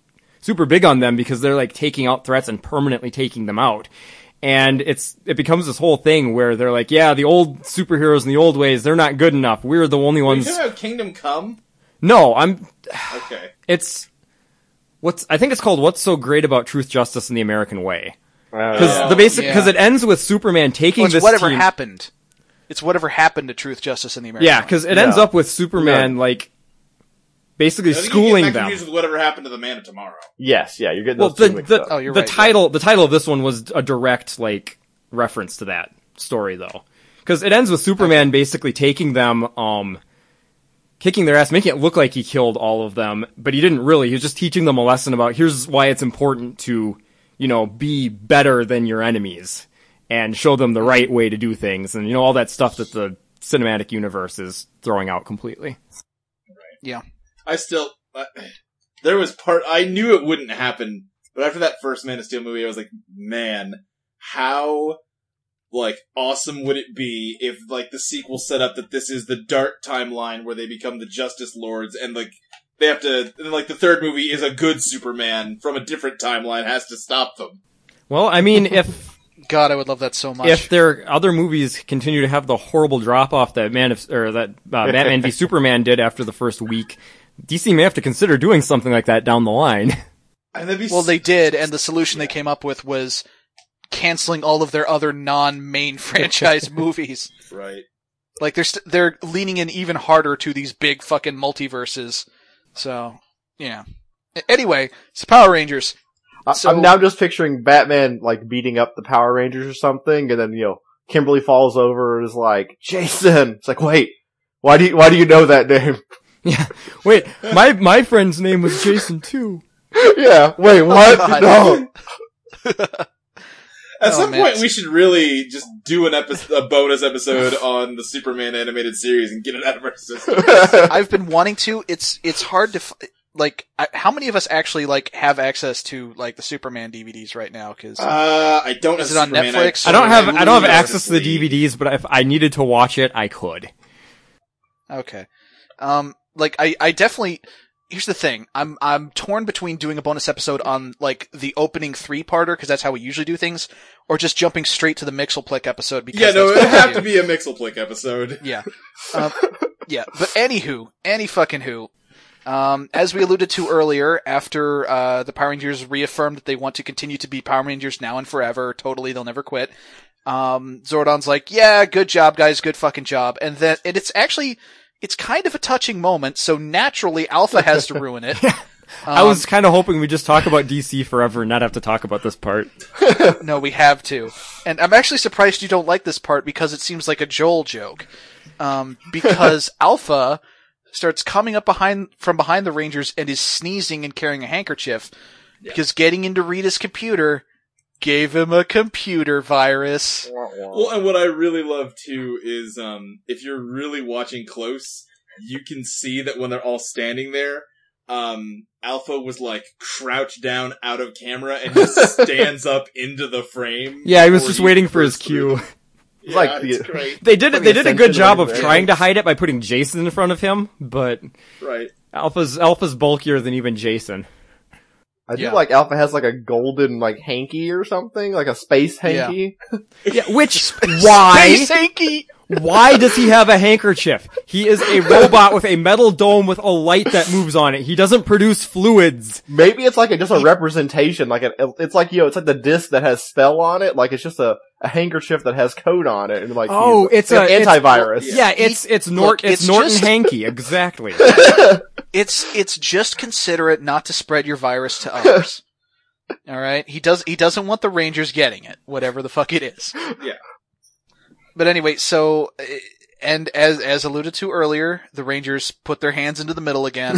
super big on them because they're like taking out threats and permanently taking them out. And it's it becomes this whole thing where they're like, yeah, the old superheroes in the old ways, they're not good enough. We're the only Are you ones. talking about Kingdom Come? No, I'm. Okay. It's what's I think it's called "What's So Great About Truth, Justice, and the American Way." Uh, Because Oh, the basic because yeah. it ends with Superman taking Well, it's this whatever team. happened. It's whatever happened to Truth, Justice, and the American Yeah, Way. because it ends Yeah. up with Superman like basically I think you schooling get that them. confused with whatever happened to the Man of Tomorrow. yes, yeah, you're getting Well, those the two mixed the, up. Oh, you're the right, title the title of this one was a direct like reference to that story though, because it ends with Superman basically taking them, um, kicking their ass, making it look like he killed all of them, but he didn't really. He was just teaching them a lesson about here's why it's important to, you know, be better than your enemies and show them the right way to do things, and you know all that stuff that the cinematic universe is throwing out completely. Yeah. I still, uh, there was part, I knew it wouldn't happen, but after that first Man of Steel movie, I was like, man, how, like, awesome would it be if, like, the sequel set up that this is the dark timeline where they become the Justice Lords, and, like, they have to, and, like, the third movie is a good Superman from a different timeline has to stop them. Well, I mean, if God, I would love that so much. if their other movies continue to have the horrible drop off that Man of or that uh, Batman v Superman did after the first week, D C may have to consider doing something like that down the line. And that'd be well, s- they did, and the solution they came up with was canceling all of their other non-main franchise movies. right. Like they're st- they're leaning in even harder to these big fucking multiverses. So yeah. A- Anyway, it's Power Rangers. I- So- I'm now just picturing Batman like beating up the Power Rangers or something, and then you know Kimberly falls over and is like, "Jason." It's like, wait, why do you why do you know that name? Yeah. Wait, my my friend's name was Jason too. yeah. Wait, what? God. No. At Oh, some man. point, we should really just do an episode, a bonus episode on the Superman animated series and get it out of our system. I've been wanting to. It's it's hard to f- like. I, how many of us actually like have access to like the Superman D V Ds right now? Because Uh, I don't. Is have it on Superman. Netflix? I don't have I don't have lose access to the sleep. D V Ds, but if I needed to watch it, I could. okay, um, like I I definitely. Here's the thing. I'm I'm torn between doing a bonus episode on like the opening three parter because that's how we usually do things, or just jumping straight to the Mixelplick episode because Yeah, no, that's it'd what we have do. to be a Mixelplick episode. Yeah. Um, yeah, but anywho, any fucking who. Um, as we alluded to earlier, after uh, the Power Rangers reaffirmed that they want to continue to be Power Rangers now and forever, totally, they'll never quit. Um, Zordon's like, yeah, good job, guys, good fucking job. And then, and it's actually, it's kind of a touching moment, so naturally Alpha has to ruin it. I was kind of hoping we just talk about D C forever and not have to talk about this part. No, we have to. And I'm actually surprised you don't like this part because it seems like a Joel joke. Um, because Alpha starts coming up behind, from behind the Rangers and is sneezing and carrying a handkerchief because getting into Rita's computer gave him a computer virus. Well, and what I really love too is, um, if you're really watching close, you can see that when they're all standing there, um, Alpha was like crouched down out of camera and he stands up into the frame. Yeah, he was before just waiting for his bursts cue. through. Yeah, Like the- it's great. They did it. They did a good Ascension job right of there. trying to hide it by putting Jason in front of him, but Right. Alpha's Alpha's bulkier than even Jason. I do Yeah. like Alpha has like a golden like hanky or something, like a space Yeah. hanky. Yeah, which why Space Hanky! why does he have a handkerchief? He is a robot with a metal dome with a light that moves on it. He doesn't produce fluids. Maybe it's like a, just a representation, like a, it's like you know, it's like the disc that has spell on it, like it's just a, a handkerchief that has code on it, and like Oh, he's- it's like a- an it's- antivirus. Yeah, it's it's Nort Look, it's, it's Norton just- Hanky exactly. It's, it's just considerate not to spread your virus to others. Alright? He does, he doesn't want the Rangers getting it, whatever the fuck it is. Yeah. But anyway, so, uh, and as, as alluded to earlier, the Rangers put their hands into the middle again,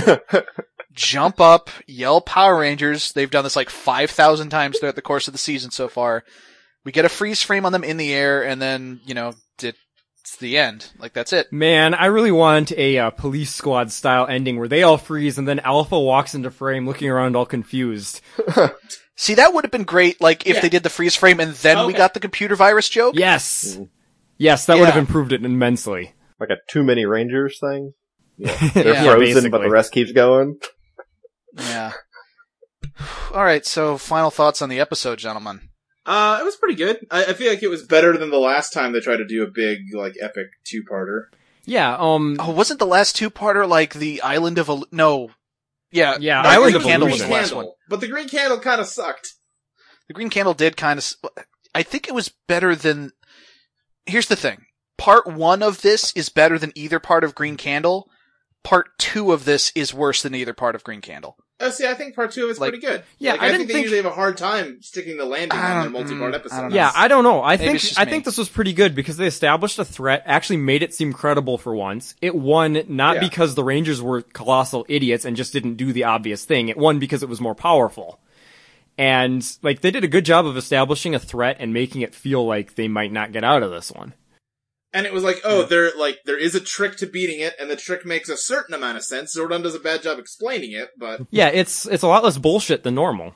jump up, yell Power Rangers. They've done this like five thousand times throughout the course of the season so far. We get a freeze frame on them in the air, and then, you know, it, it's the end. Like, that's it. Man, I really want a uh, Police Squad style ending where they all freeze and then Alpha walks into frame looking around all confused. See, that would have been great, like, if Yeah. they did the freeze frame and then we Okay. got the computer virus joke. Yes. Yes, that would have Yeah. improved it immensely. Like a too many Rangers thing. They're Yeah, frozen, basically. but the rest keeps going. Yeah. All right, so final thoughts on the episode, gentlemen. Uh, it was pretty good. I, I feel like it was better than the last time they tried to do a big, like, epic two-parter. Yeah, um, Oh, wasn't the last two-parter like the Island of... Il- no. Yeah, Yeah, no, Island Green of Candle was Illusion. the last Candle. one. But the Green Candle kind of sucked. The Green Candle did kind of... I think it was better than... Here's the thing. Part one of this is better than either part of Green Candle. Part two of this is worse than either part of Green Candle. Oh, see, I think part two of it's Like- pretty good. Yeah, Like, I I, didn't think they think- usually have a hard time sticking the landing I on their don't- multi-part mm, I episodes. don't know. yeah, I don't know. I Maybe think it's just I me. think this was pretty good because they established a threat, actually made it seem credible for once. It won not Yeah. because the Rangers were colossal idiots and just didn't do the obvious thing. It won because it was more powerful. And like they did a good job of establishing a threat and making it feel like they might not get out of this one. And it was like, oh, there like there is a trick to beating it, and the trick makes a certain amount of sense. Zordon does a bad job explaining it, but Yeah, it's it's a lot less bullshit than normal.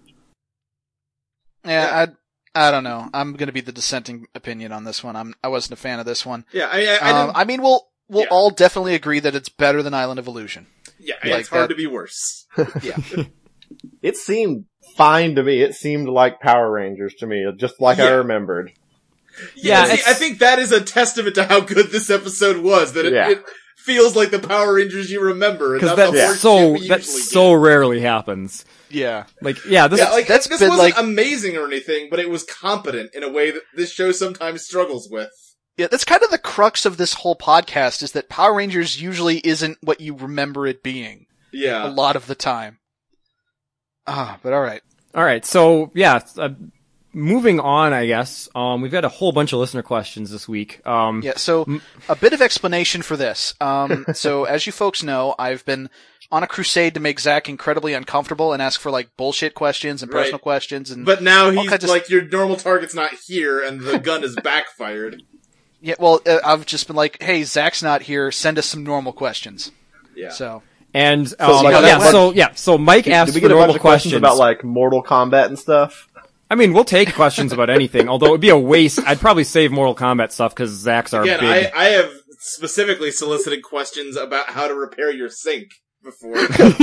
Yeah, I I don't know. I'm going to be the dissenting opinion on this one. I'm I wasn't a fan of this one. yeah, I I, I, Um, didn't, I mean, we'll we'll Yeah. all definitely agree that it's better than Island of Illusion. yeah, like it's hard that- to be worse. Yeah. It seemed fine to me. It seemed like Power Rangers to me, just like I Yeah. remembered. Yeah, see, it's- I think that is a testament to how good this episode was. That it, Yeah. it feels like the Power Rangers you remember, and Because not the that horse so shit we that usually so get. rarely happens. Yeah. Like yeah, this Yeah, like that's this been, wasn't like- amazing or anything, but it was competent in a way that this show sometimes struggles with. Yeah, that's kind of the crux of this whole podcast is that Power Rangers usually isn't what you remember it being a Yeah, lot of the time. Ah, but all right. All right, so yeah, uh, moving on, I guess. Um, we've got a whole bunch of listener questions this week. Um, Yeah, so a bit of explanation for this. Um, so as you folks know, I've been on a crusade to make Zach incredibly uncomfortable and ask for like bullshit questions and personal Right. questions and but now all he's kinds of- like, your normal target's not here, and the gun is backfired. yeah, well, uh, I've just been like, hey, Zach's not here. Send us some normal questions. Yeah. So and So, um, like, yeah, that- so yeah, so Mike Did, asked did we for get a bunch normal of questions, questions about like Mortal Kombat and stuff? I mean, we'll take questions about anything, although it would be a waste. I'd probably save Mortal Kombat stuff because Zach's our Again, big. I, I have specifically solicited questions about how to repair your sink before.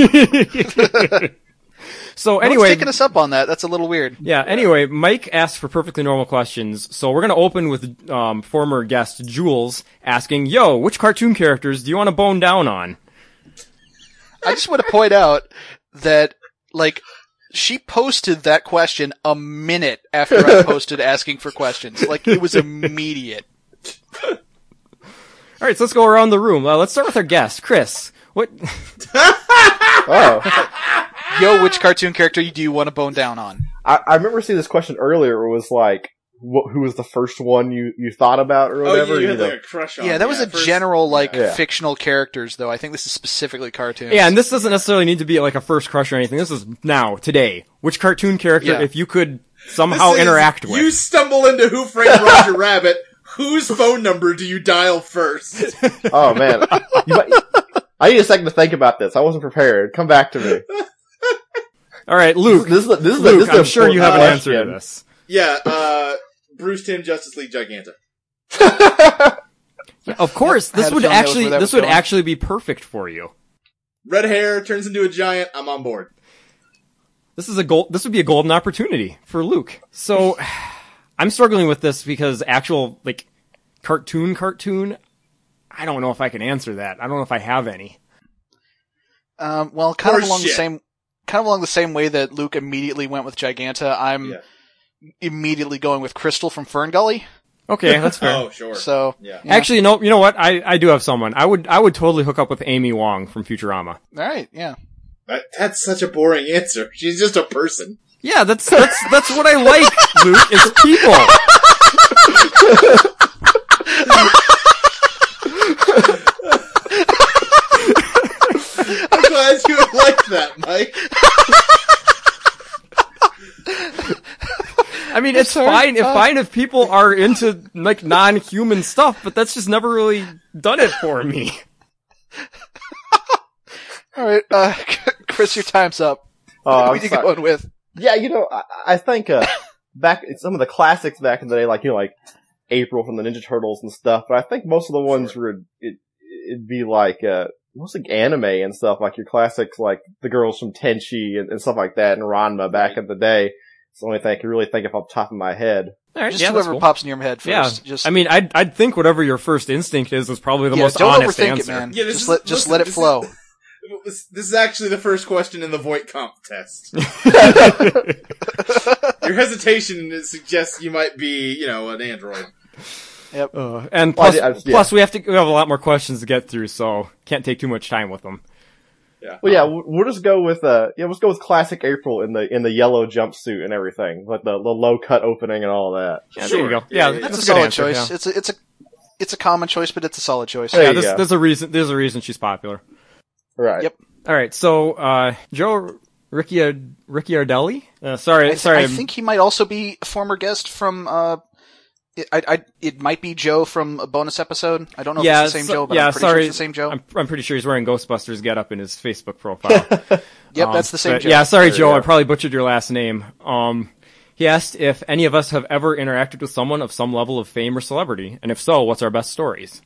So no one's anyway, taking us up on that. That's a little weird. yeah. Anyway, Mike asked for perfectly normal questions, so we're gonna open with um, former guest Jules asking, "Yo, which cartoon characters do you want to bone down on?" I just want to point out that, like, she posted that question a minute after I posted asking for questions. Like, it was immediate. All right, so let's go around the room. Uh, let's start with our guest, Chris. What? Oh, Yo, which cartoon character do you want to bone down on? I, I remember seeing this question earlier. It was like, wh- who was the first one you, you thought about or oh, whatever? you, you you had know? like a crush on. Yeah, that was a first- general, like, Yeah. fictional characters, though. I think this is specifically cartoons. Yeah, and this doesn't necessarily need to be like a first crush or anything. This is now, today. Which cartoon character, Yeah. if you could This somehow is- interact with? You stumble into Who Framed Roger Rabbit. Whose phone number do you dial first? Oh man, You might- I need a second to think about this. I wasn't prepared. Come back to me. All right, Luke. This is the- this is the- Luke, this is I'm the sure you have an important answer to question. this. Yeah, uh, Bruce Timm, Justice League Giganta. Of course, I this had a would feeling that was actually where that this was would going. actually be perfect for you. Red hair turns into a giant. I'm on board. This is a gold. This would be a golden opportunity for Luke. So, I'm struggling with this because actual like cartoon, cartoon. I don't know if I can answer that. I don't know if I have any. Um, well, kind of Horse along the shit. same, kind of along the same way that Luke immediately went with Giganta, I'm Yeah. immediately going with Crystal from Fern Gully. Okay, that's fair. Oh, sure. So, yeah. yeah. Actually, no. You know what? I I do have someone. I would I would totally hook up with Amy Wong from Futurama. all right, yeah. That, that's such a boring answer. She's just a person. Yeah, that's that's that's what I like, Luke. Is people. I'm glad you like that, Mike. I mean, it's fine. It's fine if people are into like non-human stuff, but that's just never really done it for me. All right, uh, Chris, your time's up. Oh, What I'm are you sorry. going with? Yeah, you know, I, I think uh, back some of the classics back in the day, like you know, like April from the Ninja Turtles and stuff. But I think most of the ones were it, it'd be like uh, mostly anime and stuff, like your classics, like the girls from Tenchi and, and stuff like that, and Ranma back in the day. It's the only thing I can really think of off the top of my head. All right, Just yeah, that's whoever cool. pops in your head Yeah, first. Just I mean, I'd I'd think whatever your first instinct is is probably the yeah, most don't honest overthink answer. it, man. Yeah, this just is- let just listen, let it this is- flow. This this is actually the first question in the Voight Comp test. Your hesitation suggests you might be, you know, an android. Yep. Uh, and Well, I plus, did- I- yeah. plus we have to we have a lot more questions to get through, so can't take too much time with them. Yeah. Well, yeah, we'll we'll just go with uh, yeah, let's go with classic April in the in the yellow jumpsuit and everything, like the the low cut opening and all that. Yeah, Sure. there you go. Yeah, Yeah, yeah, That's, that's, a good solid answer, choice. yeah. It's a it's a it's a common choice, but it's a solid choice. There Yeah, you there's, go. there's a reason. There's a reason she's popular. Right. Yep. All right, so uh, Joe Ricciard- Ricciardelli. Uh, sorry, I, th- sorry. I I'm- think he might also be a former guest from. Uh, it, I, I, it might be Joe from a bonus episode. I don't know yeah, if it's the same so- Joe, but yeah, I'm pretty sorry. sure it's the same Joe. I'm, I'm pretty sure he's wearing Ghostbusters getup in his Facebook profile. yep, Um, that's the same but Joe. Yeah, sorry, There you Joe. go. I probably butchered your last name. Um, he asked if any of us have ever interacted with someone of some level of fame or celebrity, and if so, what's our best stories?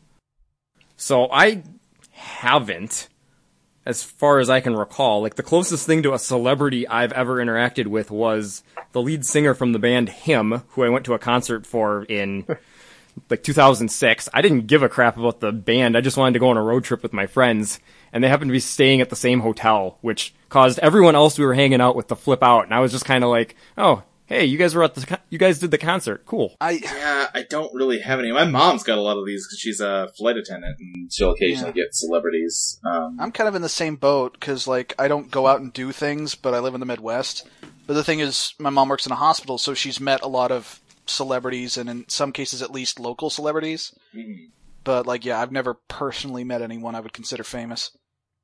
So I haven't, as far as I can recall. Like, the closest thing to a celebrity I've ever interacted with was the lead singer from the band Him, who I went to a concert for in like two thousand six. I didn't give a crap about the band. I just wanted to go on a road trip with my friends, and they happened to be staying at the same hotel, which caused everyone else we were hanging out with to flip out. And I was just kind of like, "Oh, hey, you guys were at the con- you guys did the concert. Cool." I Yeah, I don't really have any. My mom's got a lot of these because she's a flight attendant and she'll occasionally get celebrities. Um, I'm kind of in the same boat because like I don't go out and do things, but I live in the Midwest. But the thing is, my mom works in a hospital, so she's met a lot of celebrities, and in some cases, at least local celebrities. mhm. But like, yeah, I've never personally met anyone I would consider famous.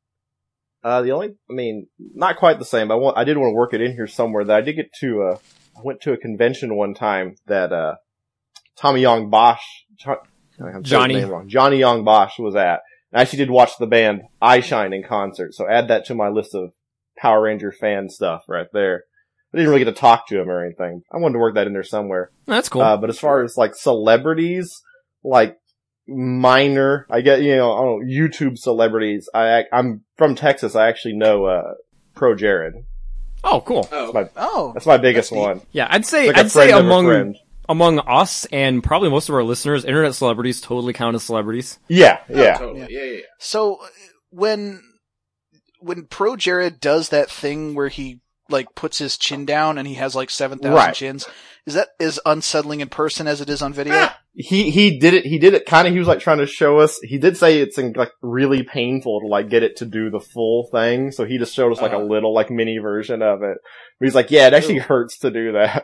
Uh, the only, I mean, not quite the same. I want, I did want to work it in here somewhere. That I did get to. Uh, I went to a convention one time that uh, Tommy Young Bosch, I'm saying his Johnny. name wrong. Johnny Young Bosch was at. I actually did watch the band Eye Shine in concert, so add that to my list of Power Ranger fan stuff right there. I didn't really get to talk to him or anything. I wanted to work that in there somewhere. That's cool. Uh, but as far as like celebrities, like minor, I get, you know, I don't know, YouTube celebrities. I, I'm from Texas. I actually know, uh, Pro Jared. oh, cool. Oh, My, Oh, that's my biggest That's neat. one. Yeah, I'd say It's like a I'd say friend of a among friend. among us and probably most of our listeners, internet celebrities totally count as celebrities. Yeah, oh, yeah. totally. Yeah, yeah, yeah. so uh, when when Pro Jared does that thing where he like puts his chin down and he has like seven thousand Right. chins, is that as unsettling in person as it is on video? He, he did it, he did it kind of, he was like trying to show us, he did say it's in, like really painful to like get it to do the full thing, so he just showed us like Uh-huh. a little like mini version of it. But he's like, yeah, it actually hurts to do that.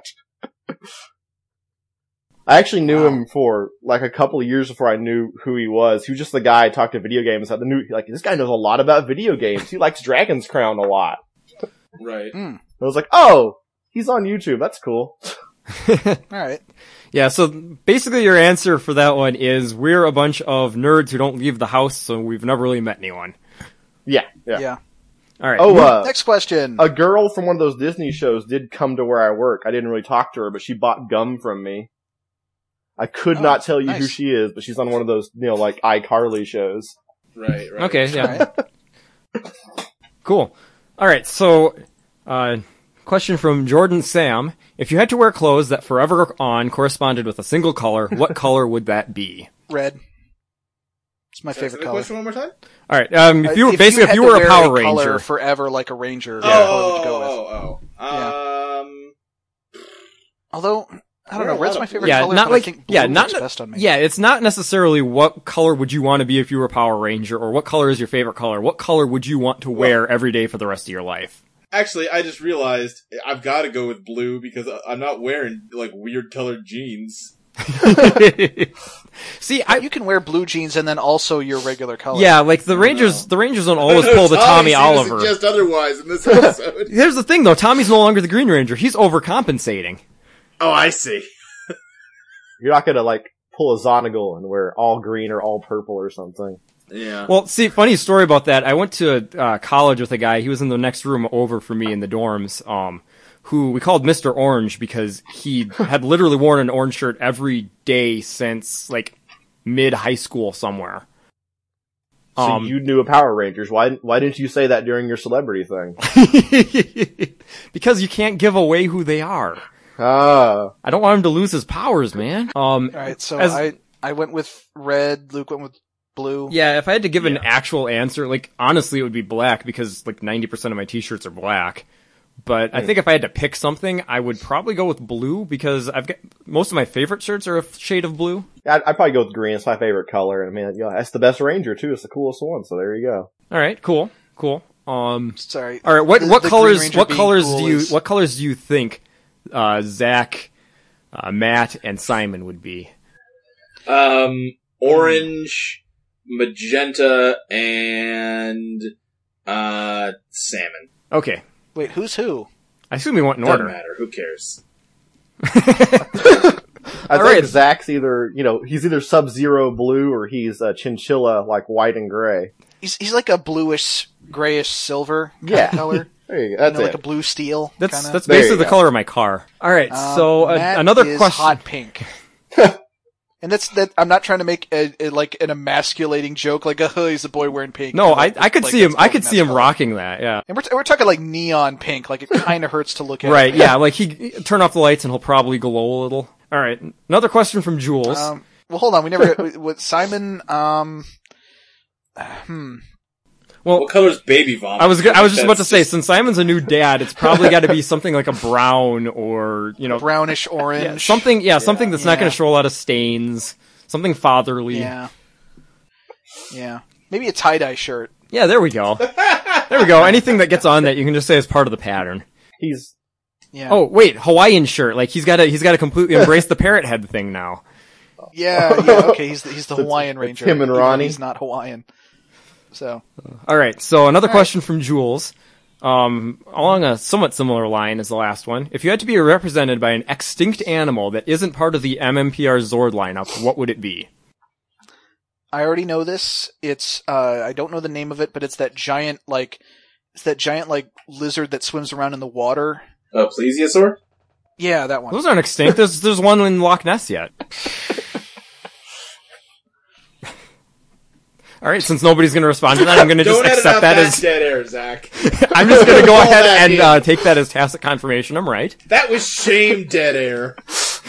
I actually knew Wow. him for like a couple of years before I knew who he was. He was just the guy I talked to video games. I knew, like, this guy knows a lot about video games. He likes Dragon's Crown a lot. Right. I was like, oh, he's on YouTube. That's cool. All right. Yeah, so basically your answer for that one is we're a bunch of nerds who don't leave the house, so we've never really met anyone. Yeah, yeah. Yeah. All right. Oh, uh, Next question. a girl from one of those Disney shows did come to where I work. I didn't really talk to her, but she bought gum from me. I could Oh, not tell you who nice. she is, but she's on one of those, you know, like iCarly shows. Right, right. Okay, yeah. All right. Cool. All right, so uh question from Jordan Sam. If you had to wear clothes that forever on corresponded with a single color, what color would that be? Red. It's my Answer favorite the color. question one more time? All right, um if you Uh, were basically if had you to were a wear Power color Ranger. forever like a ranger, Oh, what color would you go with? oh, oh, Um, Although I don't know, There are a red's lot my of favorite Yeah, color, not but like I think yeah, blue not looks best on me. yeah. It's not necessarily what color would you want to be if you were a Power Ranger, or what color is your favorite color. What color would you want to wear every day for the rest of your life? actually, I just realized I've got to go with blue because I- I'm not wearing, like, weird colored jeans. See, I You can wear blue jeans and then also your regular color. yeah, like the Rangers. The Rangers don't always pull the Tommy seemed to Oliver. suggest otherwise in this episode. Here's the thing, though. Tommy's no longer the Green Ranger. He's overcompensating. Oh, I see. You're not gonna like pull a Zonagal and wear all green or all purple or something. Yeah. Well, see, funny story about that. I went to uh, college with a guy. He was in the next room over from me in the dorms, um, who we called Mister Orange because he had literally worn an orange shirt every day since, like, mid-high school somewhere. So Um, you knew a Power Rangers. Why why didn't you say that during your celebrity thing? because you can't give away who they are. Ah. I don't want him to lose his powers, man. Um, All right, so as- I I went with red. Luke went with blue. yeah, if I had to give an Yeah. actual answer, like, honestly, it would be black because, like, ninety percent of my t-shirts are black. But I think if I had to pick something, I would probably go with blue because I've got, most of my favorite shirts are a shade of blue. I'd, I'd probably go with green. It's my favorite color. And I mean, you know, that's the best Ranger too. It's the coolest one. So there you go. Alright, cool, cool. Um, Sorry. alright, what, The- what the Green colors, Ranger what being colors cool do you, is- what colors do you think, uh, Zach, uh, Matt, and Simon would be? Um, orange, magenta, and uh, salmon. Okay. Wait, who's who? I assume we went in Doesn't order. matter. Who cares? I All think right. Zach's either, you know, he's either Sub-Zero blue or he's uh, Chinchilla, like white and gray. He's he's like a bluish, grayish silver kind Yeah. of color. There you go. You That's know, like it. a blue steel. That's, kinda. that's There you basically the go. color of my car. Alright, Um, so uh, Matt another is question. hot pink. And that's that. I'm not trying to make a, a, like an emasculating joke, like oh, he's a boy wearing pink. No, I, Like, I could like, see him, that's I all could that's see him color. rocking that, yeah. And we're t- we're talking like neon pink, like it kind of hurts to look at. Right, yeah, like he, turn off the lights and he'll probably glow a little. Alright, another question from Jules. Um, well, hold on. We never. With Simon. Um. Hmm. well, What color's baby vomit? I was go- I was just about to That's say, since Simon's a new dad, it's probably gotta be something like a brown or, you know, Brownish orange. yeah, something, yeah, something that's not Yeah. gonna show a lot of stains. Something fatherly. Yeah. Yeah. Maybe a tie dye shirt. Yeah, there we go. There we go. Anything that gets on that, you can just say is part of the pattern. He's, Yeah. Oh, wait, Hawaiian shirt. Like, he's gotta, he's gotta completely embrace the parrot head thing now. Yeah. Yeah. Okay. He's the, he's the It's- Hawaiian it's Ranger. him and even though Ronnie. He's not Hawaiian. So. Alright, so another question from Jules. Um, along a somewhat similar line as the last one. If you had to be represented by an extinct animal that isn't part of the M M P R Zord lineup, what would it be? I already know this. It's uh I don't know the name of it, but it's that giant like it's that giant like lizard that swims around in the water. uh, plesiosaur. Yeah, that one. Those aren't extinct. There's, there's one in Loch Ness yet. Alright, since nobody's gonna respond to that, I'm gonna just Don't edit accept out that that as, dead air, Zach. I'm just gonna go Call ahead that and, in. uh, take that as tacit confirmation. I'm right. That was shame dead air.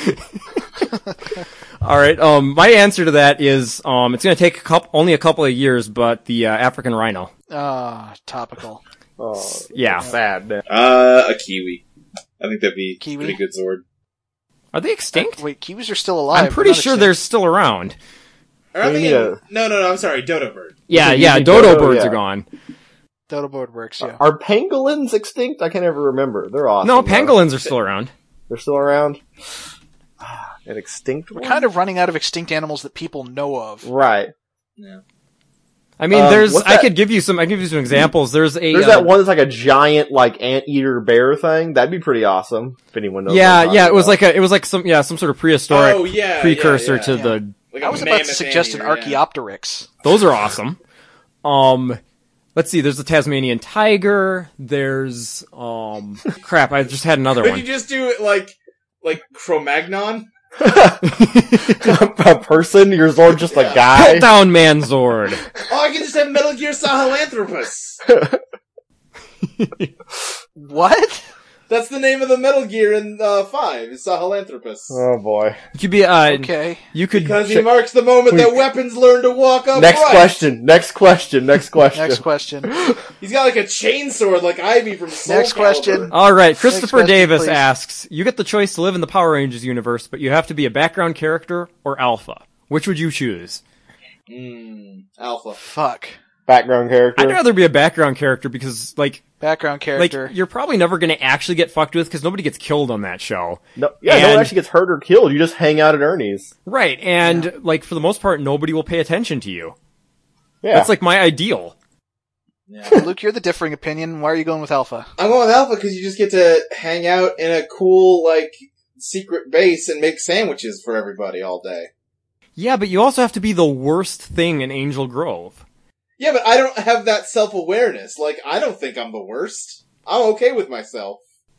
Alright, um, my answer to that is, um, it's gonna take a couple, only a couple of years, but the, uh, African rhino. Ah, topical. oh, Yeah. sad. man. Uh, a kiwi. I think that'd be Kiwi? pretty good Zord. Are they extinct? Wait, kiwis are still alive. I'm pretty They're not sure extinct. they're still around. Are We they need in- a- No, no, no. I'm sorry. Dodo bird. Yeah, You yeah, think dodo, dodo? birds Yeah. are gone. Dodo bird works, yeah. Are pangolins extinct? I can't ever remember. They're awesome. No, though. pangolins are still around. They're still around. An extinct We're one? kind of running out of extinct animals that people know of. Right. I mean, Um, there's, what's I that- could give you some, I could give you some examples. There's a, There's uh, that one that's like a giant, like, anteater bear thing. That'd be pretty awesome. If anyone knows. yeah, what I'm yeah, talking it was about. like a, it was like some, yeah, some sort of prehistoric Oh, yeah, precursor yeah, yeah. to Yeah. the, Like I a was about to mammoth suggest an anteater, yeah. Archaeopteryx. those are awesome. Um, let's see, there's the Tasmanian tiger, there's, um, crap, I just had another Could one. you just do it like, like Cro-Magnon? a person, your Zord just a guy. Pelt down Manzord. Oh, I can just have Metal Gear Sahelanthropus. What? That's the name of the Metal Gear in uh, five. Is Sahelanthropus. Oh boy. You could be, uh, Okay. you could, Because he marks the moment that weapons learn to walk upright. Next question. Next question. Next question. Next question. He's got like a chainsword like Ivy from Soul Next question. Calibur. All right, Christopher question, Davis please. asks, you get the choice to live in the Power Rangers universe, but you have to be a background character or alpha. Which would you choose? Mm, Alpha. Fuck. Background character. I'd rather be a background character because, like, Background like character. you're probably never going to actually get fucked with because nobody gets killed on that show. No, yeah, no one And- actually gets hurt or killed. You just hang out at Ernie's. Right, and, like, for the most part, nobody will pay attention to you. Yeah. That's, like, my ideal. Yeah. Luke, you're the differing opinion. Why are you going with Alpha? I'm going with Alpha because you just get to hang out in a cool, like, secret base and make sandwiches for everybody all day. Yeah, but you also have to be the worst thing in Angel Grove. Yeah, but I don't have that self-awareness. Like, I don't think I'm the worst. I'm okay with myself.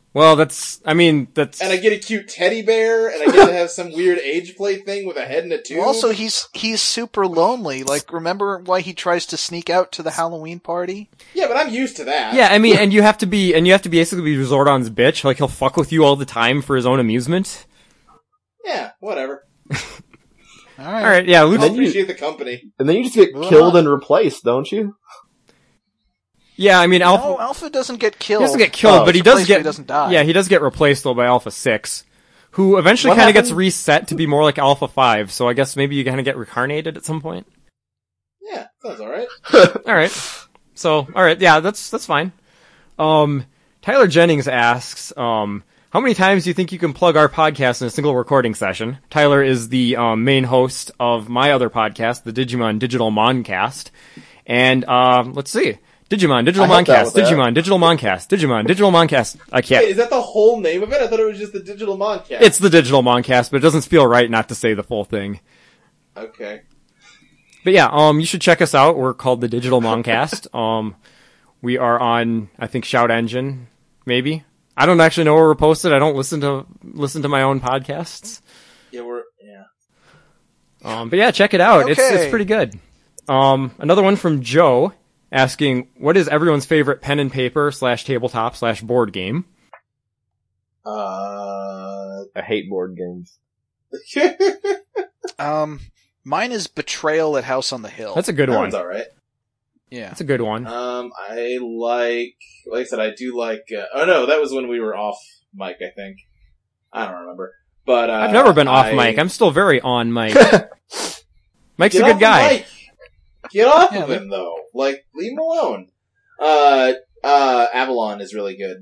Well, that's, I mean, that's... And I get a cute teddy bear, and I get to have some weird age play thing with a head and a tube. Well, also, he's he's super lonely. Like, remember why he tries to sneak out to the Halloween party? Yeah, but I'm used to that. Yeah, I mean, and you have to be, and you have to basically be Zordon's bitch. Like, he'll fuck with you all the time for his own amusement. Yeah, whatever. Alright. Alright, yeah, I Luke, appreciate the company. And then you just get Well, killed and replaced, don't you? yeah, I mean, Alpha, No, Alpha doesn't get killed. he doesn't get killed, Oh, but he it's does replaced, get, but he doesn't die. yeah, he does get replaced, though, by Alpha six, who eventually What kind of gets happened? reset to be more like Alpha five, so I guess maybe you kind of get reincarnated at some point. Yeah, sounds alright. Alright. So, alright, yeah, that's, that's fine. Um, Tyler Jennings asks, um, how many times do you think you can plug our podcast in a single recording session? Tyler is the um, main host of my other podcast, the Digimon Digital Moncast. And, um, let's see. Digimon Digital I helped out Moncast, with that. Digimon Digital Moncast, Digimon Digital Moncast. I can't. Wait, is that the whole name of it? I thought it was just the Digital Moncast. It's the Digital Moncast, but it doesn't feel right not to say the full thing. Okay. But yeah, um, you should check us out. We're called the Digital Moncast. um, we are on, I think, Shout Engine, maybe. I don't actually know where we're posted. I don't listen to listen to my own podcasts. Yeah, we're, yeah. Um, but yeah, check it out. It's Okay. it's pretty good. Um, another one from Joe asking, what is everyone's favorite pen and paper slash tabletop slash board game? Uh, I hate board games. Um, mine is Betrayal at House on the Hill. That's a good that one. one's alright. yeah. That's a good one. Um, I like, like I said, I do like, uh, oh no, that was when we were off mic, I think. I don't remember. But, uh, I've never been off I- mic. I'm still very on mic. Mike's Get a off good the guy. mic. Get off Yeah, of but- him, though. Like, leave him alone. Uh, uh, Avalon is really good.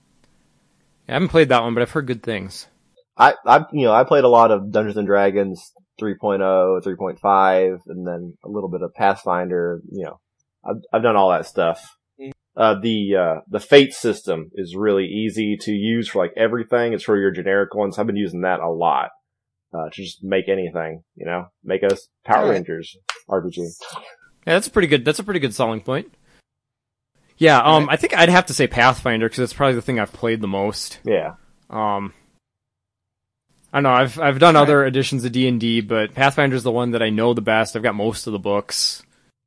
I haven't played that one, but I've heard good things. I, I, you know, I played a lot of Dungeons and Dragons three point oh, three point five, and then a little bit of Pathfinder. You know, I've, I've done all that stuff. Uh, the, uh, the Fate system is really easy to use for like everything. It's for your generic ones. I've been using that a lot, uh, to just make anything, you know, make us Power Alright. Rangers R P G. Yeah, that's a pretty good. That's a pretty good selling point. Yeah, um, I think I'd have to say Pathfinder because it's probably the thing I've played the most. Yeah. Um, I don't know. I've I've done other editions of D and D, but Pathfinder's the one that I know the best. I've got most of the books.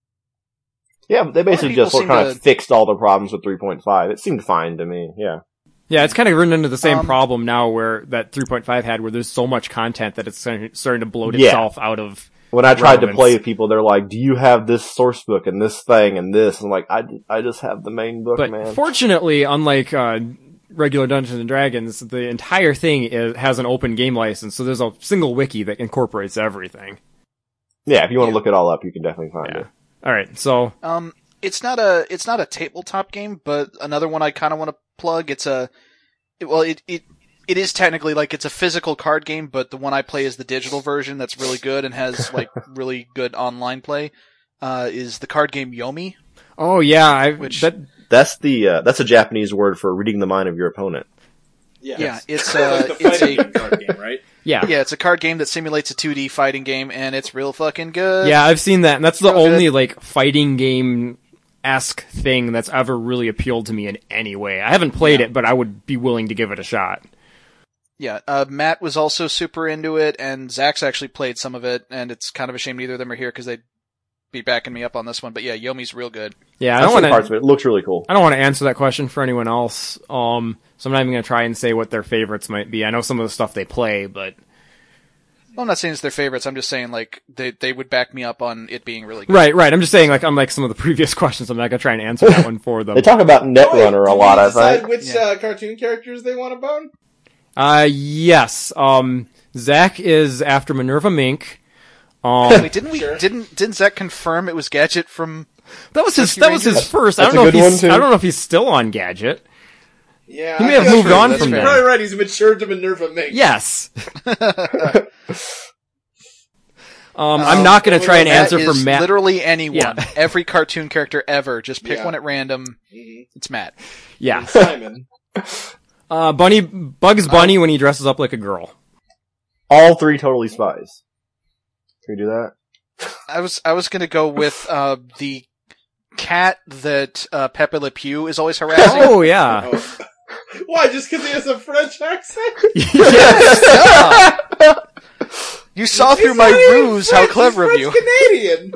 Yeah, but they basically people just sort seem of kind of to- fixed all the problems with three point five. It seemed fine to me, yeah. Yeah, it's kind of run into the same Um, problem now where that three point five had, where there's so much content that it's starting starting to bloat Yeah. itself out of. When I tried to relevance. play with people, they're like, do you have this source book and this thing and this? And I'm like, I, I just have the main book, But man. fortunately, unlike uh, regular Dungeons and Dragons, the entire thing is, has an open game license, so there's a single wiki that incorporates everything. Yeah, if you want to Yeah. look it all up, you can definitely find Yeah. it. All right, so Um, it's not a it's not a tabletop game, but another one I kind of want to plug. It's a it, well, it it it is technically like it's a physical card game, but the one I play is the digital version. That's really good and has like really good online play. Uh, is the card game Yomi? oh yeah, I Which- that That's the, uh, that's a Japanese word for reading the mind of your opponent. Yeah. Yeah, it's like uh, the it's fighting a game card game, right? yeah. yeah, it's a card game that simulates a two D fighting game, and it's real fucking good. Yeah, I've seen that, and that's the Real good. only like fighting game esque thing that's ever really appealed to me in any way. I haven't played Yeah. it, but I would be willing to give it a shot. Yeah, uh, Matt was also super into it, and Zach's actually played some of it, and it's kind of a shame neither of them are here because they'd be backing me up on this one. But yeah, Yomi's real good. Yeah, I I've don't seen want parts to. of it. It looks really cool. I don't want to answer that question for anyone else. Um, so I'm not even going to try and say what their favorites might be. I know some of the stuff they play, but Well, I'm not saying it's their favorites. I'm just saying like they they would back me up on it being really good. right, right. I'm just saying, like, unlike some of the previous questions, I'm not going to try and answer that one for them. They talk about Oh, wait, Netrunner did a lot, we I decide think. which Yeah. uh, cartoon characters they want to bone? Uh, yes. Um, Zach is after Minerva Mink. Um, Wait, didn't we? Sure. Didn't didn't Zach confirm it was Gadget from? that was his. Rescue That was his Rangers? first. I That's don't know a if good he's. one, too. I don't know if he's still on Gadget. Yeah, He may I have think moved that's on right. from You're there. probably right. He's matured to Minerva Mink. Yes. Um, Um, I'm not going to try and Matt answer for is Matt. Literally anyone, Yeah. every cartoon character ever. Just pick Yeah. one at random. Mhm. It's Matt. Yeah. Simon. Uh, Bunny, Bugs Bunny when he dresses up like a girl. All three Totally Spies. Can we do that? I was I was gonna go with uh, the cat that uh, Pepe Le Pew is always harassing. Oh yeah. Oh. Why? Just because he has a French accent? Yeah. You saw through He's my not even ruse. How French, clever he's of you. French-Canadian.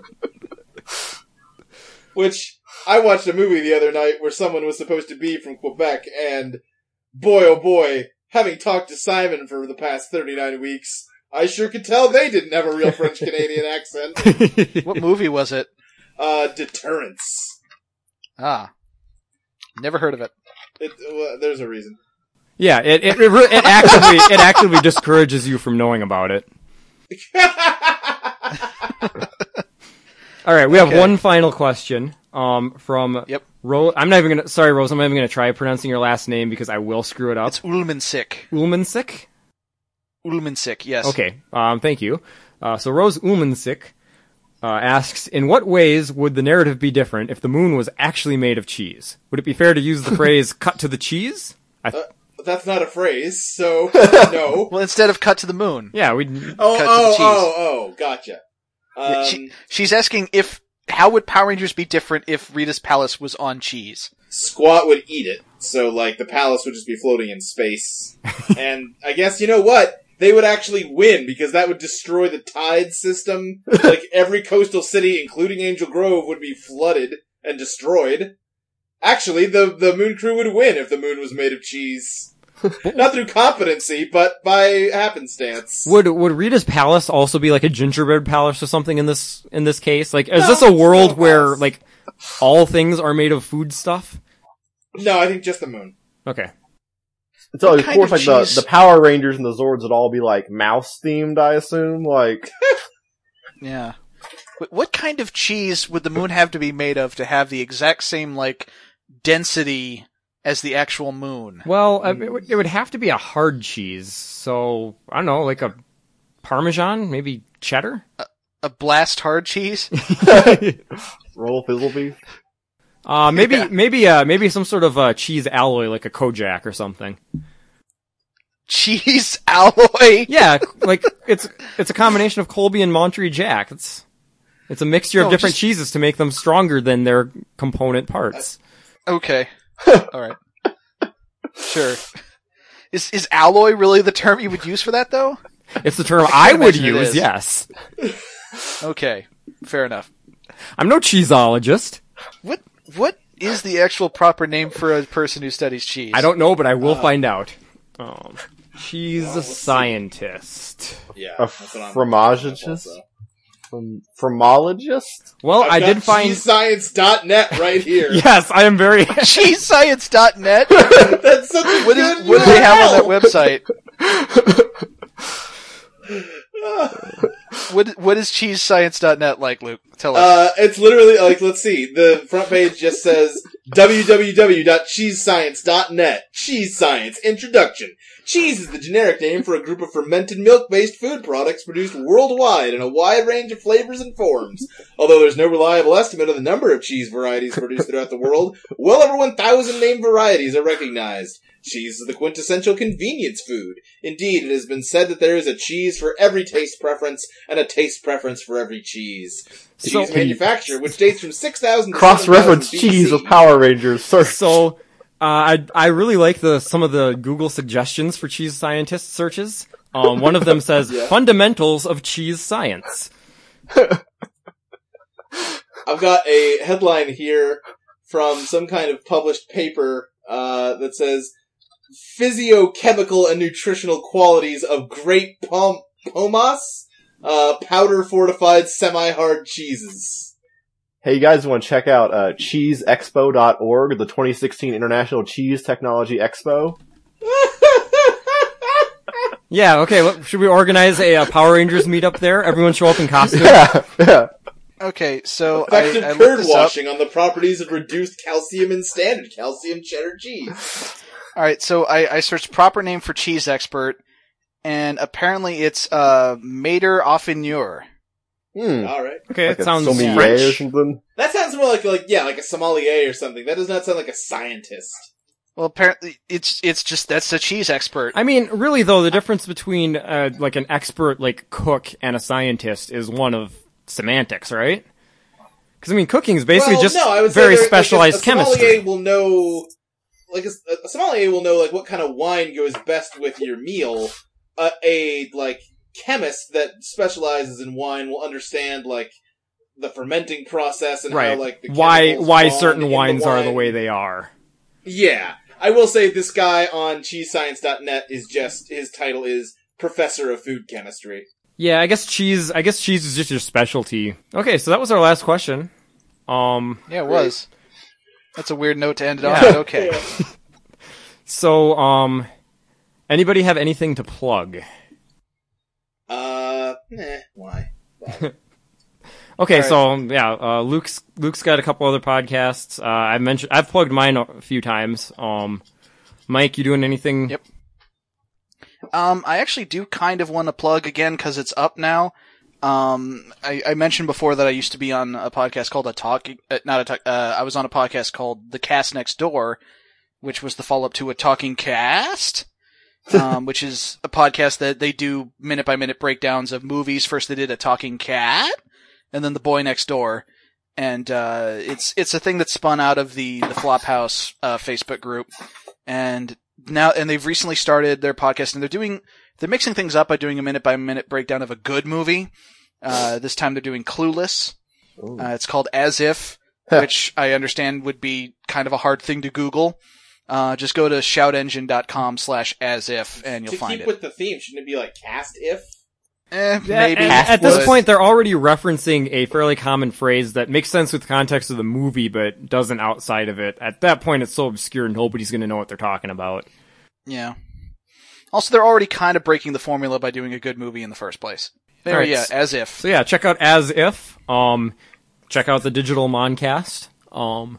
Which, I watched a movie the other night where someone was supposed to be from Quebec, and boy oh boy, having talked to Simon for the past thirty-nine weeks, I sure could tell they didn't have a real French-Canadian accent. What movie was it? Uh, Deterrence. Ah. Never heard of it. It, well, there's a reason. Yeah, it it, it, re- it actively it actively discourages you from knowing about it. All right, we have Okay. one final question. Um, from Yep. Rose. I'm not even gonna. Sorry, Rose. I'm not even gonna try pronouncing your last name because I will screw it up. It's Ulmansik. Ulmansik. Ulmansik, yes. Okay. Um, thank you. Uh, so Rose Ulmansik uh, asks, in what ways would the narrative be different if the moon was actually made of cheese? Would it be fair to use the phrase "cut to the cheese"? I th- Uh, that's not a phrase, so no. Well, instead of cut to the moon. yeah, we. Oh, cut to oh, the cheese. oh, oh, gotcha. Um, Yeah, she, she's asking if how would Power Rangers be different if Rita's palace was on cheese? Squat would eat it, so, like, the palace would just be floating in space. And I guess, you know what? They would actually win, because that would destroy the tide system. Like, every coastal city, including Angel Grove, would be flooded and destroyed. Actually, the, the Moon Crew would win if the moon was made of cheese. Not through competency, but by happenstance. Would would Rita's palace also be like a gingerbread palace or something in this in this case? Like, is No, this a it's world no where palace. like all things are made of food stuff? No, I think just the moon. Okay. So, What of kind course, of like, the, cheese- the Power Rangers and the Zords would all be, like, mouse-themed, I assume? Like, Yeah. What, what kind of cheese would the moon have to be made of to have the exact same, like, density as the actual moon? Well, uh, it, would, it would have to be a hard cheese. So I don't know, like a Parmesan, maybe cheddar. A blast hard cheese? roll fizzle beef? Uh, maybe Yeah. maybe uh maybe some sort of uh, cheese alloy, like a Kojak or something. Cheese alloy? Yeah, like it's it's a combination of Colby and Monterey Jack. It's it's a mixture of No, different just- cheeses to make them stronger than their component parts. Okay. Alright. Sure. Is is alloy really the term you would use for that, though? It's the term I I, can't would imagine it use. is. Yes, Okay. Fair enough. I'm no cheeseologist. What what is the actual proper name for a person who studies cheese? I don't know, but I Uh, will find out. Um, cheese scientist. Yeah. A that's what I'm- fromagist? also. From Fromologist? Well, I've I got did find. cheese science dot net right here. Yes, I am very. cheese science dot net? That's such a What good is what do they have on that U R L. website? What what is cheese science dot net like, Luke? Tell us. Uh, it's literally, like, let's see, the front page just says w w w dot cheese science dot net. Cheese Science. Introduction. Cheese is the generic name for a group of fermented milk-based food products produced worldwide in a wide range of flavors and forms. Although there's no reliable estimate of the number of cheese varieties produced throughout the world, well over one thousand named varieties are recognized. Cheese is the quintessential convenience food. Indeed, it has been said that there is a cheese for every taste preference and a taste preference for every cheese. Cheese So- manufacture, which dates from six thousand to Cross-reference seven thousand cheese B C. with Power Rangers. Search. So, uh, I I really like the some of the Google suggestions for cheese scientist searches. Um, one of them says Yeah. fundamentals of cheese science. I've got a headline here from some kind of published paper uh, that says physiochemical and nutritional qualities of great pom- pomas, uh, powder fortified semi-hard cheeses. Hey, you guys want to check out uh, cheese expo dot org, the twenty sixteen International Cheese Technology Expo? Yeah, okay. What, should we organize a, uh Power Rangers meetup there? Everyone show up in costume. Yeah, yeah. Okay, so I, Effective I looked curd this up. washing on the properties of reduced calcium and standard calcium cheddar cheese. All right, so I, I searched proper name for cheese expert, and apparently it's uh Mater Affineur. Hmm. All right. Okay, Like that a sounds sommelier French. or something. That sounds more like, like, yeah, like a sommelier or something. That does not sound like a scientist. Well, apparently it's it's just that's a cheese expert. I mean, really though, the difference between uh, like an expert like cook and a scientist is one of semantics, right? Because I mean, cooking is basically well, just no, I would say very there- like, specialized a, a chemistry. sommelier will know, like a, a sommelier will know like what kind of wine goes best with your meal. Uh, a like chemist that specializes in wine will understand like the fermenting process and Right. how like the why chemicals why bond certain in the wines are the wine. way they are. Yeah, I will say this guy on cheese science dot net is just his title is Professor of Food Chemistry. Yeah, I guess cheese. I guess cheese is just your specialty. Okay, so that was our last question. Um, Yeah, it was. That's a weird note to end it on. Yeah. but Okay. so um, anybody have anything to plug? Uh, eh, why? Okay, All so yeah, uh, Luke's Luke's got a couple other podcasts. Uh, I mentioned I've plugged mine a few times. Um, Mike, you doing anything? Yep. Um, I actually do kind of want to plug again because it's up now. Um, I, I mentioned before that I used to be on a podcast called a talk, uh, not a talk, uh, I was on a podcast called The Cast Next Door, which was the follow-up to a Talking Cast, um, which is a podcast that they do minute-by-minute breakdowns of movies. First they did a Talking Cat, and then The Boy Next Door. And, uh, it's, it's a thing that spun out of the, the Flophouse, uh, Facebook group. And now, and they've recently started their podcast, and they're doing, they're mixing things up by doing a minute-by-minute breakdown of a good movie. Uh, this time they're doing Clueless. Uh, it's called As If, which I understand would be kind of a hard thing to Google. Uh, just go to shoutengine.com slash as if, and you'll to find keep it. with the theme, shouldn't it be like Cast If? Eh, Yeah, maybe. and at this But- point, they're already referencing a fairly common phrase that makes sense with the context of the movie, but doesn't outside of it. At that point, it's so obscure, nobody's going to know what they're talking about. Yeah. Also, they're already kind of breaking the formula by doing a good movie in the first place. There, Alright, yeah, As If. So yeah, check out As If. Um, check out the Digital Moncast. Um,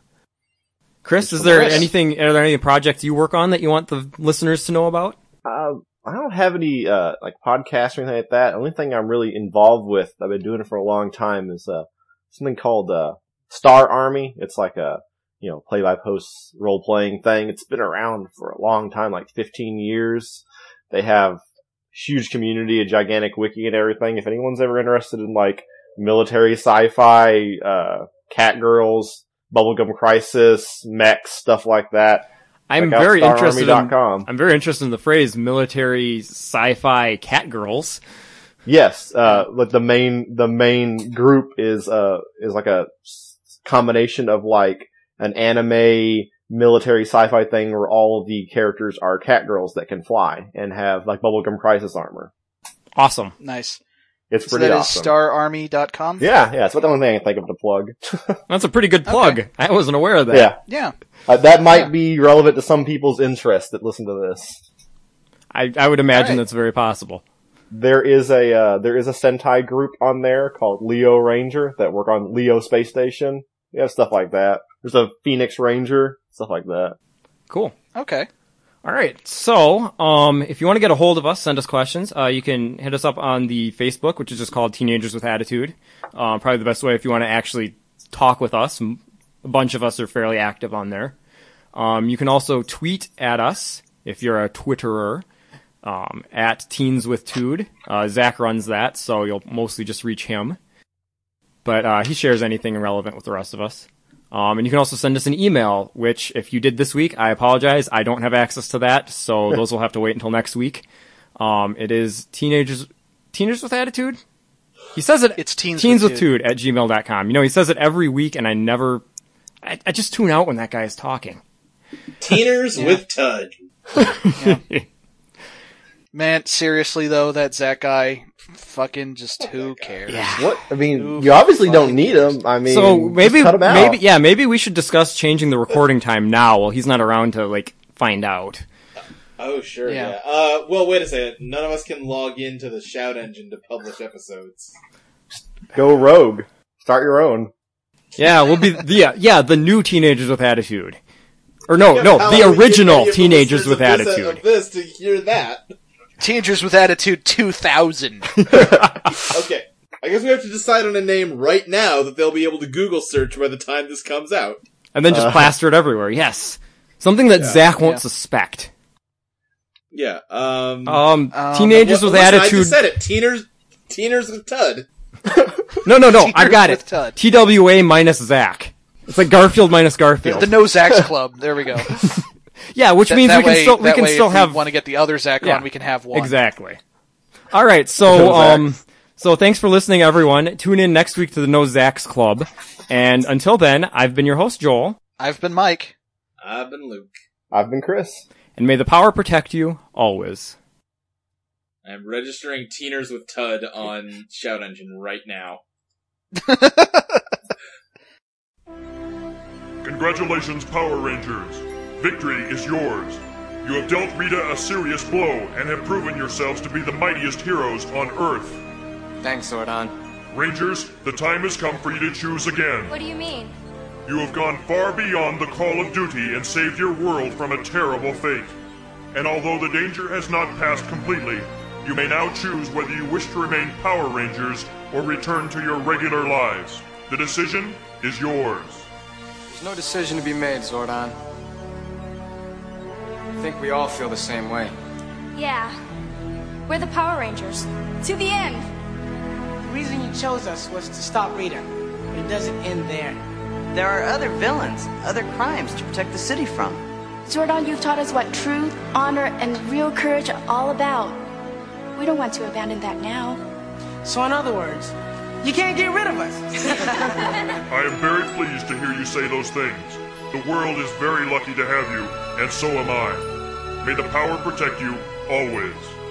Chris, is there Chris. anything? Are there any projects you work on that you want the listeners to know about? Uh, I don't have any, uh, like podcasts or anything like that. The only thing I'm really involved with, I've been doing it for a long time, is, uh, something called, uh, Star Army. It's like a, you know, play-by-post role-playing thing. It's been around for a long time, like fifteen years. They have huge community, a gigantic wiki and everything. If anyone's ever interested in, like, military sci-fi, uh, cat girls, bubblegum crisis, mechs, stuff like that, I'm check out very star interested army in. dot com. I'm very interested in the phrase military sci-fi cat girls. Yes, uh, like the main, the main group is, uh, is like a s- combination of like an anime military sci-fi thing where all of the characters are cat girls that can fly and have like bubblegum crisis armor. Awesome. Nice. It's So pretty that is awesome. star army dot com? Yeah, yeah, it's the only thing I can think of to plug. That's a pretty good plug. Okay. I wasn't aware of that. Yeah. Yeah. Uh, that might Yeah. be relevant to some people's interest that listen to this. I, I would imagine Alright. that's very possible. There is a, uh, there is a Sentai group on there called Leo Ranger that work on Leo Space Station. Yeah, stuff like that. There's a Phoenix Ranger, stuff like that. Cool. Okay. All right. So, um, if you want to get a hold of us, send us questions. Uh, you can hit us up on the Facebook, which is just called Teenagers with Attitude. Uh, probably the best way if you want to actually talk with us. M- A bunch of us are fairly active on there. Um, you can also tweet at us if you're a Twitterer, um, at Teens with Tude. Uh, Zach runs that, so you'll mostly just reach him. But, uh, he shares anything relevant with the rest of us. Um, and you can also send us an email, which if you did this week, I apologize. I don't have access to that, so those will have to wait until next week. Um, it is teenagers, teenagers with attitude. He says it. It's teens, teens with with tude at gmail dot com. You know, he says it every week, and I never, I, I just tune out when that guy is talking. Teeners Yeah. with Tud. Man, seriously though, that Zach guy, fucking just who cares? Yeah. What? I mean, Who you obviously don't fucking need cares? them. I mean, So just maybe, cut 'em out. maybe, yeah, maybe we should discuss changing the recording time now while he's not around to like find out. Oh, sure, Yeah. yeah. Uh, well, wait a second. None of us can log into the Shout engine to publish episodes. Go rogue. Start your own. Yeah, we'll be the yeah, yeah the new teenagers with attitude, or no, Yeah, no, how the long would it take original any of the teenagers listeners with of this- attitude. Of this to hear that. Teenagers with Attitude two thousand. Okay. I guess we have to decide on a name right now that they'll be able to Google search by the time this comes out. And then just Uh, plaster it everywhere. Yes, something that Yeah. Zach won't Yeah. suspect. Yeah. Um. Um, Um, teenagers well, with listen, I attitude. just said it. Teeners. Teeners with Tud. No, no, no. I've Teenagers got with it. Tud. T W A minus Zach. It's like Garfield minus The, Garfield. the No Zach's Club. There we go. Yeah, which That- means that we can way- still we that can way still if have we want to get the other Zach Yeah. on, we can have one. Exactly. All right, so No Zachs. um, so thanks for listening, everyone. Tune in next week to the No Zachs Club, and until then, I've been your host, Joel, I've been Mike. I've been Luke. I've been Chris. and may the power protect you always. I'm registering Teeners with Tud on Shout Engine right now. Congratulations, Power Rangers. Victory is yours. You have dealt Rita a serious blow and have proven yourselves to be the mightiest heroes on Earth. Thanks, Zordon. Rangers, the time has come for you to choose again. What do you mean? You have gone far beyond the call of duty and saved your world from a terrible fate. And although the danger has not passed completely, you may now choose whether you wish to remain Power Rangers or return to your regular lives. The decision is yours. There's no decision to be made, Zordon. I think we all feel the same way. Yeah. We're the Power Rangers. To the end. The reason you chose us was to stop Rita, but it doesn't end there. There are other villains, other crimes to protect the city from. Zordon, you've taught us what truth, honor, and real courage are all about. We don't want to abandon that now. So in other words, you can't get rid of us. I am very pleased to hear you say those things. The world is very lucky to have you, and so am I. May the power protect you always.